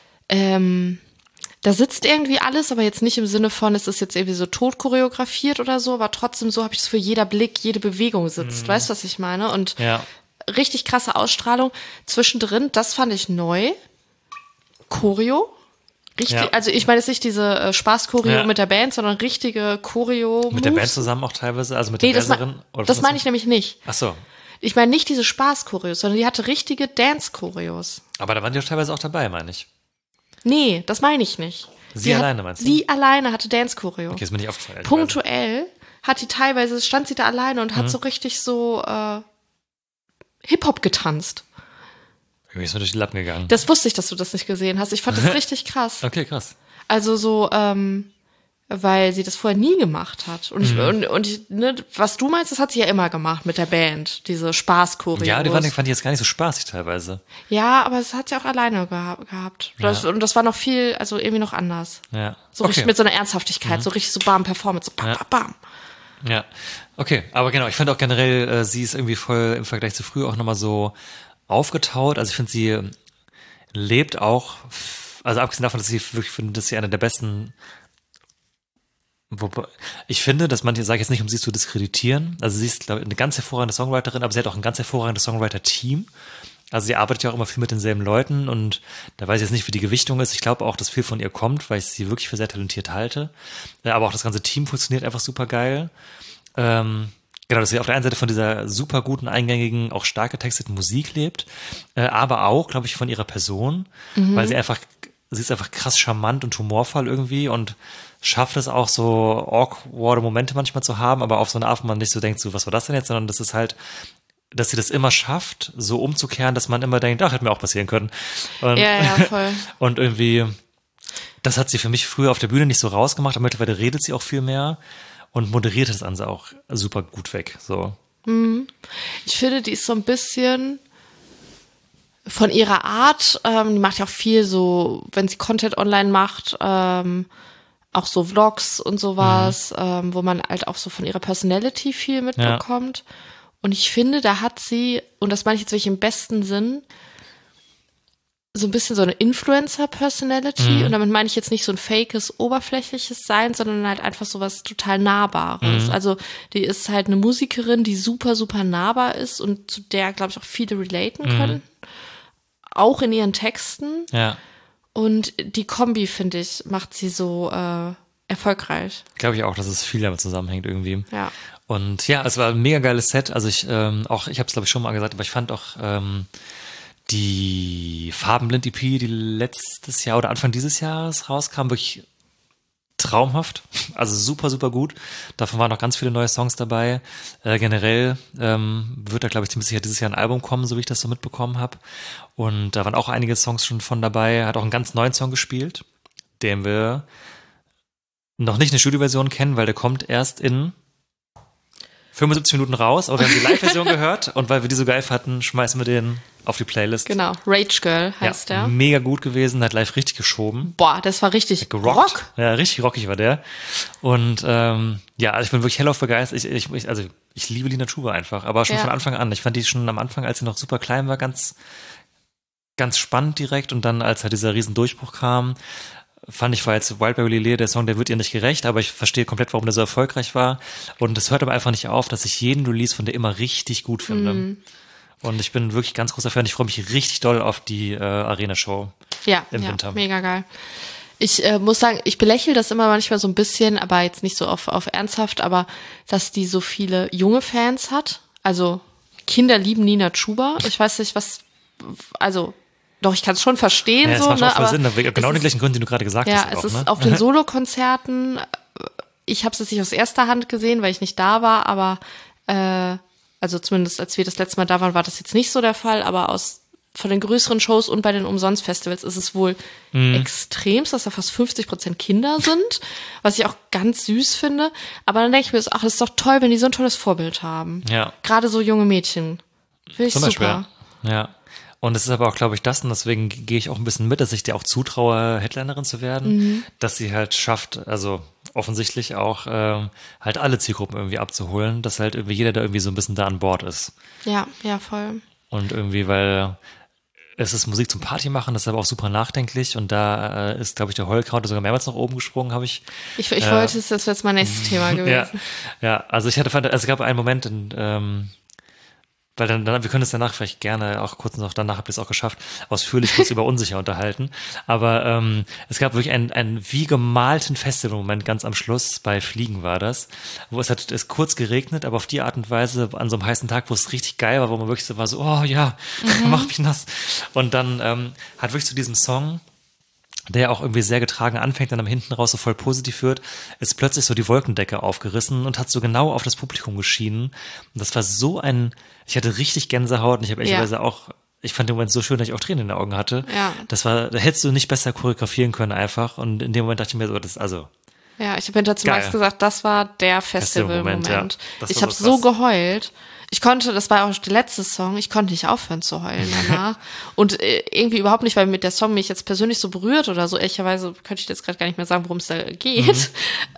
da sitzt irgendwie alles, aber jetzt nicht im Sinne von, es ist jetzt irgendwie so tot choreografiert oder so, aber trotzdem so habe ich es für jeder Blick, jede Bewegung sitzt. Weißt du, was ich meine? Und richtig krasse Ausstrahlung. Zwischendrin, das fand ich neu. Choreo. Richtig, also ich meine jetzt nicht diese Spaß-Choreo mit der Band, sondern richtige Choreo. Mit der Band zusammen auch teilweise, also mit der Bläserin? Das meine ich nämlich nicht. Ach so. Ich meine nicht diese Spaß-Choreos, sondern die hatte richtige Dance-Choreos. Aber da waren die auch teilweise auch dabei, meine ich. Nee, das meine ich nicht. Sie alleine, meinst du? Sie alleine hatte Dance-Choreo. Okay, ist mir nicht aufgefallen. Punktuell hat die teilweise, stand sie da alleine und hat so richtig so Hip-Hop getanzt. Mir ist mir durch die Lappen gegangen. Das wusste ich, dass du das nicht gesehen hast. Ich fand das richtig krass. Okay, krass. Also so, weil sie das vorher nie gemacht hat. Und was du meinst, das hat sie ja immer gemacht mit der Band, diese Spaß-Choreos. Ja, die fand ich jetzt gar nicht so spaßig teilweise. Ja, aber es hat sie auch alleine gehabt. Und das war noch viel, also irgendwie noch anders. Ja. So richtig mit so einer Ernsthaftigkeit, so richtig so Bam-Performance, so bam, bam, bam. Ja, okay. Aber genau, ich fand auch generell, sie ist irgendwie voll im Vergleich zu früher auch nochmal so aufgetaut. Also ich finde, sie lebt auch, also abgesehen davon, dass ich wirklich finde, dass sie eine der besten, ich finde, dass manche, sage ich jetzt nicht, um sie zu diskreditieren, also sie ist, glaube ich, eine ganz hervorragende Songwriterin, aber sie hat auch ein ganz hervorragendes Songwriter-Team. Also sie arbeitet ja auch immer viel mit denselben Leuten und da weiß ich jetzt nicht, wie die Gewichtung ist. Ich glaube auch, dass viel von ihr kommt, weil ich sie wirklich für sehr talentiert halte. Aber auch das ganze Team funktioniert einfach super geil. Genau, dass sie auf der einen Seite von dieser super guten, eingängigen, auch stark getexteten Musik lebt, aber auch, glaube ich, von ihrer Person, weil sie ist einfach krass charmant und humorvoll irgendwie und schafft es auch so awkward Momente manchmal zu haben, aber auf so eine Art, wo man nicht so denkt, so, was war das denn jetzt, sondern das ist halt, dass sie das immer schafft, so umzukehren, dass man immer denkt, ach, hätte mir auch passieren können. Und, ja, voll. Und irgendwie, das hat sie für mich früher auf der Bühne nicht so rausgemacht, aber mittlerweile redet sie auch viel mehr. Und moderiert das Ganze auch super gut weg. So. Ich finde, die ist so ein bisschen von ihrer Art, die macht ja auch viel so, wenn sie Content online macht, auch so Vlogs und sowas, wo man halt auch so von ihrer Personality viel mitbekommt. Ja. Und ich finde, da hat sie, und das meine ich jetzt wirklich im besten Sinn, so ein bisschen so eine Influencer-Personality und damit meine ich jetzt nicht so ein fakes, oberflächliches Sein, sondern halt einfach so was total Nahbares. Also die ist halt eine Musikerin, die super, super nahbar ist und zu der, glaube ich, auch viele relaten können. Auch in ihren Texten. Ja. Und die Kombi, finde ich, macht sie so erfolgreich. Glaube ich auch, dass es viel damit zusammenhängt irgendwie. Ja. Und ja, es war ein mega geiles Set. Also ich habe es glaube ich schon mal gesagt, aber ich fand auch die Farbenblind-EP, die letztes Jahr oder Anfang dieses Jahres rauskam, wirklich traumhaft. Also super, super gut. Davon waren noch ganz viele neue Songs dabei. Generell wird da, glaube ich, ziemlich sicher dieses Jahr ein Album kommen, so wie ich das so mitbekommen habe. Und da waren auch einige Songs schon von dabei. Hat auch einen ganz neuen Song gespielt, den wir noch nicht eine Studioversion kennen, weil der kommt erst in 75 Minuten raus, aber wir haben die Live-Version gehört und weil wir die so geil fanden, schmeißen wir den auf die Playlist. Genau, Rage Girl heißt der. Mega gut gewesen, hat live richtig geschoben. Boah, das war richtig Rock. Ja, richtig rockig war der. Und also ich bin wirklich hellauf begeistert. Ich liebe Lina Chuba einfach, aber schon von Anfang an. Ich fand die schon am Anfang, als sie noch super klein war, ganz, ganz spannend direkt und dann, als halt dieser riesen Durchbruch kam, fand ich, war jetzt Wildberry Lillet, der Song, der wird ihr nicht gerecht, aber ich verstehe komplett, warum der so erfolgreich war. Und es hört aber einfach nicht auf, dass ich jeden Release von der immer richtig gut finde. Und ich bin wirklich ganz großer Fan. Ich freue mich richtig doll auf die Arena-Show im Winter. Mega geil. Ich muss sagen, ich belächle das immer manchmal so ein bisschen, aber jetzt nicht so auf ernsthaft, aber dass die so viele junge Fans hat. Also Kinder lieben Lina Chuba. Ich weiß nicht, doch, ich kann es schon verstehen. Ja, so, macht auch voll aber Sinn, genau den gleichen Gründen, die du gerade gesagt hast. Ja, es ist auf den Solokonzerten, ich habe es jetzt nicht aus erster Hand gesehen, weil ich nicht da war, aber also zumindest als wir das letzte Mal da waren, war das jetzt nicht so der Fall, aber von den größeren Shows und bei den Umsonstfestivals ist es wohl extremst, dass da fast 50% Kinder sind, was ich auch ganz süß finde. Aber dann denke ich mir, das ist doch toll, wenn die so ein tolles Vorbild haben. Ja. Gerade so junge Mädchen. Finde ich super. Ja. Und es ist aber auch, glaube ich, das, und deswegen gehe ich auch ein bisschen mit, dass ich dir auch zutraue, Headlinerin zu werden, dass sie halt schafft, also offensichtlich auch halt alle Zielgruppen irgendwie abzuholen, dass halt irgendwie jeder da irgendwie so ein bisschen da an Bord ist. Ja, voll. Und irgendwie, weil es ist Musik zum Party machen, das ist aber auch super nachdenklich und da ist, glaube ich, der Heulkraut sogar mehrmals nach oben gesprungen, habe ich. Ich wollte, das wäre jetzt mein nächstes Thema gewesen. Ja, also es gab einen Moment, weil dann, wir können es danach vielleicht gerne auch kurz noch, danach habt ihr es auch geschafft, ausführlich kurz über Unsicher unterhalten. Aber es gab wirklich einen wie gemalten Festivalmoment ganz am Schluss, bei Fliegen war das, wo es kurz geregnet, aber auf die Art und Weise an so einem heißen Tag, wo es richtig geil war, wo man wirklich so war, so, oh ja, mach mich nass. Und dann hat wirklich zu diesem Song, der auch irgendwie sehr getragen anfängt, dann am hinten raus so voll positiv wird, ist plötzlich so die Wolkendecke aufgerissen und hat so genau auf das Publikum geschienen. Und das war so ich hatte richtig Gänsehaut und ich habe ehrlicherweise auch, ich fand den Moment so schön, dass ich auch Tränen in den Augen hatte. Ja. Da hättest du nicht besser choreografieren können einfach. Und in dem Moment dachte ich mir so, Ja, ich habe hinter zu Max gesagt, das war der Festivalmoment. Ja. Ich habe so geheult. Das war auch der letzte Song, ich konnte nicht aufhören zu heulen danach. Und irgendwie überhaupt nicht, weil mit der Song mich jetzt persönlich so berührt oder so. Ehrlicherweise könnte ich jetzt gerade gar nicht mehr sagen, worum es da geht.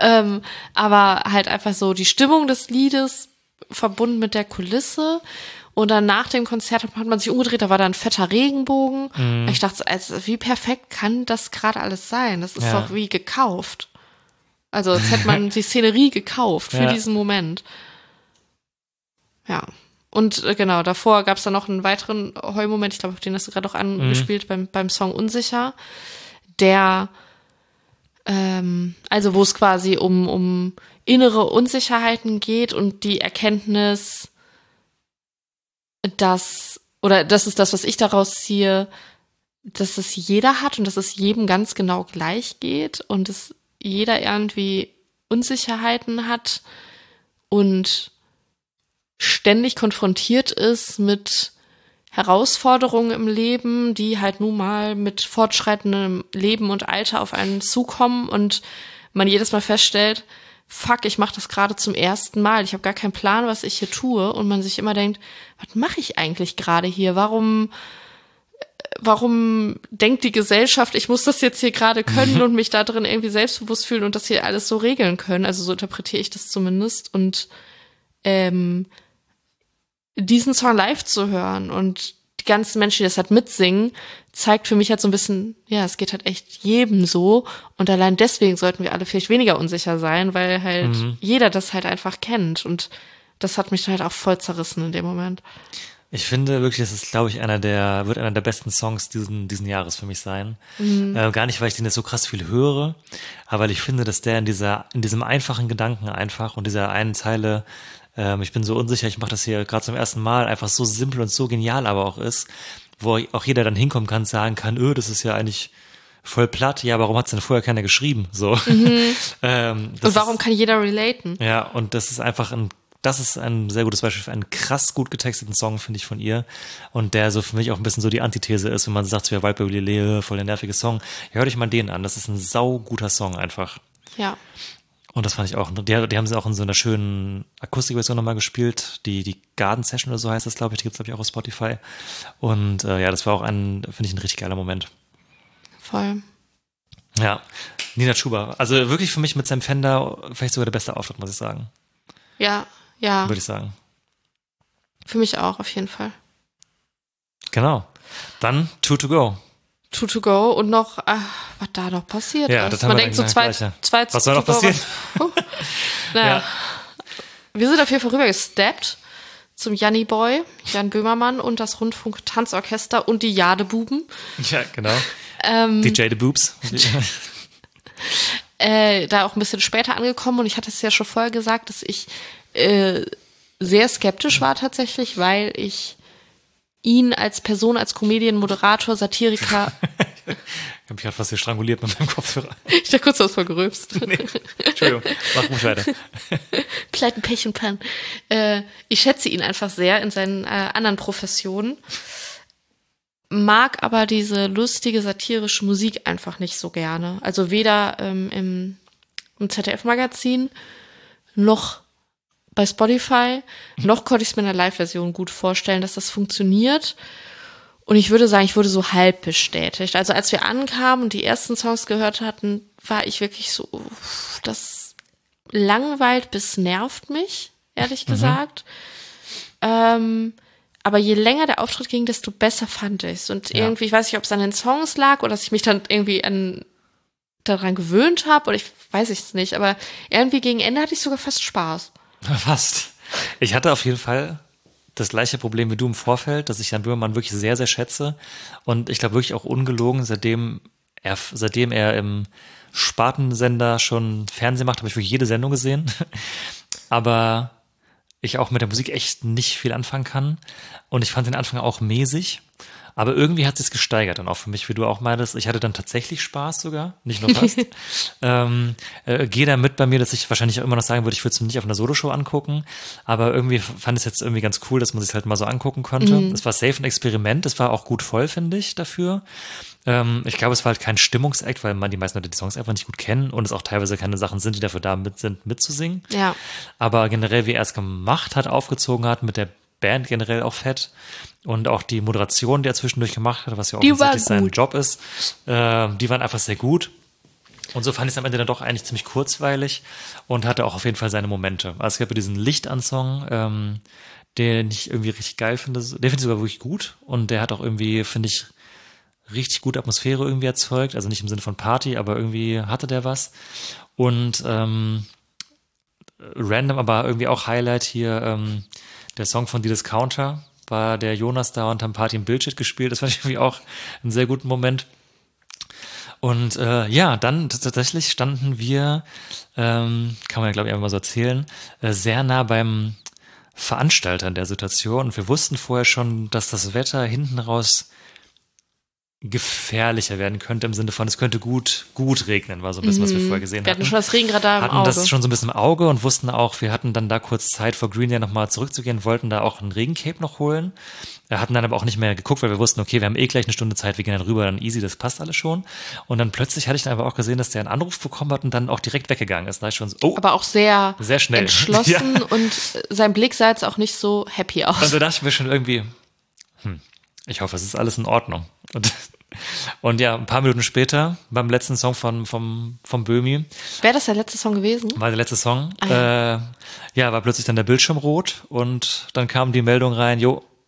Aber halt einfach so die Stimmung des Liedes verbunden mit der Kulisse Und dann nach dem Konzert hat man sich umgedreht, da war da ein fetter Regenbogen. Ich dachte, also, wie perfekt kann das gerade alles sein? Das ist doch wie gekauft. Also als hätte man die Szenerie gekauft für diesen Moment. Ja. Und genau, davor gab es dann noch einen weiteren Heulmoment, ich glaube, auf den hast du gerade auch angespielt, beim Song Unsicher, der also wo es quasi um innere Unsicherheiten geht und die Erkenntnis, das ist das, was ich daraus ziehe, dass es jeder hat und dass es jedem ganz genau gleich geht und dass jeder irgendwie Unsicherheiten hat und ständig konfrontiert ist mit Herausforderungen im Leben, die halt nun mal mit fortschreitendem Leben und Alter auf einen zukommen und man jedes Mal feststellt, fuck, ich mache das gerade zum ersten Mal, ich habe gar keinen Plan, was ich hier tue und man sich immer denkt, was mache ich eigentlich gerade hier? Warum denkt die Gesellschaft, ich muss das jetzt hier gerade können und mich da drin irgendwie selbstbewusst fühlen und das hier alles so regeln können? Also so interpretiere ich das zumindest und diesen Song live zu hören und die ganzen Menschen, die das halt mitsingen, zeigt für mich halt so ein bisschen, ja, es geht halt echt jedem so und allein deswegen sollten wir alle vielleicht weniger unsicher sein, weil halt jeder das halt einfach kennt und das hat mich halt auch voll zerrissen in dem Moment. Ich finde wirklich, das ist, glaube ich, wird einer der besten Songs diesen Jahres für mich sein. Gar nicht, weil ich den jetzt so krass viel höre, aber weil ich finde, dass der in diesem einfachen Gedanken einfach und dieser einen Zeile, ich bin so unsicher, ich mache das hier gerade zum ersten Mal, einfach so simpel und so genial aber auch ist, wo auch jeder dann hinkommen kann, sagen kann, das ist ja eigentlich voll platt, ja, warum hat's denn vorher keiner geschrieben? So. Und warum kann jeder relaten? Ja, und das ist einfach das ist ein sehr gutes Beispiel für einen krass gut getexteten Song, finde ich, von ihr. Und der so für mich auch ein bisschen so die Antithese ist, wenn man sagt, so ja, Waldberg Lillet, voll der nervige Song. Ja, hört euch mal den an. Das ist ein sauguter Song einfach. Ja. Und das fand ich auch. Die haben sie auch in so einer schönen Akustikversion nochmal gespielt. Die Garden Session oder so heißt das, glaube ich. Die gibt's, glaube ich, auch auf Spotify. Und ja, das war auch finde ich, ein richtig geiler Moment. Voll. Ja. Nina Chuba. Also wirklich für mich mit Sam Fender vielleicht sogar der beste Auftritt, muss ich sagen. Ja. Würde ich sagen. Für mich auch, auf jeden Fall. Genau. Dann Two to Go. Two to Go und noch, was da noch passiert ja, ist. Das haben Man wir denkt so zwei was soll noch passieren? Naja. Ja. Wir sind auf jeden Fall rüber gesteppt zum Janni Boy, Jan Böhmermann und das Rundfunk-Tanzorchester und die Jadebuben. Ja, genau. Die Jadeboobs. Da auch ein bisschen später angekommen und ich hatte es ja schon vorher gesagt, dass ich sehr skeptisch war tatsächlich, weil ich ihn als Person, als Comedian, Moderator, Satiriker. Ich habe mich gerade fast hier stranguliert mit meinem Kopfhörer. Ich dachte kurz was vergröbst. Nee. Entschuldigung, mach ruhig weiter. Pleiten, Pech und Pannen. Ich schätze ihn einfach sehr in seinen anderen Professionen, mag aber diese lustige, satirische Musik einfach nicht so gerne. Also weder im ZDF-Magazin noch bei Spotify, noch konnte ich es mir in der Live-Version gut vorstellen, dass das funktioniert. Und ich würde sagen, ich wurde so halb bestätigt. Also als wir ankamen und die ersten Songs gehört hatten, war ich wirklich so, das langweilt bis nervt mich, ehrlich gesagt. Aber je länger der Auftritt ging, desto besser fand ich es. Und irgendwie, ich weiß nicht, ob es an den Songs lag oder dass ich mich dann irgendwie daran gewöhnt habe oder ich weiß es nicht. Aber irgendwie gegen Ende hatte ich sogar fast Spaß. Fast. Ich hatte auf jeden Fall das gleiche Problem wie du im Vorfeld, dass ich Jan Böhmermann wirklich sehr, sehr schätze. Und ich glaube wirklich auch ungelogen, seitdem er im Spartensender schon Fernsehen macht, habe ich wirklich jede Sendung gesehen. Aber ich auch mit der Musik echt nicht viel anfangen kann. Und ich fand den Anfang auch mäßig. Aber irgendwie hat sich's gesteigert dann auch für mich, wie du auch meintest. Ich hatte dann tatsächlich Spaß sogar, nicht nur fast. Geh da mit bei mir, dass ich wahrscheinlich auch immer noch sagen würde, ich würde es mir nicht auf einer Soloshow angucken. Aber irgendwie fand ich es jetzt irgendwie ganz cool, dass man sich halt mal so angucken konnte. Es war safe ein Experiment. Es war auch gut voll, finde ich, dafür. Ich glaube, es war halt kein Stimmungsakt, weil die meisten Leute die Songs einfach nicht gut kennen und es auch teilweise keine Sachen sind, die dafür da sind, mitzusingen. Ja. Aber generell, wie er es gemacht hat, aufgezogen hat, mit der Band generell auch fett. Und auch die Moderation, die er zwischendurch gemacht hat, was ja offensichtlich sein Job ist, die waren einfach sehr gut. Und so fand ich es am Ende dann doch eigentlich ziemlich kurzweilig und hatte auch auf jeden Fall seine Momente. Also es gab ja diesen Lichtansong, den ich irgendwie richtig geil finde. Den finde ich sogar wirklich gut und der hat auch irgendwie, finde ich, richtig gute Atmosphäre irgendwie erzeugt. Also nicht im Sinne von Party, aber irgendwie hatte der was. Und random, aber irgendwie auch Highlight hier, der Song von The Discounter, war der Jonas da und haben Party im Bildschirm gespielt. Das fand ich irgendwie auch einen sehr guten Moment. Und dann tatsächlich standen wir, kann man ja glaube ich einfach mal so erzählen, sehr nah beim Veranstalter in der Situation. Und wir wussten vorher schon, dass das Wetter hinten raus gefährlicher werden könnte, im Sinne von, es könnte gut regnen, war so ein bisschen, was wir vorher gesehen hatten. Wir hatten schon das Regenradar im Auge. Hatten das schon so ein bisschen im Auge und wussten auch, wir hatten dann da kurz Zeit vor Green Day nochmal zurückzugehen, wollten da auch ein Regencape noch holen. Wir hatten dann aber auch nicht mehr geguckt, weil wir wussten, okay, wir haben gleich eine Stunde Zeit, wir gehen dann rüber, dann easy, das passt alles schon. Und dann plötzlich hatte ich dann aber auch gesehen, dass der einen Anruf bekommen hat und dann auch direkt weggegangen ist. Da ich schon so, aber auch sehr schnell entschlossen und sein Blick sah jetzt auch nicht so happy aus. Also dachten wir schon irgendwie, ich hoffe, es ist alles in Ordnung. Und ja, ein paar Minuten später, beim letzten Song vom Böhmi. Wäre das der letzte Song gewesen? War der letzte Song. War plötzlich dann der Bildschirm rot und dann kam die Meldung rein,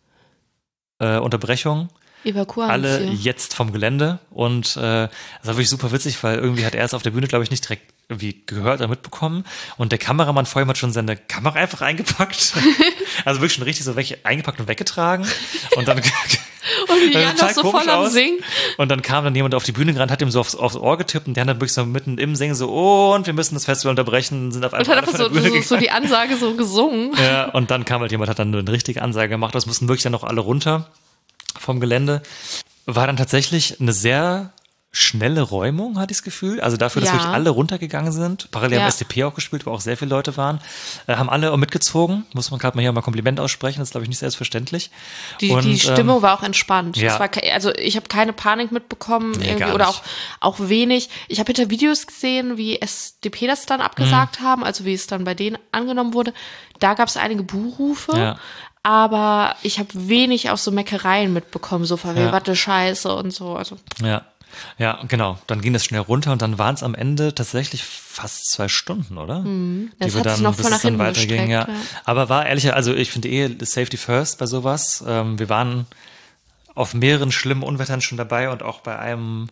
Unterbrechung. Evakuation. Alle jetzt vom Gelände und das war wirklich super witzig, weil irgendwie hat er es auf der Bühne, glaube ich, nicht direkt irgendwie gehört oder mitbekommen und der Kameramann vor ihm hat schon seine Kamera einfach eingepackt. Also wirklich schon richtig so eingepackt und weggetragen und dann und die Jan noch so voll am Singen. Und dann kam dann jemand auf die Bühne gerannt, hat ihm so aufs Ohr getippt und der hat dann wirklich so mitten im Singen so, und wir müssen das Festival unterbrechen, sind auf einmal und hat einfach so die Ansage so gesungen. Ja, und dann kam halt jemand, hat dann nur eine richtige Ansage gemacht, das mussten wirklich dann noch alle runter vom Gelände. War dann tatsächlich eine sehr schnelle Räumung, hatte ich das Gefühl. Also dafür, dass wirklich alle runtergegangen sind. Parallel haben SDP auch gespielt, wo auch sehr viele Leute waren. Haben alle auch mitgezogen. Muss man gerade mal hier mal Kompliment aussprechen. Das ist, glaube ich, nicht selbstverständlich. Die Stimmung war auch entspannt. Ja. Also ich habe keine Panik mitbekommen irgendwie, oder auch wenig. Ich habe hinter Videos gesehen, wie SDP das dann abgesagt haben, also wie es dann bei denen angenommen wurde. Da gab es einige Buhrufe. Ja. Aber ich habe wenig auch so Meckereien mitbekommen, so verwirrte Scheiße und so. Also. Ja, genau. Dann ging das schnell runter und dann waren es am Ende tatsächlich fast 2 Stunden, oder? Das hat sich noch voll nach hinten weiterging. Ja. Aber war ehrlich, also ich finde Safety First bei sowas. Wir waren auf mehreren schlimmen Unwettern schon dabei und auch bei einem,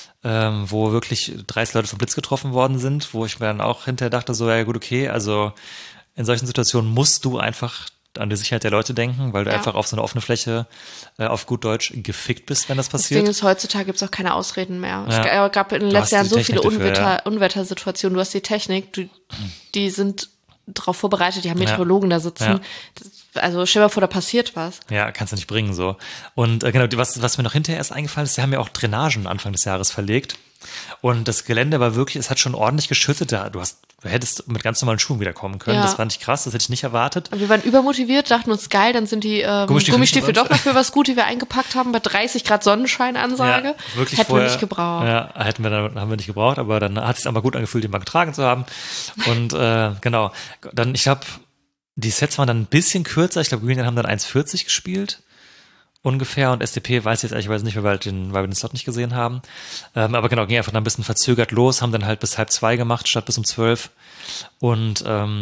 wo wirklich 30 Leute vom Blitz getroffen worden sind, wo ich mir dann auch hinterher dachte, so, ja gut, okay, also in solchen Situationen musst du einfach an die Sicherheit der Leute denken, weil du einfach auf so eine offene Fläche auf gut Deutsch gefickt bist, wenn das passiert. Das Ding ist, heutzutage gibt es auch keine Ausreden mehr. Es gab in den letzten Jahren so viele Unwettersituationen. Du hast die Technik, die sind darauf vorbereitet, die haben Meteorologen da sitzen. Ja. Also stell dir mal vor, da passiert was. Ja, kannst du nicht bringen so. Und genau, was mir noch hinterher erst eingefallen ist, sie haben ja auch Drainagen Anfang des Jahres verlegt. Und das Gelände war wirklich, es hat schon ordentlich geschüttet. Du hättest mit ganz normalen Schuhen wiederkommen können. Ja. Das fand ich krass, das hätte ich nicht erwartet. Wir waren übermotiviert, dachten uns, geil, dann sind die Gummistiefel doch noch für was gut, die wir eingepackt haben, bei 30 Grad Sonnenschein-Ansage. Ja, wirklich hätten wir nicht gebraucht. Ja, haben wir nicht gebraucht, aber dann hat es sich aber gut angefühlt, den mal getragen zu haben. Und genau, dann, ich glaube, die Sets waren dann ein bisschen kürzer. Ich glaube, Green Day haben dann 1,40 gespielt. Ungefähr, und SDP weiß ich jetzt ehrlicherweise nicht, weil wir den Slot nicht gesehen haben. Aber genau, ging einfach dann ein bisschen verzögert los, haben dann halt bis 1:30 gemacht, statt bis um 12. Und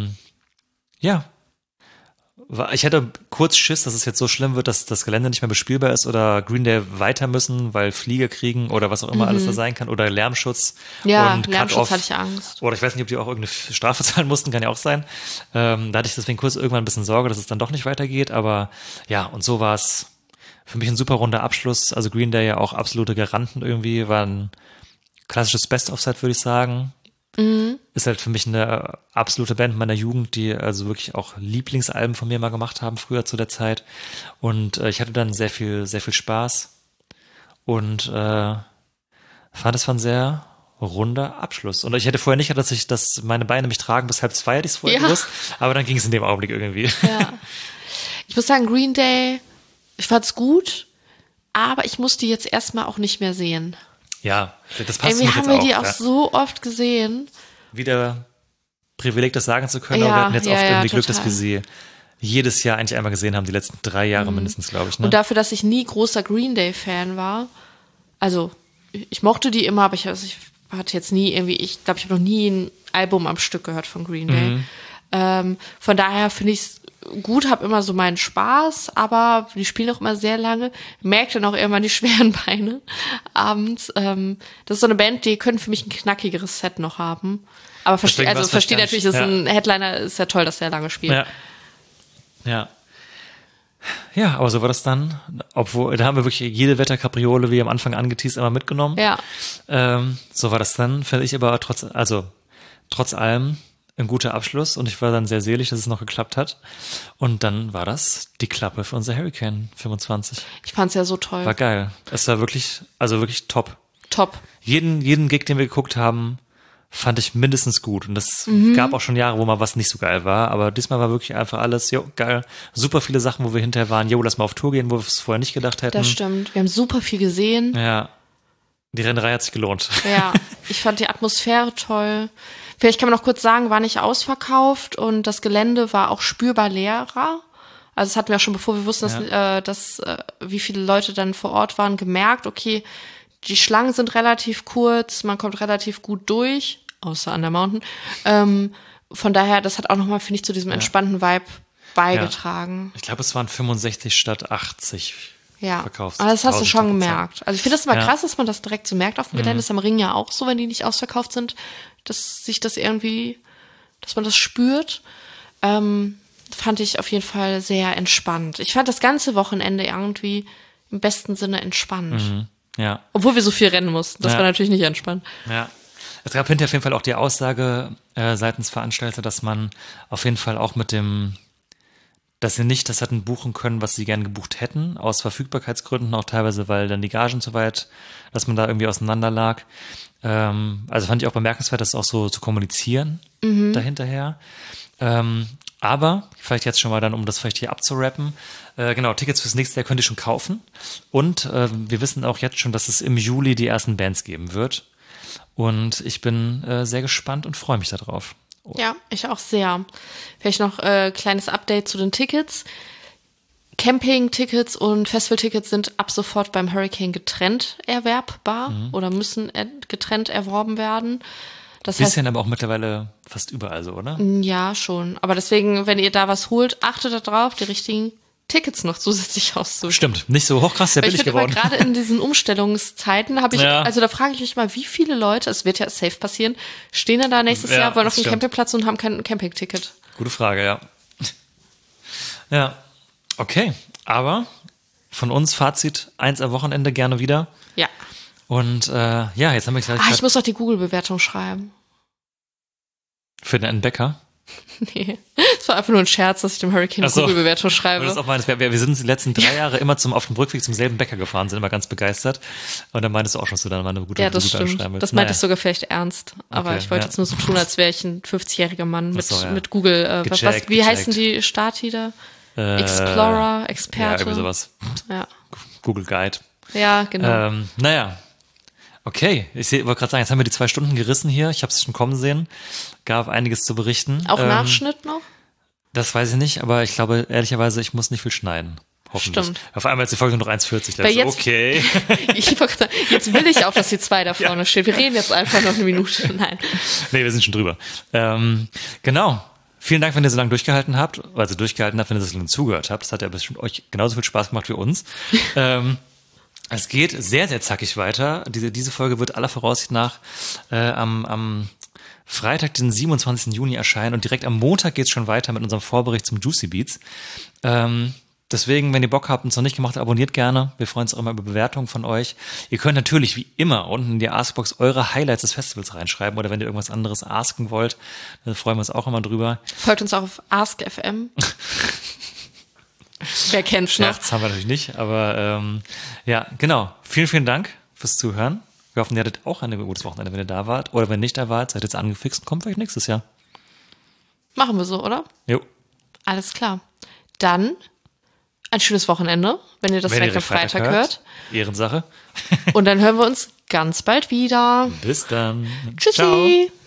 ich hatte kurz Schiss, dass es jetzt so schlimm wird, dass das Gelände nicht mehr bespielbar ist oder Green Day weiter müssen, weil Flieger kriegen oder was auch immer alles da sein kann oder Lärmschutz. Ja, und Lärmschutz hatte ich Angst. Oder ich weiß nicht, ob die auch irgendeine Strafe zahlen mussten, kann ja auch sein. Da hatte ich deswegen kurz irgendwann ein bisschen Sorge, dass es dann doch nicht weitergeht, aber ja, und so war es für mich ein super runder Abschluss. Also Green Day ja auch absolute Garanten irgendwie, war ein klassisches Best-of-Set, würde ich sagen. Ist halt für mich eine absolute Band meiner Jugend, die also wirklich auch Lieblingsalben von mir mal gemacht haben, früher zu der Zeit. Und ich hatte dann sehr viel Spaß und fand, es war ein sehr runder Abschluss. Und ich hätte vorher nicht gedacht, dass meine Beine mich tragen, bis 1:30 hätte ich es vorher gewusst, aber dann ging es in dem Augenblick irgendwie. Ja. Ich muss sagen, Green Day, ich fand's gut, aber ich musste jetzt erstmal auch nicht mehr sehen. Ja, das passt irgendwie haben wir die auch so oft gesehen. Wieder Privileg, das sagen zu können, aber wir hatten jetzt oft irgendwie Glück, dass wir sie jedes Jahr eigentlich einmal gesehen haben, die letzten 3 Jahre mindestens, glaube ich. Ne? Und dafür, dass ich nie großer Green Day-Fan war, also ich mochte die immer, aber ich hatte jetzt nie irgendwie, ich glaube, ich habe noch nie ein Album am Stück gehört von Green Day. Von daher finde ich es gut, habe immer so meinen Spaß, aber die spielen auch immer sehr lange. Merke dann auch irgendwann die schweren Beine abends. Das ist so eine Band, die können für mich ein knackigeres Set noch haben. Aber verstehe natürlich, dass ein Headliner ist ja toll, dass der lange spielt. Ja. Ja, aber so war das dann. Obwohl, da haben wir wirklich jede Wetterkapriole, wie am Anfang angeteased, einmal mitgenommen. Ja. So war das dann, finde ich aber trotz allem ein guter Abschluss und ich war dann sehr selig, dass es noch geklappt hat. Und dann war das die Klappe für unser Hurricane 25. Ich fand's ja so toll. War geil. Es war wirklich top. Top. Jeden Gig, den wir geguckt haben, fand ich mindestens gut. Und das gab auch schon Jahre, wo mal was nicht so geil war. Aber diesmal war wirklich einfach alles, geil. Super viele Sachen, wo wir hinterher waren, lass mal auf Tour gehen, wo wir es vorher nicht gedacht hätten. Das stimmt. Wir haben super viel gesehen. Ja. Die Rennerei hat sich gelohnt. Ja. Ich fand die Atmosphäre toll. Vielleicht kann man noch kurz sagen, war nicht ausverkauft und das Gelände war auch spürbar leerer. Also das hatten wir auch schon, bevor wir wussten, dass wie viele Leute dann vor Ort waren, gemerkt, okay, die Schlangen sind relativ kurz, man kommt relativ gut durch, außer an der Mountain. Von daher, das hat auch nochmal, finde ich, zu diesem entspannten Vibe beigetragen. Ich glaube, es waren 65 statt 80 verkauft. Aber das hast du schon gemerkt. Also ich finde das immer krass, dass man das direkt so merkt auf dem Gelände. Das ist am Ring ja auch so, wenn die nicht ausverkauft sind, dass sich das irgendwie, dass man das spürt. Fand ich auf jeden Fall sehr entspannt. Ich fand das ganze Wochenende irgendwie im besten Sinne entspannt. Ja. Obwohl wir so viel rennen mussten. Das war natürlich nicht entspannt. Ja. Es gab hinterher auf jeden Fall auch die Aussage seitens Veranstalter, dass man auf jeden Fall auch dass sie nicht das hätten buchen können, was sie gern gebucht hätten, aus Verfügbarkeitsgründen, auch teilweise, weil dann die Gagen zu weit, dass man da irgendwie auseinander lag. Also fand ich auch bemerkenswert, das auch so zu kommunizieren dahinterher. Aber, vielleicht jetzt schon mal dann, um das vielleicht hier abzurappen, genau, Tickets fürs nächste Jahr könnt ihr schon kaufen. Und wir wissen auch jetzt schon, dass es im Juli die ersten Bands geben wird. Und ich bin sehr gespannt und freue mich darauf. Ja, ich auch sehr. Vielleicht noch kleines Update zu den Tickets. Camping-Tickets und Festival-Tickets sind ab sofort beim Hurricane getrennt erwerbbar oder müssen getrennt erworben werden. Das bisschen aber auch mittlerweile fast überall so, oder? Ja, schon. Aber deswegen, wenn ihr da was holt, achtet darauf, die richtigen Tickets noch zusätzlich auszusuchen. Stimmt, nicht so hochkrass, sehr billig geworden. Gerade in diesen Umstellungszeiten habe ich, also da frage ich mich mal, wie viele Leute, es wird ja safe passieren, stehen dann da nächstes Jahr, wollen auf den Campingplatz und haben kein Campingticket. Gute Frage, ja. Ja, okay. Aber von uns Fazit, 1 am Wochenende gerne wieder. Ja. Und jetzt haben wir gleich... ich muss doch die Google-Bewertung schreiben. Für den Bäcker? Nee, es war einfach nur ein Scherz, dass ich dem Hurricane eine Google-Bewertung schreibe. Das ist auch meines. Wir sind die letzten 3 Jahre immer auf dem Rückweg zum selben Bäcker gefahren, sind immer ganz begeistert. Und dann meintest du auch schon, dass du dann mal eine gute Bewertung schreiben willst. Das meinte ich sogar vielleicht ernst. Aber ich wollte jetzt nur so tun, als wäre ich ein 50-jähriger Mann mit Google. Wie heißen die Stati da? Explorer, Experte. Ja, irgendwie sowas. Ja. Google Guide. Ja, genau. Okay, ich wollte gerade sagen, jetzt haben wir die 2 Stunden gerissen hier. Ich habe es schon kommen sehen. Gab einiges zu berichten. Auch Nachschnitt noch? Das weiß ich nicht, aber ich glaube, ehrlicherweise, ich muss nicht viel schneiden. Hoffentlich. Stimmt. Auf einmal ist die Folge nur noch 1,40. Okay. Jetzt will ich auch, dass die 2 da vorne steht. Wir reden jetzt einfach noch eine Minute. Nein. Nee, wir sind schon drüber. Genau. Vielen Dank, wenn ihr so lange durchgehalten habt. Also durchgehalten habt, wenn ihr so lange zugehört habt. Das hat ja bestimmt euch genauso viel Spaß gemacht wie uns. Es geht sehr, sehr zackig weiter. Diese Folge wird aller Voraussicht nach am Freitag, den 27. Juni erscheinen und direkt am Montag geht's schon weiter mit unserem Vorbericht zum Juicy Beats. Deswegen, wenn ihr Bock habt und es noch nicht gemacht habt, abonniert gerne. Wir freuen uns auch immer über Bewertungen von euch. Ihr könnt natürlich wie immer unten in die Askbox eure Highlights des Festivals reinschreiben oder wenn ihr irgendwas anderes asken wollt, dann freuen wir uns auch immer drüber. Folgt uns auch auf AskFM. Wer kennt's noch? Das haben wir natürlich nicht, aber genau. Vielen, vielen Dank fürs Zuhören. Wir hoffen, ihr hattet auch ein gutes Wochenende, wenn ihr da wart. Oder wenn nicht da wart, seid jetzt angefixt und kommt vielleicht nächstes Jahr. Machen wir so, oder? Jo. Alles klar. Dann ein schönes Wochenende, wenn ihr das direkt am Freitag hört. Ehrensache. Und dann hören wir uns ganz bald wieder. Bis dann. Tschüssi. Ciao.